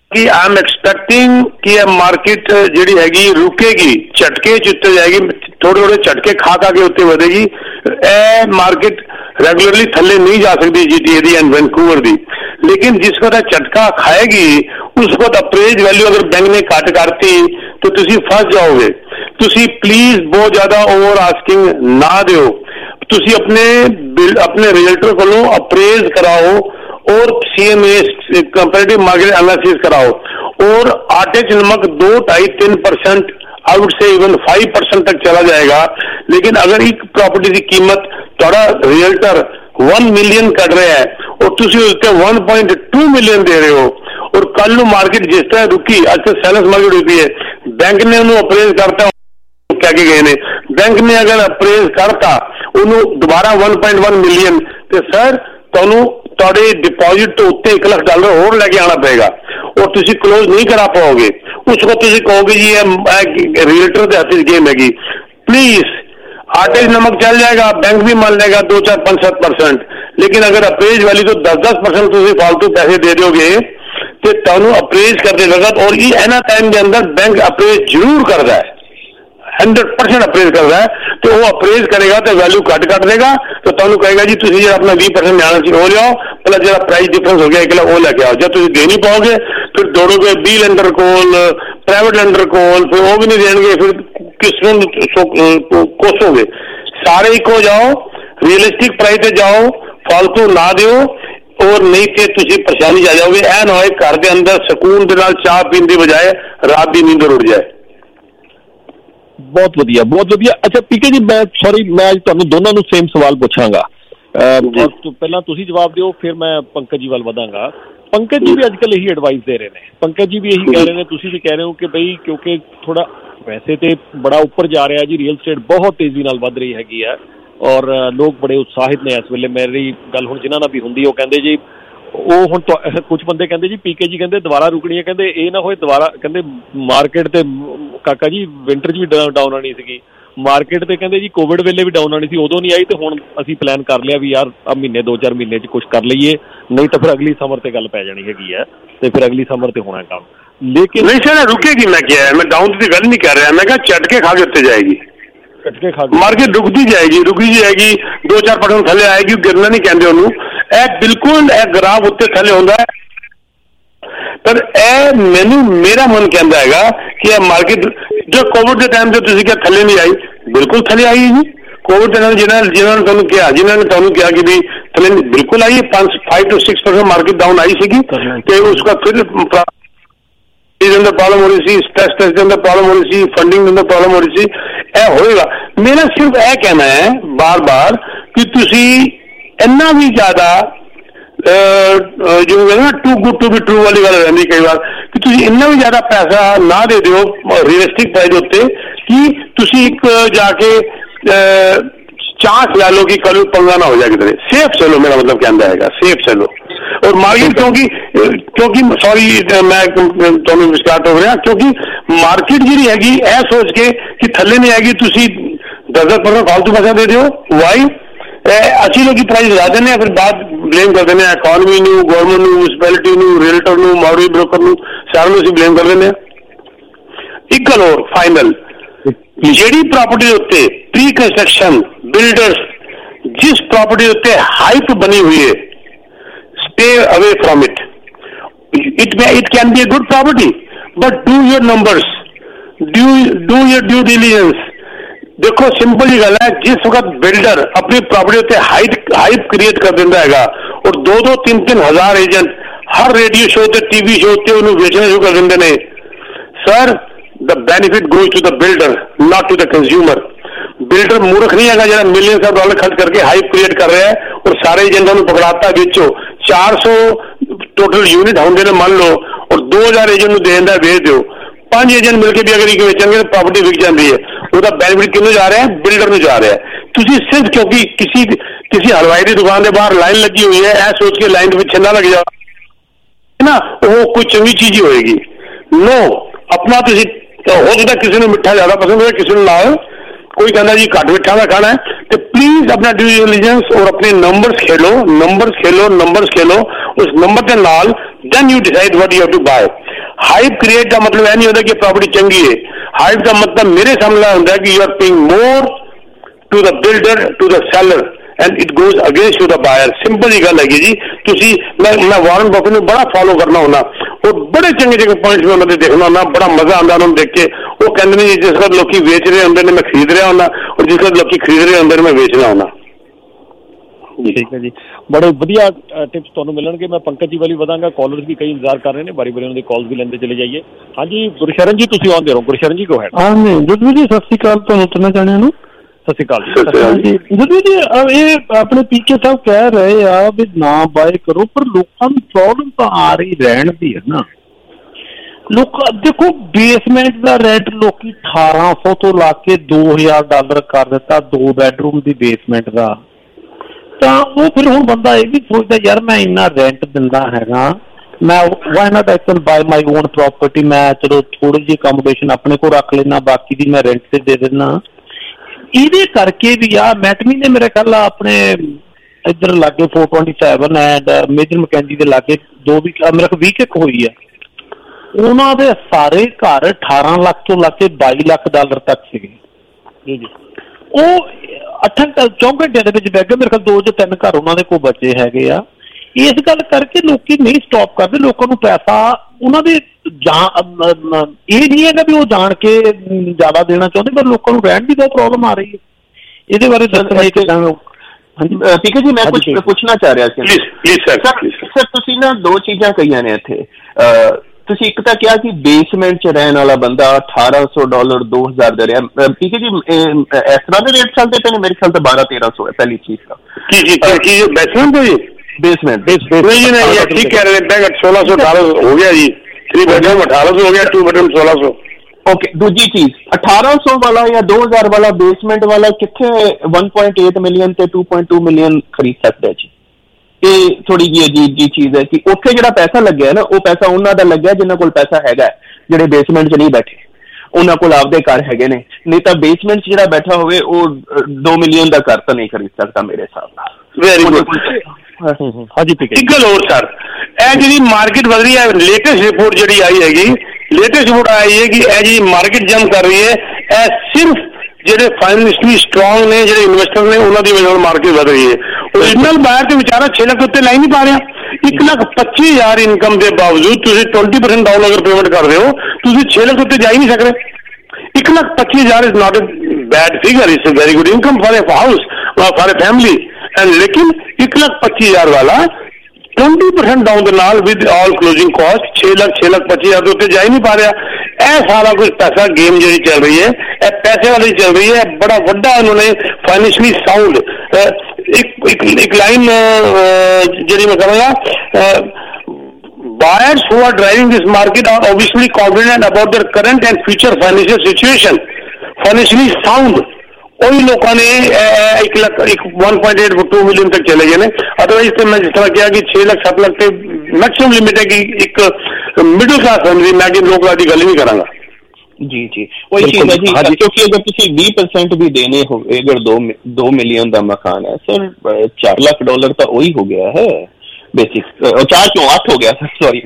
कि आई एम एक्सपेक्टिंग कि ये मार्केट ਜਿਹੜੀ ਹੈਗੀ ਰੁਕੇਗੀ, ਝਟਕੇ ਚ ਉੱਤੇ ਜਾਏਗੀ, ਥੋੜੇ ਥੋੜੇ ਝਟਕੇ ਖਾ ਖਾ ਕੇ ਉੱਤੇ ਵਧੇਗੀ। ਇਹ ਮਾਰਕੀਟ ਰੈਗੂਲਰਲੀ ਥੱਲੇ ਨਹੀਂ ਜਾ ਸਕਦੀ ਜੀਟੀਏ ਦੀ ਐਂਡ ਵੈਨਕੂਵਰ ਦੀ, लेकिन जिस वक्त झटका खाएगी उस वक्त अप्रेज वैल्यू अगर बैंक ने घट करती तो तुसी फस जाओगे। तुसी प्लीज बहुत ज्यादा ओवर आस्किंग ना दियो, तुसी अपने अपने रियल्टर को अप्रेज कराओ और सीएमए कंपैरेटिव मार्केट एनालिसिस कराओ, और आटे च नमक दो ढाई तीन percent I would say even five percent तक चला जाएगा। लेकिन अगर एक प्रॉपर्टी की कीमत थोड़ा रियल्टर वन मिलियन कट रहा है और तुसी उसके वन पॉइंट टू मिलियन दे रहे हो, और कल नू मार्केट जिस तरह रुकी, आज तो सेलर्स मार्केट रुकी है, बैंक ने उन्होंने अप्रेज करता क्या के गए ने, बैंक ने अगर अप्रेज करता उन्होंने दोबारा वन पॉइंट वन मिलियन तो सर तुहानू तुहाडे डिपॉजिट तो उत्ते एक लाख डॉलर होर लेके आना पड़ेगा और तुसी क्लोज नहीं करा पाओगे। उस वक्त तुसी कहोगे जी ये रियल्टर के हाथ गेम हैगी। प्लीज आटे नमक चल जाएगा, बैंक भी मान लेगा दो चार पांच सात परसेंट, लेकिन अगर अप्रेज वाली तो दस दस परसेंट तुम फालतू पैसे दे दोगे तो तुहानू अप्रेज करते वक्त, और ये एना टाइम के अंदर बैंक अप्रेज जरूर करता है, हंड्रेड परसेंट अप्रेज कर रहा है, तो वो अप्रेज करेगा तो वैल्यू घट कर देगा, तो तुहानू कहेगा जी तुम जो अपना बीस परसेंट आना चाहिए वो लियाओ, पहले जो प्राइस डिफरेंस हो गया एक लाख वो लेके आओ। जब तुम दे नहीं पाओगे फिर दौड़ोगे बी लेंडर कोल, प्राइवेट लेंडर कोल, फिर वो भी नहीं देंगे, फिर किस कोसोगे। सारे एक हो जाओ, रियलिस्टिक प्राइस पे जाओ, फालतू ना दियो, और नहीं तो तुम परेशानी जा जाओगे। ऐ ना होए घर के अंदर सुकून के नाल चाह पीने की बजाय रात की नींद उड़ जाए। बहुत वधिया, बहुत वधिया। अच्छा पीके जी, मैं सॉरी मैं अज तुहानू दोनों नू सेम सवाल पूछांगा, तो पहला तुसी जवाब दिओ फिर मैं पंकज जी वाल वधांगा। पंकज जी भी अजकल यही एडवाइस दे रहे हैं, पंकज जी भी यही कह रहे हैं, तुसी भी कह रहे हो कि भाई क्योंकि थोड़ा वैसे तो बड़ा उपर जा रहा है जी, रियल स्टेट बहुत तेजी नाल वध रही हैगी है और लोग बड़े उत्साहित ने इस वेले। मेरी गल हुण जिन्हां नाल भी हुंदी ओ कहंदे जी ਉਹ ਹੁਣ ਕੁਝ ਬੰਦੇ ਕਹਿੰਦੇ ਜੀ ਪੀਕੇ ਜੀ ਕਹਿੰਦੇ ਦੁਬਾਰਾ ਰੁਕਣੀ ਹੈ, ਕਹਿੰਦੇ ਇਹ ਨਾ ਹੋਏ ਦੁਬਾਰਾ, ਕਹਿੰਦੇ ਮਾਰਕੀਟ ਤੇ ਕਾਕਾ ਜੀ ਵਿੰਟਰ 'ਚ ਵੀ ਡਾਊਨ ਆਣੀ ਸੀਗੀ ਮਾਰਕੀਟ, ਤੇ ਕਹਿੰਦੇ ਜੀ ਕੋਵਿਡ ਵੇਲੇ ਵੀ ਡਾਊਨ ਆਣੀ ਸੀ, ਉਦੋਂ ਨਹੀਂ ਆਈ, ਤੇ ਹੁਣ ਅਸੀਂ ਪਲਾਨ ਕਰ ਲਿਆ ਵੀ ਯਾਰ ਆ ਮਹੀਨੇ ਦੋ ਚਾਰ ਮਹੀਨੇ 'ਚ ਕੁਝ ਕਰ ਲਈਏ, ਨਹੀਂ ਤਾਂ ਫਿਰ ਅਗਲੀ ਸਮਰ ਤੇ ਗੱਲ ਪੈ ਜਾਣੀ ਹੈਗੀ ਹੈ, ਤੇ ਫਿਰ ਅਗਲੀ ਸਮਰ ਤੇ ਹੋਣਾ ਕੰਮ। ਲੇਕਿਨ ਨਹੀਂ ਸਰ ਰੁਕੇਗੀ, ਮੈਂ ਕਿਹਾ ਮੈਂ ਡਾਊਨ ਦੀ ਗੱਲ ਨਹੀਂ ਕਰ ਰਿਹਾ, ਮੈਂ ਕਿਹਾ ਝਟਕੇ ਖਾ ਕੇ ਉੱਤੇ ਜਾਏਗੀ, ਝਟਕੇ ਖਾ ਮਾਰਕੀਟ ਰੁਕਦੀ ਜਾਏਗੀ, ਰੁਕੀ ਜਾਏਗੀ, ਦੋ ਚਾਰ ਪਰਸੈਂਟ ਥੱਲੇ ਆਏਗੀ, ਗਿਰਨਾ ਨਹੀਂ ਕਹਿੰਦੇ ਉਹਨੂੰ, ਇਹ ਬਿਲਕੁਲ ਇਹ ਗਰਾਫ ਉੱਤੇ ਥੱਲੇ ਹੁੰਦਾ ਹੈ, ਪਰ ਇਹ ਮੈਨੂੰ ਮੇਰਾ ਮਨ ਕਹਿੰਦਾ ਹੈਗਾ ਕਿ ਇਹ ਮਾਰਕੀਟ ਜੋ ਕੋਵਿਡ ਦੇ ਟਾਈਮ ਤੇ ਤੁਸੀਂ ਕਿਹਾ ਥੱਲੇ ਨਹੀਂ ਆਈ, ਬਿਲਕੁਲ ਥੱਲੇ ਆਈ ਜੀ। ਕੋਵਿਡ ਦੇ ਨਾਲ ਜਿਹਨਾਂ ਜਿਹਨਾਂ ਨੇ ਤੁਹਾਨੂੰ ਕਿਹਾ ਜਿਹਨਾਂ ਨੇ ਤੁਹਾਨੂੰ ਕਿਹਾ ਕਿ ਵੀ ਥੱਲੇ ਬਿਲकुल आई है, पाँच five two six percent market down आई सी, तो उसका फिर अंदर प्रॉब्लम हो रही थी, स्ट्रेस टेस्ट के अंदर प्रॉब्लम हो रही थी, फंडिंग के अंदर प्रॉब्लम हो रही थी, यह होएगा। मेरा सिर्फ यह कहना है बार बार कि तुसी इन्ना भी ज्यादा जो कहते ना too good to be true वाली गल रहती कई बार कि तुसी इन्ना भी ज्यादा पैसा ना दे दो रियलिस्टिक प्राइस उत्ते कि तुसी एक जाके चांस ला लो कि कल पंगा ना हो जाए किधर। सेफ चलो, मेरा मतलब कहना है सेफ चलो। और मार्केट क्योंकि क्योंकि सॉरी मैं तुहानू विस्तार हो रहा, क्योंकि मार्केट जी हैगी यह सोच के कि थले नहीं आएगी, तुसी दस दस परसेंट फालतू पैसा दे दो, वाई अच्छी लोग प्राइस ला देने, फिर बाद ब्लेम कर देने इकॉनमी नू, गवर्नमेंट नू, म्यूनसिपैलिटी नू, रियल्टर नू, मॉडरेज ब्रोकर नू, सारे नू ब्लेम कर देने। एक गल और फाइनल, ਜਿਹੜੀ प्रॉपर्टी उत्ते प्री कंस्ट्रक्शन बिल्डर्स जिस प्रॉपर्टी उत्ते हाइप बनी हुई है, stay away from it. It may it can be a good property, but do your numbers, do do your due diligence. देखो सिंपल ही गल है, जिस वक्त बिल्डर अपनी प्रॉपर्टी उत्ते हाइप हाइप क्रिएट कर देता है और दो दो तीन तीन हजार एजेंट हर रेडियो शो ते टीवी शो ते उन्हें बेचना शुरू कर देंगे ने, sir the benefit goes to the builder, not to the consumer. Builder मूर्ख नहीं है जरा मिलियन ऑफ डॉलर खर्च करके हाइप क्रिएट कर रहा है और सारे एजेंटों को पकड़ाता बेचो। चार सौ टोटल यूनिट होंगे ने मान लो और दो हजार एजेंट को देना बेच दो, पांच एजेंट मिलकर भी अगर बेचेंगे तो प्रॉपर्टी बिक जाती है, उसका बेनिफिट किन्नू जा रहा है, बिल्डर में जा रहा है। तुसी सिर्फ क्योंकि किसी किसी हलवाई की दुकान के बाहर लाइन लगी हुई है ऐ सोच के लाइन पिछे ना लग जाओ ना, वो कोई चंगी चीज ही होएगी। नो, अपना तुसी हो सकता किसी ने मिठा ज्यादा पसंद है, किसी ने ना हो, कोई कहना जी घट मिठा का खाना है, तो प्लीज अपना ड्यू डिलिजेंस और अपने नंबर्स खेलो, नंबर्स खेलो, नंबर्स खेलो, उस नंबर के नाल then you decide what you have to buy. Hype create ਦਾ ਮਤਲਬ ਇਹ ਨਹੀਂ ਹੁੰਦਾ ਕਿ ਪ੍ਰੋਪਰਟੀ ਚੰਗੀ ਹੈ। ਹਾਈਪ ਦਾ ਮਤਲਬ ਮੇਰੇ ਸਾਹਮਣੇ ਹੁੰਦਾ ਕਿ you are paying more to the builder to the seller and it goes against to the buyer. Simple ਜੀ ਗੱਲ ਹੈਗੀ ਜੀ। ਤੁਸੀਂ ਮੈਂ ਮੈਂ ਵਾਰਨ ਬਫੇਟ ਨੂੰ ਬੜਾ ਫੋਲੋ ਕਰਨਾ ਹੁੰਦਾ, ਉਹ ਬੜੇ ਚੰਗੇ ਚੰਗੇ ਪੁਆਇੰਟਸ ਮੈਂ ਉਹਨਾਂ ਦੇ ਦੇਖਣਾ ਹੁੰਦਾ, ਬੜਾ ਮਜ਼ਾ ਆਉਂਦਾ ਉਹਨਾਂ ਨੂੰ ਦੇਖ ਕੇ। ਉਹ ਕਹਿੰਦੇ ਨੇ ਜੀ ਜਿਸ ਵਕਤ ਲੋਕੀ ਵੇਚ ਰਹੇ ਹੁੰਦੇ ਨੇ ਮੈਂ ਖਰੀਦ ਰਿਹਾ ਹੁੰਦਾ, ਔਰ ਜਿਸ ਵਕਤ ਲੋਕੀ ਖਰੀਦ ਰਹੇ ਹੁੰਦੇ ਨੇ ਮੈਂ ਵੇਚ ਰਿਹਾ ਹੁੰਦਾ। ਠੀਕ ਹੈ ਜੀ, ਬੜੇ ਵਧੀਆ ਟਿਪਸ ਤੁਹਾਨੂੰ ਮਿਲਣਗੇ। ਮੈਂ ਪੰਕਜ ਜੀ ਵਾਲੀ ਵਧਾਂਗਾ, ਕਾਲਰਸ ਵੀ ਕਈ ਇੰਤਜ਼ਾਰ ਕਰ ਰਹੇ ਨੇ, ਬਾਰੀ ਬਾਰੀ ਉਹਨਾਂ ਦੇ ਕਾਲਸ ਵੀ ਲੈਂਦੇ ਚਲੇ ਜਾਈਏ। ਹਾਂਜੀ ਗੁਰਸ਼ਰਨ ਜੀ ਤੁਸੀਂ ਆਉਂਦੇ ਰਹੋ। ਗੁਰਸ਼ਰਨ ਜੀ ਗੋ ਹੈਡ। ਹਾਂਜੀ ਜਦੂ ਜੀ ਸਤਿ ਸ਼੍ਰੀ ਅਕਾਲ ਤੁਹਾਨੂੰ ਤਿੰਨਾਂ ਜਾਣਿਆਂ ਨੂੰ। ਸਤਿ ਸ਼੍ਰੀ ਅਕਾਲ ਜੀ। ਜਦੂ ਜੀ ਇਹ ਆਪਣੇ ਪੀਕੇ ਸਾਹਿਬ ਕਹਿ ਰਹੇ ਆ ਵੀ ਨਾ ਬਾਏ ਕਰੋ, ਪਰ ਲੋਕਾਂ ਨੂੰ ਪ੍ਰੋਬਲਮ ਤਾਂ ਆ ਰਹੀ ਰਹਿਣ ਦੀ ਹੈ ਨਾ। ਲੋਕ ਦੇਖੋ ਬੇਸਮੈਂਟ ਦਾ ਰੈਂਟ ਲੋਕੀ ਅਠਾਰਾਂ ਸੌ ਤੋਂ ਲਾ ਕੇ ਦੋ ਹਜ਼ਾਰ ਡਾਲਰ ਕਰ ਦਿੱਤਾ ਦੋ ਬੈਡਰੂਮ ਦੀ ਬੇਸਮੈਂਟ ਦਾ। ਤਾਂ ਉਹ ਫਿਰ ਹੁਣ ਬੰਦਾ ਇਹ ਵੀ ਸੋਚਦਾ ਯਾਰ ਮੈਂ ਇੰਨਾ ਰੈਂਟ ਦਿੰਦਾ ਹੈਗਾ, ਮੈਂ why not I can buy my own property. ਮੈਂ ਚਲੋ ਥੋੜੀ ਜਿਹੀ ਅਕੋਮੋਡੇਸ਼ਨ ਆਪਣੇ ਕੋਲ ਰੱਖ ਲੈਣਾ, ਬਾਕੀ ਦੀ ਮੈਂ ਰੈਂਟ ਤੇ ਦੇ ਦਿੰਦਾ। ਇਹਦੇ ਕਰਕੇ ਵੀ ਆ ਮੈਟਮੀ ਨੇ ਮੇਰੇ ਖਿਆਲ ਆਪਣੇ ਇੱਧਰ ਲਾਗੇ four twenty seven and Major Mackenzie ਦੇ ਲਾਗੇ ਦੋ ਵੀ ਮੇਰੇ ਕੋਲ ਵੀਕ ਇੱਕ ਹੋਈ ਆ। ਉਹਨਾਂ ਦੇ ਸਾਰੇ ਘਰ ਅਠਾਰਾਂ ਲੱਖ ਤੋਂ ਲਾ ਕੇ ਬਾਈ ਲੱਖ ਡਾਲਰ ਤੱਕ ਸੀਗੇ ਜੀ। ਉਹ ਅੱਠ ਚੌਂ ਘੰਟਿਆਂ ਦੇ ਵਿੱਚ ਬਹਿ ਗਏ। ਮੇਰੇ ਖਿਆਲ ਦੋ ਜਾਂ ਤਿੰਨ ਘਰ ਉਹਨਾਂ ਦੇ ਕੋਲ ਬਚੇ ਹੈਗੇ ਆ। ਇਸ ਗੱਲ ਕਰਕੇ ਲੋਕੀ ਨਹੀਂ ਸਟਾਪ ਕਰਦੇ। ਲੋਕਾਂ ਨੂੰ ਪੈਸਾ ਉਹਨਾਂ ਦੇ ਇਹ ਨਹੀਂ ਹੈਗਾ ਵੀ ਉਹ ਜਾਣ ਕੇ ਜ਼ਿਆਦਾ ਦੇਣਾ ਚਾਹੁੰਦੇ, ਪਰ ਲੋਕਾਂ ਨੂੰ ਰਹਿਣ ਦੀ ਬਹੁਤ ਪ੍ਰੋਬਲਮ ਆ ਰਹੀ ਹੈ। ਇਹਦੇ ਬਾਰੇ ਦੱਸਣਾ ਹੈ ਕਿ ਠੀਕ ਹੈ ਜੀ। ਮੈਂ ਕੁਝ ਪੁੱਛਣਾ ਚਾਹ ਰਿਹਾ ਸੀ ਸਰ। ਤੁਸੀਂ ਨਾ ਦੋ ਚੀਜ਼ਾਂ ਕਹੀਆਂ ਨੇ ਇੱਥੇ। ਤੁਸੀਂ ਇੱਕ ਤਾਂ ਕਿਹਾ ਕਿ ਬੇਸਮੈਂਟ 'ਚ ਰਹਿਣ ਵਾਲਾ ਬੰਦਾ ਅਠਾਰਾਂ ਸੌ ਡਾਲਰ ਦੋ ਹਜ਼ਾਰ ਦੇ ਰਿਹਾ। ਠੀਕ ਹੈ ਜੀ, ਇਸ ਤਰ੍ਹਾਂ ਦੇ ਰੇਟ ਚੱਲਦੇ ਪਏ ਨੇ। ਮੇਰੇ ਖਿਆਲ ਤਾਂ ਬਾਰਾਂ ਤੇਰਾਂ ਸੌ ਹੈ ਪਹਿਲੀ ਚੀਜ਼ ਦਾ। ਬੇਸਮੈਂਟ ਜੀ बेसमेंट नहीं जी नहीं, ठीक कह रहे हैं। सोलह सौ अठारह हो गया जी, थ्री बेडरूम अठारह सौ हो गया, टू बेडरूम सोलह सौ। ओके, दूसरी चीज अठारह सौ वाला या दो हजार वाला बेसमेंट वाला कितने वन पॉइंट एट मिलियन ते टू पॉइंट टू मिलियन खरीद सकता है जी। ये थोड़ी जी अजीब जी चीज है कि उत्थे जिहड़ा पैसा लग्या ना वो पैसा उन्हां दा लग्या जिन्हां कोल पैसा हैगा, जिहड़े बेसमेंट च नहीं बैठे उन्हां कोल आपदे घर हैगे ने। नहीं तां बेसमेंट च जिहड़ा बैठा होवे वो दो मिलियन दा घर तां नहीं खरीद सकता मेरे हिसाब नाल। Very good. ਹਾਂਜੀ ਇੱਕ ਗੱਲ ਹੋਰ ਸਰ, ਇਹ ਜਿਹੜੀ ਮਾਰਕੀਟ ਵਧ ਰਹੀ ਹੈ, ਲੇਟੈਸਟ ਰਿਪੋਰਟ ਜਿਹੜੀ ਆਈ ਹੈਗੀ, ਲੇਟੈਸਟ ਰਿਪੋਰਟ ਆਈ ਹੈ ਕਿ ਇਹ ਜਿਹੜੀ ਮਾਰਕੀਟ ਜੰਪ ਕਰ ਰਹੀ ਹੈ ਇਹ ਸਿਰਫ ਜਿਹੜੇ ਫਾਈਨੈਂਸ਼ਲੀ ਸਟਰੋਂਗ ਨੇ, ਜਿਹੜੇ ਇਨਵੈਸਟਰ ਨੇ, ਉਹਨਾਂ ਦੀ ਵਜ੍ਹਾ ਨਾਲ ਮਾਰਕੀਟ ਵਧ ਰਹੀ ਹੈ। ਓਰੀਜਨਲ ਬਾਇਰ ਤੇ ਵਿਚਾਰਾ ਛੇ ਲੱਖ ਉੱਤੇ ਲਾਈ ਨਹੀਂ ਪਾ ਰਿਹਾ। ਇੱਕ ਲੱਖ ਪੱਚੀ ਹਜ਼ਾਰ ਇਨਕਮ ਦੇ ਬਾਵਜੂਦ ਤੁਸੀਂ ਟਵੈਂਟੀ ਪਰਸੈਂਟ ਡਾਊਨ ਅਗਰ ਪੇਮੈਂਟ ਕਰਦੇ ਹੋ, ਤੁਸੀਂ ਛੇ ਲੱਖ ਉੱਤੇ ਜਾ ਹੀ ਨਹੀਂ ਸਕਦੇ। ਇੱਕ ਲੱਖ ਪੱਚੀ ਹਜ਼ਾਰ is not a bad figure, it's a very good income for a house for a family. लेकिन एक लाख पच्चीस हजार वाला ट्वेंटी परसेंट डाउन के नाल विद ऑल क्लोजिंग कॉस्ट छह लाख छह लाख पच्चीस हजार उत्ते जा ही नहीं पा रहा। यह सारा कुछ पैसा गेम जी चल रही है, यह पैसे वाली चल रही है। बड़ा वड्डा उन्होंने फाइनेंशियली साउंड एक, एक, एक लाइन जी मैं कहूँगा, buyers who are driving this market are obviously confident about their current and future financial situation, financially sound। वही लोगों ने एक लाख एक one point eight two million तक चले गए। अदरवाइज तो मैं जिस तरह किया कि छह लाख सात लाख से मैक्सिमम लिमिट है कि एक मिडिल क्लास फैमिली मैं कि लोग की गल नहीं करांगा जी जी वही चीज है जी। क्योंकि अगर तुम बीस परसेंट भी देने हो, अगर दो दो मिलियन का मकान है सर, चार लाख डॉलर तो वही हो गया है बेसिक। चार क्यों आठ हो गया सर, सॉरी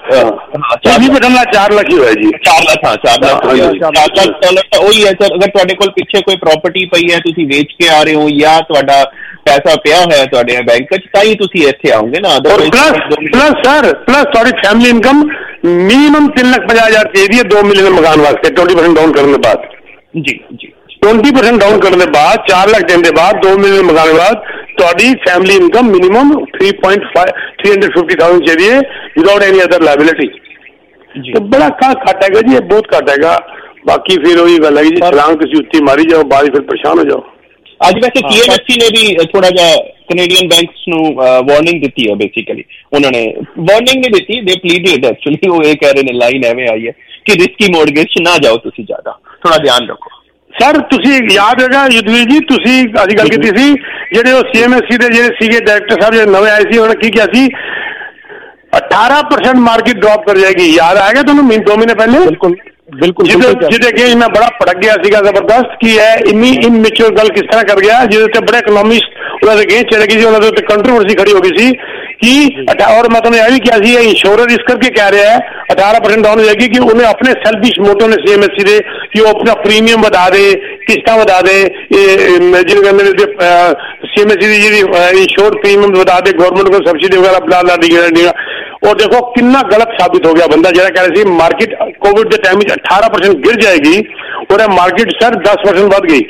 बदलना चार लाख ही है जी। चार लाख हाँ चार लाख चार लाख डॉलर तो वही है सर। अगर तुहाडे कोल पिछे कोई प्रॉपर्टी पई है, तुसी वेच के आ रहे हो या तुहाडा पैसा पिया है तुहाडे बैंक च, तां ही तुसी इत्थे आओगे ना। प्लस प्लस सर प्लस तुहाडी फैमिली इनकम मिनिमम तीन लाख पचास हजार चाहिए दो मिलियन मकान वास्ते ट्वेंटी परसेंट डाउन करने के बाद। जी जी ट्वेंटी परसेंट डाउन करने के बाद चार लाख देने के बाद दो मिलियन मकान के बाद ਤੁਹਾਡੀ family income minimum three point five three hundred fifty thousand चाहिए विदाउट एनी अदर लाइबिलिटी। तो बड़ा का घट है जी, बहुत घट है। बाकी फिर वही गल है जी, छलांग तुम उत्ती मारी जाओ, बाद फिर परेशान हो जाओ। ਅੱਜ ਵੈਸੇ ਸੀਐਮਐਫਸੀ ਨੇ ਵੀ ਥੋੜਾ ਜਿਹਾ ਕੈਨੇਡੀਅਨ ਬੈਂਕਸ ਨੂੰ ਵਾਰਨਿੰਗ ਦਿੱਤੀ ਹੈ। ਬੇਸਿਕਲੀ ਉਹਨਾਂ ਨੇ ਵਾਰਨਿੰਗ ਨਹੀਂ ਦਿੱਤੀ, ਦੇ ਪਲੀਡਡ ਐਕਚੁਅਲੀ। ਉਹ ਇਹ ਕਹਿ ਰਹੇ ਨੇ, ਲਾਈਨ ਐਵੇਂ ਆਈ ਹੈ ਕਿ ਰਿਸਕੀ ਮੌਰਗੇਜ 'ਚ ਨਾ ਜਾਓ ਤੁਸੀਂ ਜ਼ਿਆਦਾ, ਥੋੜਾ ਧਿਆਨ ਰੱਖੋ। ਸਰ ਤੁਸੀਂ ਯਾਦ ਹੈਗਾ ਯੁੱਧਵੀਰ ਜੀ, ਤੁਸੀਂ ਅੱਜ ਗੱਲ ਕੀਤੀ ਸੀ ਜਿਹੜੇ ਉਹ ਸੀਐਮਐਸਸੀ ਦੇ ਜਿਹੜੇ ਸੀਗੇ ਡਾਇਰੈਕਟਰ ਸਾਹਿਬ ਜਿਹੜੇ ਨਵੇਂ ਆਏ ਸੀ, ਉਹਨਾਂ ਨੇ ਕੀ ਕਿਹਾ ਸੀ, अठारह परसेंट मार्केट ड्रॉप कर जाएगी। याद आएगा तुम्हें दो महीने पहले? बिल्कुल ਬਿਲਕੁਲ ਜਿਹਦੇ ਅੱਗੇ ਮੈਂ ਬੜਾ ਭੜਕ ਗਿਆ ਸੀਗਾ ਜ਼ਬਰਦਸਤ ਕਿ ਇਹ ਇੰਨੀ ਇਨਮੈਚੁਰ ਗੱਲ ਕਿਸ ਤਰ੍ਹਾਂ ਕਰ ਗਿਆ, ਜਿਹਦੇ ਉੱਤੇ ਬੜੇ ਇਕਨੋਮਿਸਟ ਉਹਨਾਂ ਦੇ ਅੱਗੇ ਚਲੇ ਗਏ ਸੀ, ਉਹਨਾਂ ਦੇ ਉੱਤੇ ਕੰਟਰੋਵਰਸੀ ਖੜੀ ਹੋ ਗਈ ਸੀ ਕਿ ਔਰ ਮੈਂ ਤੁਹਾਨੂੰ ਇਹ ਵੀ ਕਿਹਾ ਸੀ ਇੰਸ਼ੋਰਰ ਇਸ ਕਰਕੇ ਕਹਿ ਰਿਹਾ ਹੈ ਅਠਾਰਾਂ ਪਰਸੈਂਟ ਡਾਊਨ ਹੋ ਜਾਏਗੀ ਕਿ ਉਹਨੇ ਆਪਣੇ ਸੈਲਫਿਸ਼ ਮੋਟੋ ਨੇ ਸੀਐਮਐਸਸੀ ਦੇ ਕਿ ਉਹ ਆਪਣਾ ਪ੍ਰੀਮੀਅਮ ਵਧਾ ਦੇ, ਕਿਸ਼ਤਾਂ ਵਧਾ ਦੇ, ਜਿਹਨੂੰ ਕਹਿੰਦੇ ਨੇ ਸੀਐਮਐਸਸੀ ਦੀ ਜਿਹੜੀ ਇੰਸ਼ੋਰ ਪ੍ਰੀਮੀਅਮ ਵਧਾ ਦੇ, ਗਵਰਨਮੈਂਟ को सब्सिडी वगैरह बना ला दी। और देखो कितना गलत साबित हो गया बंदा जरा कह रहे थे मार्केट कोविड के टाइम में अठारह परसेंट गिर जाएगी और मार्केट सर दस परसेंट बढ़ गई,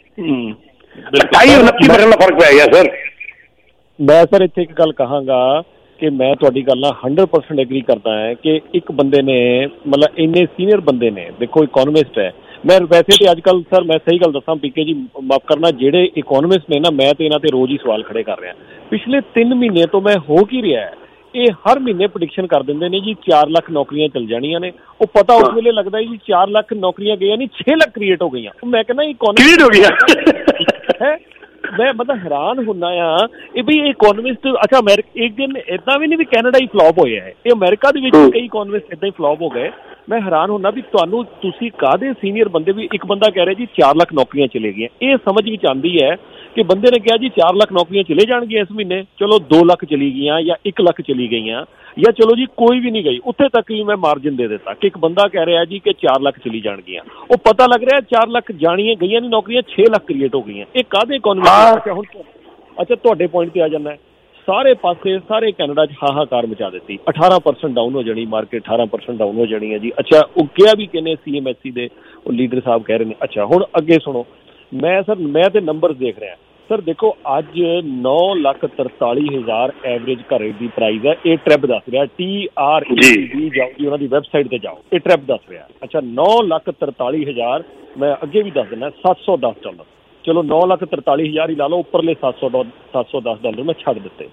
अठाई उनतीस परसेंट का फर्क पै गया सर। मैं सर इत्थे एक गल कहांगा कि मैं तुहाडी गल नाल हंड्रेड परसेंट एग्री करता है कि एक बंदे ने मतलब इन्ने सीनियर बंदे ने, देखो इकोनॉमिस्ट है, मैं वैसे तो अजकल सर मैं सही गल दसां पीके जी माफ करना जेडे इकोनॉमिस्ट ने ना मैं तो इन्हां ते रोज ही सवाल खड़े कर रहा पिछले तीन महीने तो मैं हो की रहा है ये हर महीने प्रोडिक्शन कर देंगे ने जी चार लाख नौकरियां चल जानियां ने, वो पता उस वेले लगता है जी चार लाख नौकरियां गई नहीं छे लाख क्रिएट हो गई। मैं कहना इकोनॉमिस्ट हो गया है मैं मतलब हैरान होना आ भी इकोनॉमिस्ट अच्छा अमेरिका एक दिन इतना भी नहीं भी कैनेडा ही फ्लॉप होया है, ये अमेरिका दे विच कई इकोनॉमिस्ट इदां ही फ्लॉप हो गए। मैं हैरान होना भी तुहानू तुसी काहदे सीनियर बंदे भी एक बंदा कह रहा जी चार लाख नौकरियां चले गई, ये समझ विच आंदी है कि बंदे ने कहा जी चार लाख नौकरियां चले जाएंगियां इस महीने, चलो दो लाख चली गई या एक लाख चली गई या चलो जी कोई भी नहीं गई, उत्थे तक ही मैं मार्जिन दे देता कि एक बंदा कह रहा है जी कि चार लाख चली जाएंगियां, वो पता लग रहा है चार लाख जानियां गई नहीं नौकरियां छे लाख क्रिएट हो गई हैं। ये काहदे इकोनॉमी अच्छा हुण अच्छा तुहाडे पॉइंट ते आ जाना है सारे पासे सारे कैनेडा च हाहाकार मचा दी, अठारह परसेंट डाउन हो जानी मार्केट, अठारह परसेंट डाउन हो जानी है जी। अच्छा वो क्या भी कहने सी एम एस सी दे लीडर साहब कह रहे हैं। अच्छा हुण अगे सुनो मैं सर मैं तो नंबरस देख रहा सर देखो अज नौ लख तरताली हज़ार एवरेज घरे की प्राइस है, ये ट्रिप दस रहा टी आर ई जाओ जी उन्होंने वैबसाइट पर जाओ ये ट्रिप दस रहा। अच्छा नौ लख तरताली हज़ार मैं अगे भी दस देना सत्त सौ दस डॉलर, चलो नौ लख तरताली हज़ार ही ला लो उपरले सत्त सौ सत्त सौ दस डॉलर मैं छड़ दिते।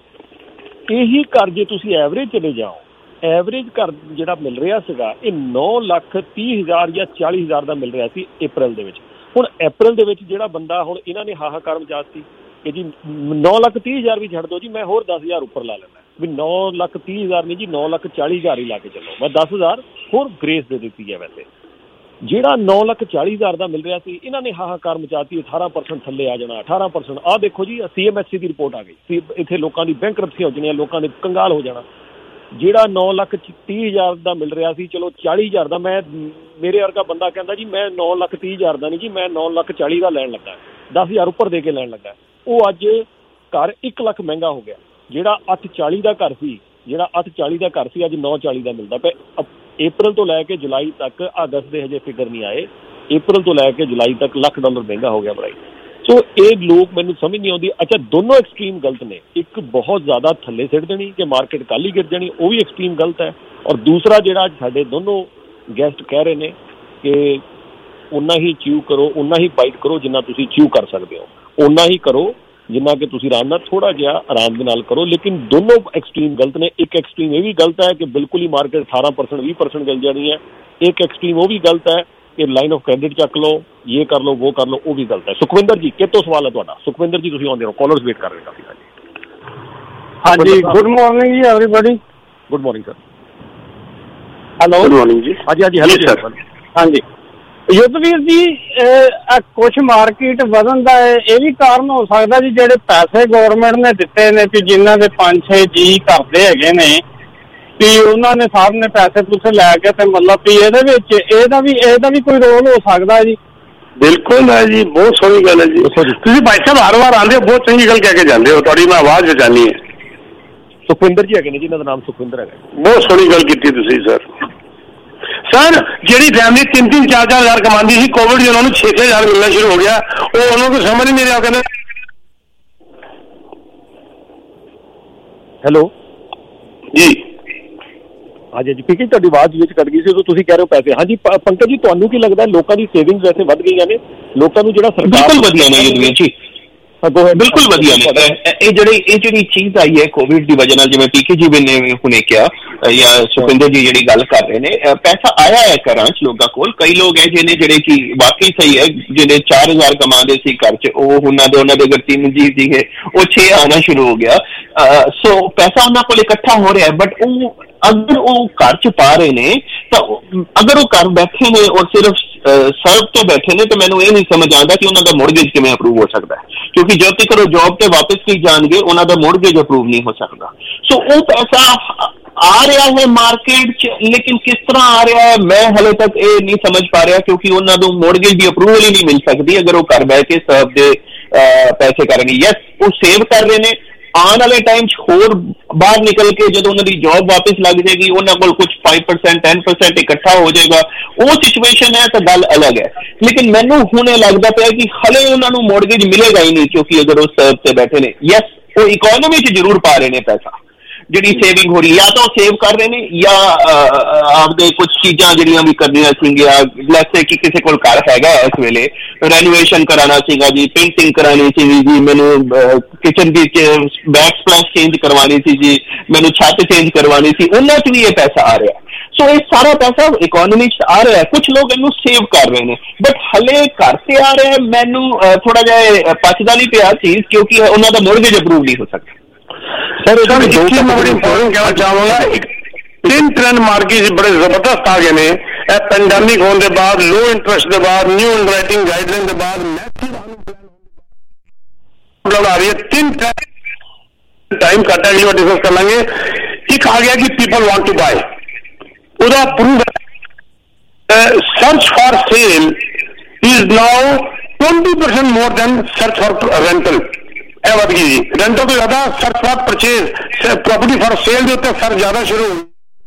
यही घर जे तुसी एवरेज चले जाओ एवरेज घर जिहड़ा मिल रहा सीगा ये नौ लख तीह हज़ार या चाली हज़ार का मिल रहा सी अप्रैल दे विच। हुण अप्रैल दे विच जिहड़ा बंदा हुण इन्हां ने हाहाकार मचा दी कि जी नौ लख तीह हज़ार भी छड्ड दो जी मैं होर दस हज़ार उपर ला लैना भी नौ लख तीह हज़ार नहीं जी नौ लख चाली हज़ार ही ला के चलो, मैं दस हज़ार होर ग्रेस दे दी है। वैसे जिहड़ा नौ लख चाली हज़ार का मिल रहा सी इन्हां ने हाहाकार मचाती अठारह परसेंट थल्ले आ जाना अठारह परसेंट आ देखो जी सी एम एस सी की रिपोर्ट आ गई इत्थे लोगों की बैंकरप्सी हो जानी लोगों ने कंगाल हो जाना। जिहड़ा नौ लख तीह हज़ार का मिल रहा सी चलो चाली हज़ार का मैं मेरे वर्गा बंदा कहता जी मैं नौ लख तीह हज़ार का नहीं जी मैं नौ लख चाली का लैन लगा दस हज़ार उपर दे के लैन लगा, वो अज घर एक लख महंगा हो गया। जिहड़ा अठ चाली का घर सी जिहड़ा अठ चाली का घर सी अज नौ चाली का मिलता पे। अप्रैल तो लैके जुलाई तक अगस्त के हजे फिगर नहीं आए, अप्रैल तो लैके जुलाई तक लख डॉलर महंगा हो गया प्राइस। सो ये लोग मैंने समझ नहीं आती। अच्छा दोनों एक्सट्रीम गलत ने, एक बहुत ज़्यादा थल्ले सिट देनी कि मार्केट कल ही गिर जानी वो भी एक्सट्रीम गलत है, और दूसरा जिहड़ा साडे दोनों गैस्ट कह रहे हैं कि उन्ना ही च्यू करो उन्ना ही बाइट करो जिन्ना तुसी च्यू कर सकते हो, उन्ना ही करो जिन्ना कि तुसी आराम नाल थोड़ा जिहा आराम दे नाल करो। लेकिन दोनों एक्सट्रीम गलत ने। एक एक्सट्रीम ये भी गलत है कि बिल्कुल ही मार्केट अठारह परसेंट बीस परसेंट गिर जानी है, एक एक्सट्रीम वो भी गलत है कि लाइन ऑफ क्रेडिट चक लो ये कर लो वो कर लो, वो भी गलत है। सुखविंदर जी कितों सवाल है तुहाडा? सुखविंदर जी तुसीं आउंदे हो, कॉलर्स वेट कर रहे काफी सारे। हाँ जी गुड मॉर्निंग जी everybody. Good morning sir. Hello good morning जी। हाँ जी हाँ जी हेलो सर। हाँ जी युद्धवीर जी कुछ मार्केट ਵਧਣ ਦਾ ਇਹ ਵੀ ਕਾਰਨ ਹੋ ਸਕਦਾ ਜੀ ਜਿਹੜੇ ਪੈਸੇ ਗਵਰਨਮੈਂਟ ਨੇ ਦਿੱਤੇ ਨੇ ਕਿ ਜਿਨ੍ਹਾਂ ਦੇ ਪੰਜ ਛੇ ਜੀ ਕਰਦੇ ਹੈਗੇ ਨੇ ਕਿ ਉਹਨਾਂ ਨੇ ਸਭ ਨੇ ਪੈਸੇ ਪੂਸੇ ਲੈ ਕੇ ਤੇ ਮਤਲਬ ਵੀ ਇਹਦੇ ਵਿੱਚ ਇਹਦਾ ਵੀ ਇਹਦਾ ਵੀ ਕੋਈ ਰੋਲ ਹੋ ਸਕਦਾ ਹੈ ਜੀ? ਬਿਲਕੁਲ ਹੈ ਜੀ, ਬਹੁਤ ਸੋਹਣੀ ਗੱਲ ਹੈ ਜੀ। ਤੁਸੀਂ ਭਾਈ ਸਾਹਿਬ ਹਰ ਵਾਰ ਆਉਂਦੇ ਹੋ, ਬਹੁਤ ਚੰਗੀ ਗੱਲ ਕਹਿ ਕੇ ਜਾਂਦੇ ਹੋ, ਤੁਹਾਡੀ ਮੈਂ ਆਵਾਜ਼ ਪਛਾਣੀ ਹੈ। ਸੁਖਵਿੰਦਰ ਜੀ ਹੈਗੇ ਨੇ ਜੀ, ਇਹਨਾਂ ਦਾ ਨਾਮ ਸੁਖਵਿੰਦਰ ਹੈਗਾ। ਬਹੁਤ ਸੋਹਣੀ ਗੱਲ ਕੀਤੀ ਤੁਸੀਂ ਸਰ। ਸਰ ਜਿਹੜੀ ਫੈਮਿਲੀ ਤਿੰਨ ਤਿੰਨ ਚਾਰ ਚਾਰ ਹਜ਼ਾਰ ਕਮਾਉਂਦੀ ਸੀ ਕੋਵਿਡ ਉਹਨਾਂ ਨੂੰ ਛੇ ਛੇ ਹਜ਼ਾਰ ਮਿਲਣਾ ਸ਼ੁਰੂ ਹੋ ਗਿਆ, ਉਹ ਉਹਨਾਂ ਨੂੰ ਸਮਝ ਨਹੀਂ ਰਿਹਾ। ਕਹਿੰਦੇ ਹੈਲੋ ਜੀ ਹਾਂਜੀ ਜੀ ਪੀਕੇ ਤੁਹਾਡੀ ਆਵਾਜ਼ ਵਿੱਚ ਕੱਟ ਗਈ ਸੀ ਉਦੋਂ ਤੁਸੀਂ ਕਹਿ ਰਹੇ ਹੋ ਪੈਸੇ। ਹਾਂਜੀ ਪੰਕਜ ਜੀ ਤੁਹਾਨੂੰ ਕੀ ਲੱਗਦਾ ਲੋਕਾਂ ਦੀ ਸੇਵਿੰਗਸ ਵੈਸੇ ਵੱਧ ਗਈਆਂ ਨੇ? ਲੋਕਾਂ ਨੂੰ ਜਿਹੜਾ ਸਰਕਾਰ ਬਿਲਕੁਲ ਵਧੀਆ ਨੇ ਜੀ ਬਿਲਕੁਲ ਵਧੀਆ ਨੇ। ਇਹ ਜਿਹੜੀ ਇਹ ਜਿਹੜੀ ਚੀਜ਼ ਆਈ ਹੈ ਕੋਵਿਡ ਦੀ ਵਜ੍ਹਾ ਨਾਲ, ਜਿਵੇਂ ਪੀਕੇ ਜੀ ਨੇ ਹੁਣੇ ਕਿਹਾ ਜਾਂ ਸੁਖਿੰਦਰ ਜੀ ਜਿਹੜੀ ਗੱਲ ਕਰ ਰਹੇ ਨੇ, ਪੈਸਾ ਆਇਆ ਹੈ ਘਰਾਂ 'ਚ ਲੋਕਾਂ ਕੋਲ। ਕਈ ਲੋਕ ਹੈ ਜਿਹਨੇ ਜਿਹੜੇ ਕਿ ਵਾਕਈ ਸਹੀ ਹੈ, ਜਿਹੜੇ ਚਾਰ ਹਜ਼ਾਰ ਕਮਾਉਂਦੇ ਸੀ ਘਰ 'ਚ, ਉਹ ਉਹਨਾਂ ਦੇ ਉਹਨਾਂ ਦੇ ਅਗਰ ਤਿੰਨ ਜੀ ਸੀਗੇ ਉਹ ਛੇ ਆਉਣਾ ਸ਼ੁਰੂ ਹੋ ਗਿਆ। ਸੋ ਪੈਸਾ ਉਹਨਾਂ ਕੋਲ ਇਕੱਠਾ ਹੋ ਰਿਹਾ, ਬਟ ਉਹ ਅਗਰ ਉਹ ਘਰ 'ਚ ਪਾ ਰਹੇ ਨੇ ਤਾਂ ਅਗਰ ਉਹ ਘਰ ਬੈਠੇ ਨੇ ਔਰ ਸਿਰਫ ਸਰਵ ਤੋਂ ਬੈਠੇ ਨੇ, ਤਾਂ ਮੈਨੂੰ ਇਹ ਨਹੀਂ ਸਮਝ ਆਉਂਦਾ ਕਿ ਉਹਨਾਂ ਦਾ ਮੋਰਗੇਜ ਕਿਵੇਂ ਅਪਰੂਵ ਹੋ ਸਕਦਾ ਹੈ, ਕਿਉਂਕਿ ਜਦ ਤੱਕ ਉਹ ਜੌਬ ਤੇ ਵਾਪਸ ਨਹੀਂ ਜਾਣਗੇ ਉਹਨਾਂ ਦਾ ਮੋਰਗੇਜ ਅਪਰੂਵ ਨਹੀਂ ਹੋ ਸਕਦਾ। ਸੋ ਉਹ ਪੈਸਾ ਆ ਰਿਹਾ ਹੈ ਮਾਰਕੀਟ 'ਚ, ਲੇਕਿਨ ਕਿਸ ਤਰ੍ਹਾਂ ਆ ਰਿਹਾ ਹੈ ਮੈਂ ਹਲੇ ਤੱਕ ਇਹ ਨਹੀਂ ਸਮਝ ਪਾ ਰਿਹਾ, ਕਿਉਂਕਿ ਉਹਨਾਂ ਨੂੰ ਮੋਰਗੇਜ ਦੀ ਅਪਰੂਵਲ ਹੀ ਨਹੀਂ ਮਿਲ ਸਕਦੀ ਅਗਰ ਉਹ ਘਰ ਬਹਿ ਕੇ ਸਰਵ ਦੇ ਪੈਸੇ ਕਰਨਗੇ। ਯੈਸ, ਉਹ ਸੇਵ ਕਰ ਰਹੇ ਨੇ, ਆਉਣ ਵਾਲੇ ਟਾਈਮ 'ਚ ਹੋਰ ਬਾਹਰ ਨਿਕਲ ਕੇ ਜਦੋਂ ਉਹਨਾਂ ਦੀ ਜੌਬ ਵਾਪਸ ਲੱਗ ਜਾਏਗੀ ਉਹਨਾਂ ਕੋਲ ਕੁਝ ਫਾਈਵ ਪਰਸੈਂਟ ਟੈਨ ਪਰਸੈਂਟ ਇਕੱਠਾ ਹੋ ਜਾਏਗਾ। ਉਹ ਸਿਚੁਏਸ਼ਨ ਹੈ ਤਾਂ ਗੱਲ ਅਲੱਗ ਹੈ, ਲੇਕਿਨ ਮੈਨੂੰ ਹੁਣ ਇਹ ਲੱਗਦਾ ਪਿਆ ਕਿ ਹਲੇ ਉਹਨਾਂ ਨੂੰ ਮੋਰਗੇਜ ਮਿਲੇਗਾ ਹੀ ਨਹੀਂ, ਕਿਉਂਕਿ ਅਗਰ ਉਹ ਸਰਵ ਤੇ ਬੈਠੇ ਨੇ। ਯੈਸ, ਉਹ ਇਕੋਨੋਮੀ 'ਚ ਜ਼ਰੂਰ ਪਾ ਰਹੇ ਨੇ ਪੈਸਾ, ਜਿਹੜੀ ਸੇਵਿੰਗ ਹੋ ਰਹੀ ਜਾਂ ਤਾਂ ਉਹ ਸੇਵ ਕਰ ਰਹੇ ਨੇ ਜਾਂ ਆਪਦੇ ਕੁਝ ਚੀਜ਼ਾਂ ਜਿਹੜੀਆਂ ਵੀ ਕਰਨੀਆਂ ਸੀਗੀਆਂ, ਲੈਟਸ ਕਿ ਕਿਸੇ ਕੋਲ ਘਰ ਹੈਗਾ ਇਸ ਵੇਲੇ ਰੈਨੋਵੇਸ਼ਨ ਕਰਾਉਣਾ ਸੀਗਾ ਜੀ, ਪੇਂਟਿੰਗ ਕਰਾਉਣੀ ਸੀਗੀ ਜੀ, ਮੈਨੂੰ ਕਿਚਨ ਦੀ ਬੈਕ ਸਪਲੈਸ਼ ਚੇਂਜ ਕਰਵਾਉਣੀ ਸੀ ਜੀ, ਮੈਨੂੰ ਛੱਤ ਚੇਂਜ ਕਰਵਾਉਣੀ ਸੀ, ਉਹਨਾਂ 'ਚ ਵੀ ਇਹ ਪੈਸਾ ਆ ਰਿਹਾ। ਸੋ ਇਹ ਸਾਰਾ ਪੈਸਾ ਇਕੋਨੋਮੀ 'ਚ ਆ ਰਿਹਾ, ਕੁਝ ਲੋਕ ਇਹਨੂੰ ਸੇਵ ਕਰ ਰਹੇ ਨੇ, ਬਟ ਹਲੇ ਘਰ ਤੇ ਆ ਰਿਹਾ। ਮੈਨੂੰ ਥੋੜਾ ਜਿਹਾ ਪਚਦਾ ਨਹੀਂ ਪਿਆ ਚੀਜ਼, ਕਿਉਂਕਿ ਉਹਨਾਂ ਦਾ ਮੋਰਗੇਜ ਅਪਰੂਵ ਨਹੀਂ ਹੋ ਸਕਦਾ। सर सर एक चीज मैं बड़ी इंपॉर्टेंट कहना चाहूंगा, एक तीन ट्रेंड मार्केट बड़े जबरदस्त आ गए ने पेंडेमिक होने के बाद, लो इंटरेस्ट के बाद, न्यू अंडरराइटिंग गाइडलाइन के बाद मैसिव अनएम्प्लॉयमेंट आ रही है। तीन टाइम कट है, अगली बार डिस्कस कर लेंगे। एक आ गया कि पीपल वांट टू बाय, उसका proof search for sale is now twenty percent more than search for rental. Rental तो ज्यादा search for purchase, property for sale जो होते सर्च ज्यादा शुरू हो।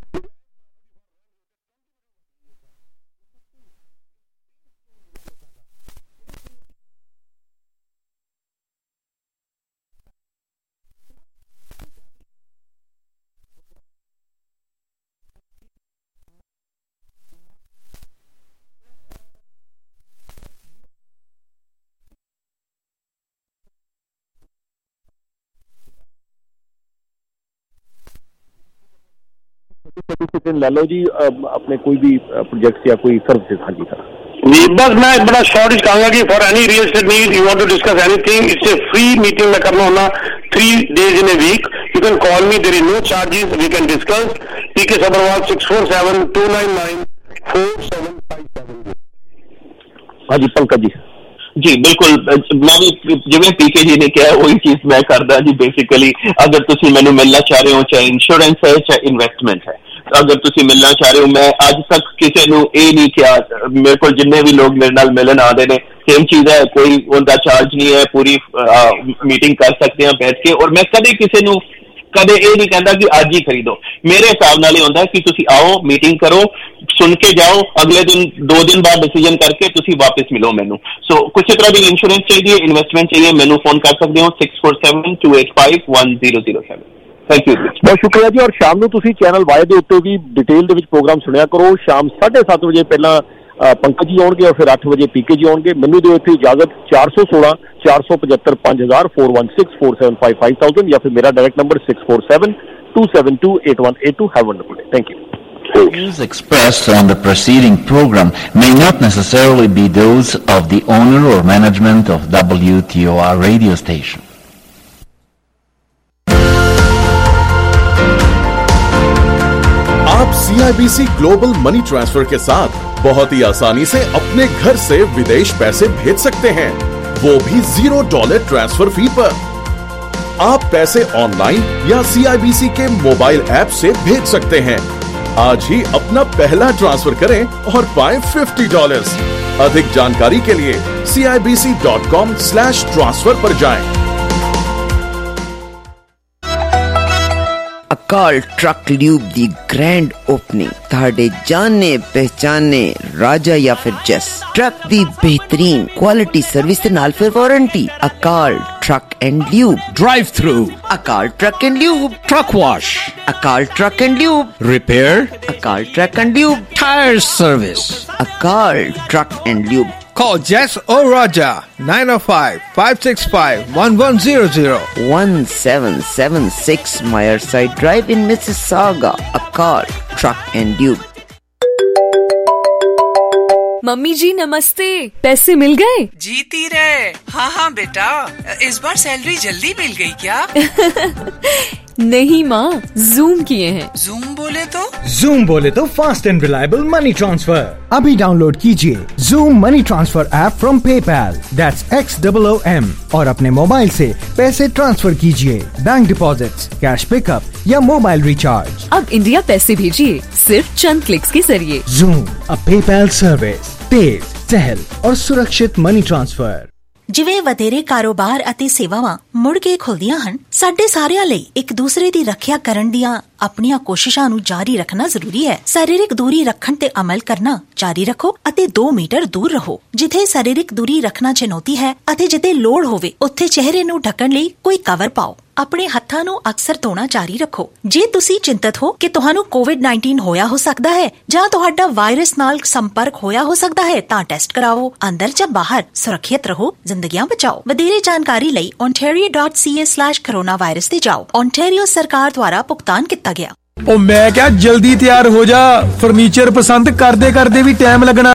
ਲੈ ਲਓ ਜੀ अपने कोई भी प्रोजेक्ट या कोई सर्विसेज। हाँ जी सर जी, बस मैं बड़ा शॉर्ट कहूंगा कि for any real estate need you want to discuss anything, it's a free meeting मैं करना होना three days in a week. You can call me, there is no charges, we can discuss. PK Sabharwal six four seven two nine nine four seven five seven. हाँ जी पंकज जी। जी बिल्कुल, मैं भी जिवें पीके जी ने कहा वही चीज मैं करदा जी। बेसिकली अगर तुसी मैनू मिलना चाह रहे हो, चाहे इंश्योरेंस है चाहे इन्वेस्टमेंट है, अगर तुसी मिलना चाह रहे हो, मैं अज तक किसी नू ये नहीं किया, मेरे को जिन्ने भी लोग मेरे नाल मिलन आते हैं सेम चीज है, कोई उनका चार्ज नहीं है, पूरी आ, मीटिंग कर सकते हैं बैठ के। और मैं कदे किसी नू कदे ये नहीं कहता कि आज ही खरीदो। मेरे हिसाब नाल होंदा है कि तुसी आओ, मीटिंग करो, सुन के जाओ, अगले दिन दो दिन बाद डिसीजन करके तुसी वापस मिलो मैनू। सो so, कुछ तरह की इंश्योरेंस चाहिए, इन्वेस्टमेंट चाहिए, मैनू फोन कर सकते हो six four seven two eight five one zero zero seven. Thank you, बहुत शुक्रिया जी। और शाम ਨੂੰ ਤੁਸੀਂ ਚੈਨਲ ਵਾਈ ਦੇ ਉੱਤੇ ਵੀ ਡਿਟੇਲ ਦੇ ਵਿੱਚ ਪ੍ਰੋਗਰਾਮ ਸੁਣਿਆ ਕਰੋ। ਸ਼ਾਮ ਸਾਢੇ ਸੱਤ ਵਜੇ ਪਹਿਲਾਂ ਪੰਕਜ ਜੀ ਆਉਣਗੇ ਔਰ ਫਿਰ ਅੱਠ ਵਜੇ ਪੀਕੇ ਜੀ ਆਉਣਗੇ। ਮੈਨੂੰ ਦਿਓ ਇੱਥੇ ਇਜਾਜ਼ਤ। ਚਾਰ ਸੌ ਸੋਲਾਂ ਚਾਰ ਸੌ ਪਝੱਤਰ ਪੰਜ ਹਜ਼ਾਰ four one six four seven five five thousand ਜਾਂ ਫਿਰ ਮੇਰਾ direct number six four seven two seven two eight one eight two. Have a wonderful day. Thank you. Views expressed on the preceding program may not necessarily be those of the owner or management of W T O R radio station. आप C I B C global money transfer के साथ बहुत ही आसानी से अपने घर से विदेश पैसे भेज सकते हैं, वो भी जीरो डॉलर ट्रांसफर फी पर। आप पैसे ऑनलाइन या सी आई बी सी के मोबाइल ऐप से भेज सकते हैं। आज ही अपना पहला ट्रांसफर करें और पाएं फिफ्टी डॉलर्स। अधिक जानकारी के लिए C I B C dot com slash transfer पर जाएं। Akal truck lube the grand opening ਤੁਹਾਡੇ ਜਾਣੇ ਪਹਿਚਾਨੇ ਰਾਜਾ ਜਾਂ ਫਿਰ ਜੈਸ ਟਰੱਕ ਦੀ ਬਿਹਤਰੀਨ ਕੁਆਲਿਟੀ ਸਰਵਿਸ ਦੇ ਨਾਲ ਫਿਰ warranty. Akal truck and lube drive through, Akal truck and lube truck wash, Akal truck and lube repair, Akal truck and lube tyre service, Akal truck and lube Call Jess or Raja nine oh five, five six five, one one zero zero. one seven seven six Myerside Drive in Mississauga. A car, truck and Duke. Mummy जी नमस्ते, पैसे मिल गए? जीती रहे। हाँ हाँ बेटा, इस बार सैलरी जल्दी मिल गई क्या? नहीं माँ, जूम किए हैं। जूम बोले तो? जूम बोले तो fast and reliable money transfer. अभी डाउनलोड कीजिए Zoom money transfer app from PayPal, that's X double O M, और अपने मोबाइल से पैसे ट्रांसफर कीजिए, बैंक डिपॉजिट्स, कैश पिकअप या मोबाइल रिचार्ज। अब इंडिया पैसे भेजिए सिर्फ चंद क्लिक्स के जरिए। जूम, अ पेपैल सर्विस, तेज, सहल और सुरक्षित मनी ट्रांसफर। ਜਿਵੇਂ ਵਧੇਰੇ ਕਾਰੋਬਾਰ ਅਤੇ ਸੇਵਾਵਾਂ ਮੁੜ ਕੇ ਖੁੱਲਦੀਆਂ ਹਨ, ਸਾਡੇ ਸਾਰਿਆਂ ਲਈ ਇੱਕ ਦੂਸਰੇ ਦੀ ਰੱਖਿਆ ਕਰਨ ਦੀਆਂ ਆਪਣੀਆਂ ਕੋਸ਼ਿਸ਼ਾਂ ਨੂੰ ਜਾਰੀ ਰੱਖਣਾ ਜ਼ਰੂਰੀ ਹੈ। ਸਰੀਰਕ ਦੂਰੀ ਰੱਖਣ ਤੇ ਅਮਲ ਕਰਨਾ ਜਾਰੀ ਰੱਖੋ ਅਤੇ ਦੋ ਮੀਟਰ ਦੂਰ ਰਹੋ। ਜਿੱਥੇ ਸਰੀਰਕ ਦੂਰੀ ਰੱਖਣਾ ਚੁਣੌਤੀ ਹੈ ਅਤੇ ਜਿੱਥੇ ਲੋੜ ਹੋਵੇ ਉੱਥੇ ਚਿਹਰੇ ਨੂੰ ਢੱਕਣ ਲਈ ਕੋਈ ਕਵਰ ਪਾਓ। ਆਪਣੇ ਹੱਥਾਂ ਨੂੰ ਅਕਸਰ ਧੋਣਾ ਜਾਰੀ ਰੱਖੋ। ਜੇ ਤੁਸੀਂ ਚਿੰਤਤ ਹੋ ਕਿ ਤੁਹਾਨੂੰ ਕੋਵਿਡ ਉੱਨੀ ਹੋਇਆ ਹੋ ਸਕਦਾ ਹੈ ਜਾਂ ਤੁਹਾਡਾ ਵਾਇਰਸ ਨਾਲ ਸੰਪਰਕ ਹੋਇਆ ਹੋ ਸਕਦਾ ਹੈ ਤਾਂ ਟੈਸਟ ਕਰਾਓ। ਅੰਦਰ ਜਾਂ ਬਾਹਰ ਸੁਰੱਖਿਅਤ ਰਹੋ, ਜ਼ਿੰਦਗੀਆਂ ਬਚਾਓ। ਵਧੇਰੇ ਜਾਣਕਾਰੀ ਲਈ ontario dot c a slash coronavirus ਤੇ ਜਾਓ। ontario ਸਰਕਾਰ ਦੁਆਰਾ ਭੁਗਤਾਨ ਕੀਤਾ ਗਿਆ। ਉਹ ਮੈਂ ਕਿਹਾ ਜਲਦੀ ਤਿਆਰ ਹੋ ਜਾ, ਫਰਨੀਚਰ ਪਸੰਦ ਕਰਦੇ ਕਰਦੇ ਵੀ ਟਾਈਮ ਲੱਗਣਾ।